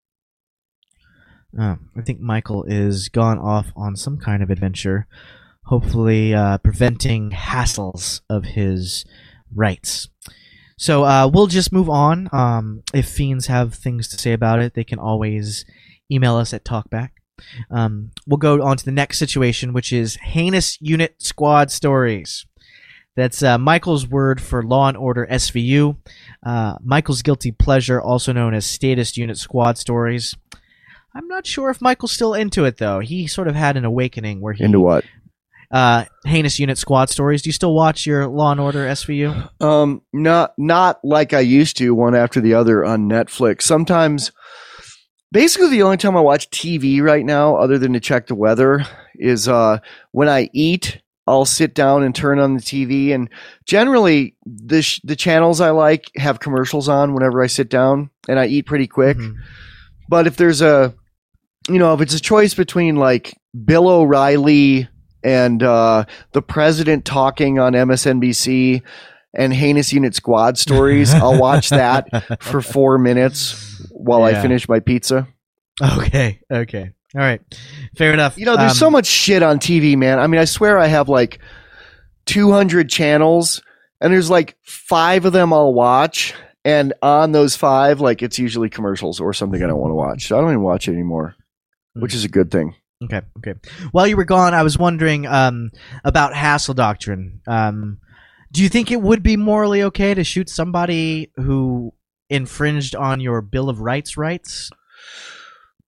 I think Michael is gone off on some kind of adventure, hopefully preventing hassles of his rights. So we'll just move on. If Fiends have things to say about it, they can always email us at Talkback. We'll go on to the next situation, which is Heinous Unit Squad Stories. That's Michael's word for Law and Order SVU. Michael's guilty pleasure, also known as Statist Unit Squad Stories. I'm not sure if Michael's still into it, though. He sort of had an awakening where he... Into what? Heinous Unit Squad Stories. Do you still watch your Law and Order SVU? Not like I used to, one after the other on Netflix. Sometimes... Basically, the only time I watch TV right now, other than to check the weather, is when I eat. I'll sit down and turn on the TV, and generally, the channels I like have commercials on whenever I sit down, and I eat pretty quick. Mm-hmm. But if there's if it's a choice between like Bill O'Reilly and the president talking on MSNBC and Heinous Unit Squad Stories, I'll watch that for 4 minutes while I finish my pizza. Okay. All right. Fair enough. There's so much shit on TV, man. I mean, I swear I have like 200 channels, and there's like 5 of them I'll watch. And on those 5, like, it's usually commercials or something I don't want to watch. So I don't even watch it anymore, which is a good thing. Okay. While you were gone, I was wondering about Hassel Doctrine. Do you think it would be morally okay to shoot somebody who infringed on your Bill of Rights rights?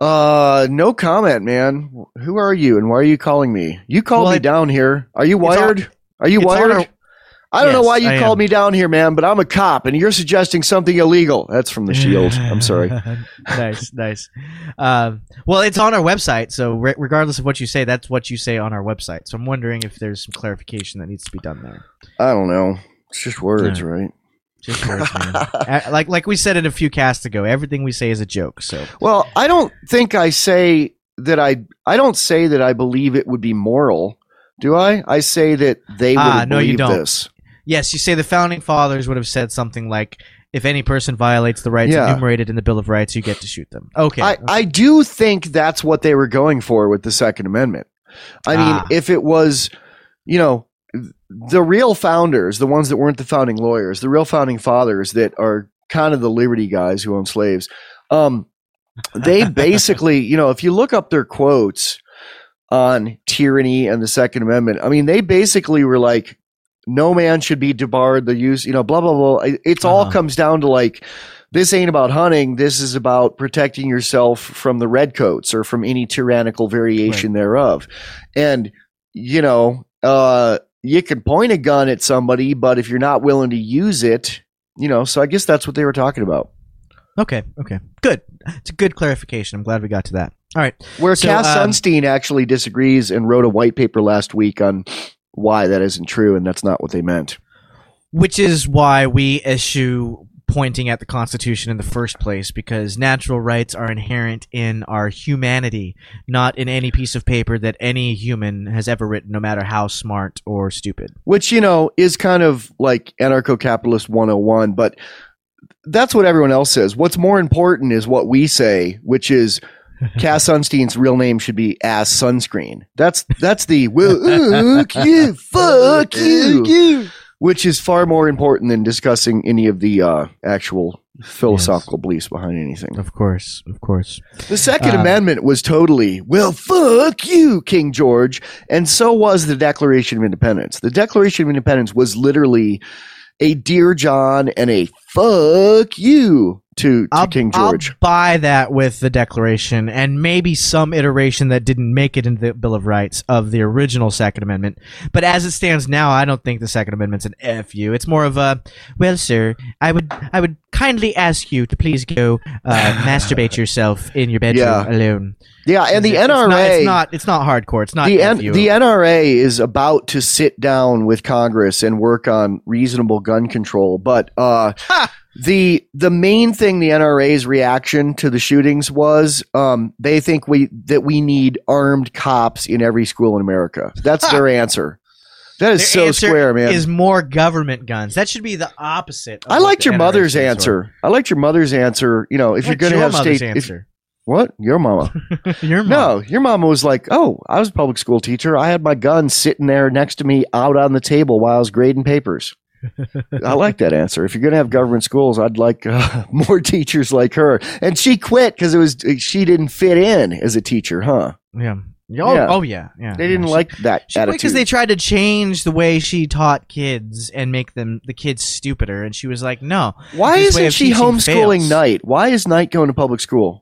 No comment, man. Who are you and why are you calling me? You called me down here. Are you wired? Are you wired? I don't know why you called me down here, man, but I'm a cop and you're suggesting something illegal. That's from the Shield. I'm sorry. Nice. Well, it's on our website, so regardless of what you say, that's what you say on our website. So I'm wondering if there's some clarification that needs to be done there. I don't know. It's just words, right? Just words, man. like we said it a few casts ago, everything we say is a joke. So, well, I don't think I say that I don't say that I believe it would be moral, do I? I say that they would believe this. Yes, you say the founding fathers would have said something like, if any person violates the rights enumerated in the Bill of Rights, you get to shoot them. Okay. I do think that's what they were going for with the Second Amendment. I mean, if it was, the real founders, the ones that weren't the founding lawyers, the real founding fathers that are kind of the liberty guys who own slaves, they basically, if you look up their quotes on tyranny and the Second Amendment, I mean, they basically were like, no man should be debarred the use, blah, blah, blah. It's all comes down to like, this ain't about hunting. This is about protecting yourself from the redcoats or from any tyrannical variation thereof. And, you can point a gun at somebody, but if you're not willing to use it, so I guess that's what they were talking about. Okay. Good. It's a good clarification. I'm glad we got to that. All right. Where Cass Sunstein actually disagrees and wrote a white paper last week on why that isn't true, and that's not what they meant. Which is why we issue pointing at the Constitution in the first place, because natural rights are inherent in our humanity, not in any piece of paper that any human has ever written, no matter how smart or stupid. Which, is kind of like anarcho-capitalist 101, but that's what everyone else says. What's more important is what we say, which is Cass Sunstein's real name should be Ass Sunscreen. That's the fuck you, which is far more important than discussing any of the actual philosophical beliefs behind anything. Of course. The Second Amendment was totally, fuck you, King George, and so was the Declaration of Independence. The Declaration of Independence was literally a Dear John and a fuck you to King George. I'll buy that with the Declaration and maybe some iteration that didn't make it into the Bill of Rights of the original Second Amendment. But as it stands now, I don't think the Second Amendment's an F-U. It's more of a, well, sir, I would kindly ask you to please go masturbate yourself in your bedroom alone. Yeah, and the NRA... It's not hardcore. It's not the NRA is about to sit down with Congress and work on reasonable gun control, but the main thing, the NRA's reaction to the shootings was they think we need armed cops in every school in America. That's their answer. That is so square, man. Is more government guns. That should be the opposite. I liked your mother's answer. I liked your mother's answer. If you're going to have state... What? Your mama? Your mama. No, your mama was like, I was a public school teacher. I had my gun sitting there next to me out on the table while I was grading papers. I like that answer. If you're going to have government schools, I'd like more teachers like her. And she quit because she didn't fit in as a teacher, huh? Yeah. Oh yeah. They didn't like that attitude. Because they tried to change the way she taught kids and make the kids stupider. And she was like, no. Why isn't she homeschooling Knight? Why is Knight going to public school?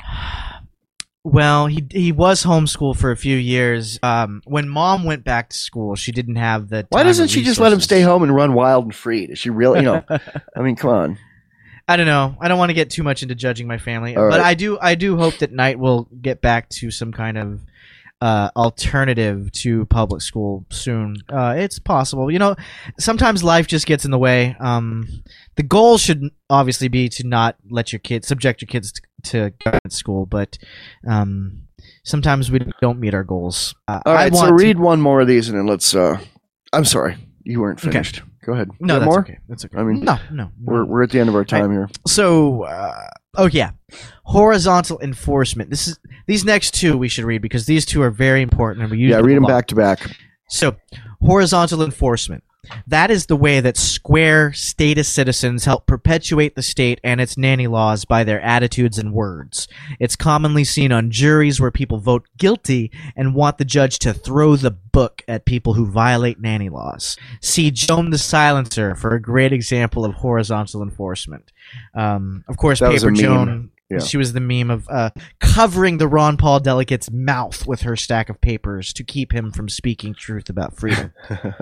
Well, he was homeschooled for a few years. When Mom went back to school, she didn't have the time. Why doesn't she just let him stay home and run wild and free? Does she really, I mean, come on. I don't know. I don't want to get too much into judging my family, but I do hope that Knight will get back to some kind of alternative to public school soon. It's possible. Sometimes life just gets in the way. The goal should obviously be to not let subject your kids to government school, but sometimes we don't meet our goals. All right, so read one more of these and then let's... I'm sorry, you weren't finished. Okay. Go ahead. No, that's more? Okay. That's okay. I mean, no. We're at the end of our time here. So, horizontal enforcement. These next two we should read because these two are very important, and we use read them back to back. So, horizontal enforcement. That is the way that square statist citizens help perpetuate the state and its nanny laws by their attitudes and words. It's commonly seen on juries where people vote guilty and want the judge to throw the book at people who violate nanny laws. See Joan the Silencer for a great example of horizontal enforcement. Of course, Paper Joan... Yeah. She was the meme of covering the Ron Paul delegate's mouth with her stack of papers to keep him from speaking truth about freedom.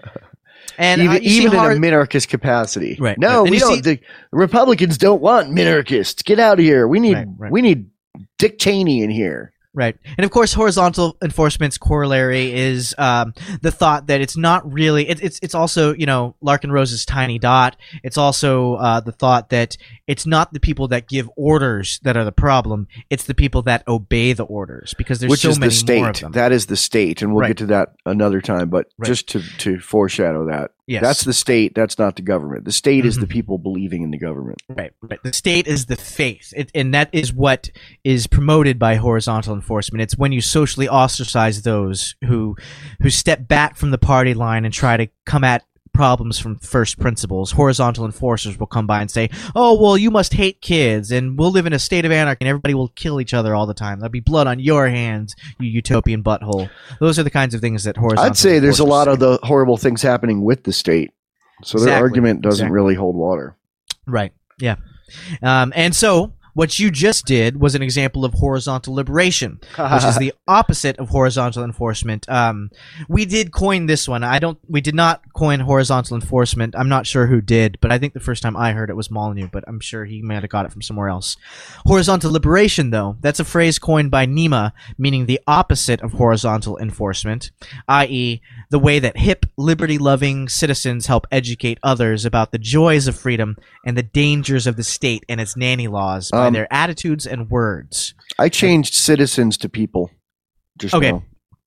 And even in a minarchist capacity. Right. No, we don't. The Republicans don't want minarchists. Get out of here. We need Dick Cheney in here. Right. And of course, horizontal enforcement's corollary is the thought that it's not really, it's also, Larkin Rose's tiny dot. It's also the thought that it's not the people that give orders that are the problem. It's the people that obey the orders, because there's so many more of them. That is the state. And we'll get to that another time. But just to foreshadow that. Yes. That's the state. That's not the government. The state is the people believing in the government. Right. The state is the faith. And that is what is promoted by horizontal enforcement. It's when you socially ostracize those who step back from the party line and try to come at problems from first principles. Horizontal enforcers will come by and say, oh, well, you must hate kids, and we'll live in a state of anarchy, and everybody will kill each other all the time. There'll be blood on your hands, you utopian butthole. Those are the kinds of things that horizontal I'd say there's a lot of the horrible things happening with the state. So their argument doesn't really hold water. Right. Yeah. And so what you just did was an example of horizontal liberation, which is the opposite of horizontal enforcement. We did coin this one. We did not coin horizontal enforcement. I'm not sure who did, but I think the first time I heard it was Molyneux, but I'm sure he might have got it from somewhere else. Horizontal liberation, though, that's a phrase coined by Nima, meaning the opposite of horizontal enforcement, i.e., the way that hip, liberty-loving citizens help educate others about the joys of freedom and the dangers of the state and its nanny laws by their attitudes and words. I changed citizens to people. Just now.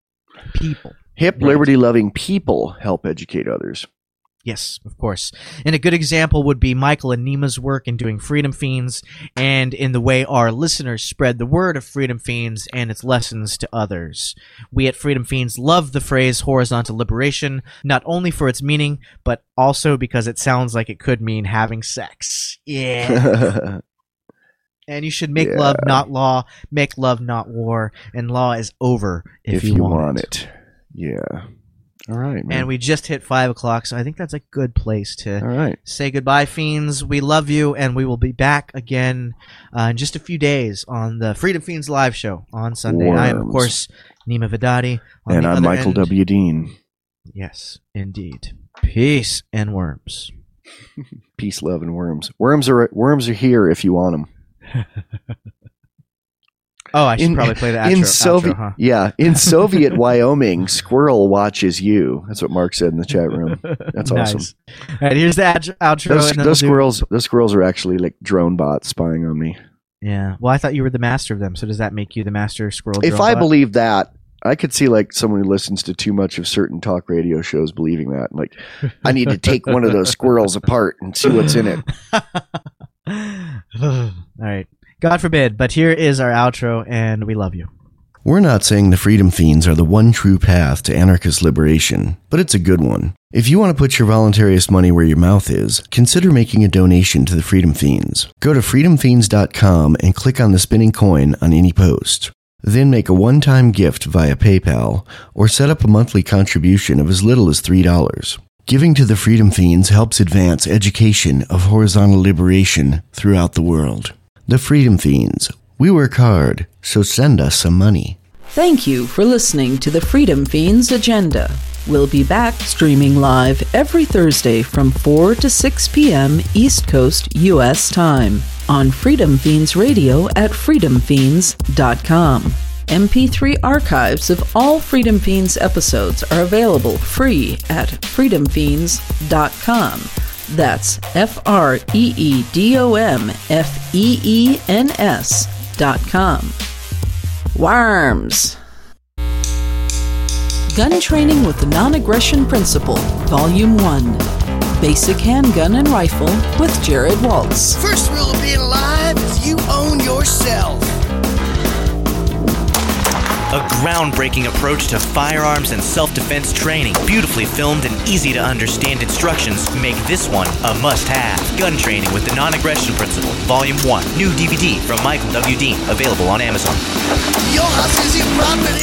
People. Hip, liberty-loving people help educate others. Yes, of course. And a good example would be Michael and Nima's work in doing Freedom Fiends and in the way our listeners spread the word of Freedom Fiends and its lessons to others. We at Freedom Fiends love the phrase horizontal liberation, not only for its meaning, but also because it sounds like it could mean having sex. Yeah. And you should make love, not law, make love, not war, and law is over if you want it. Yeah. All right, man. And we just hit 5 o'clock, so I think that's a good place to say goodbye, Fiends. We love you, and we will be back again in just a few days on the Freedom Fiends live show on Sunday. I am, of course, Nima Vidadi. And I'm Michael W. Dean. Yes, indeed. Peace and worms. Peace, love, and worms. Worms are here if you want them. Oh, I should probably play the outro, huh? Yeah, in Soviet Wyoming, squirrel watches you. That's what Mark said in the chat room. That's awesome. All right, here's the outro. Those squirrels are actually like drone bots spying on me. Yeah. Well, I thought you were the master of them. So does that make you the master squirrel? If I believe that, I could see like someone who listens to too much of certain talk radio shows believing that. Like, I need to take one of those squirrels apart and see what's in it. All right. God forbid, but here is our outro, and we love you. We're not saying the Freedom Fiends are the one true path to anarchist liberation, but it's a good one. If you want to put your voluntarist money where your mouth is, consider making a donation to the Freedom Fiends. Go to freedomfiends.com and click on the spinning coin on any post. Then make a one-time gift via PayPal, or set up a monthly contribution of as little as $3. Giving to the Freedom Fiends helps advance education of horizontal liberation throughout the world. The Freedom Fiends. We work hard, so send us some money. Thank you for listening to the Freedom Fiends Agenda. We'll be back streaming live every Thursday from 4 to 6 p.m. East Coast, U.S. time on Freedom Fiends Radio at freedomfiends.com. MP3 archives of all Freedom Fiends episodes are available free at freedomfiends.com. That's freedomfeens.com. Worms. Gun Training with the Non-Aggression Principle, Volume 1. Basic Handgun and Rifle with Jared Waltz. First rule of being alive is you own yourself. A groundbreaking approach to firearms and self-defense training. Beautifully filmed and easy to understand instructions make this one a must-have. Gun Training with the Non-Aggression Principle, Volume 1. New DVD from Michael W. Dean, available on Amazon. Your house is your property.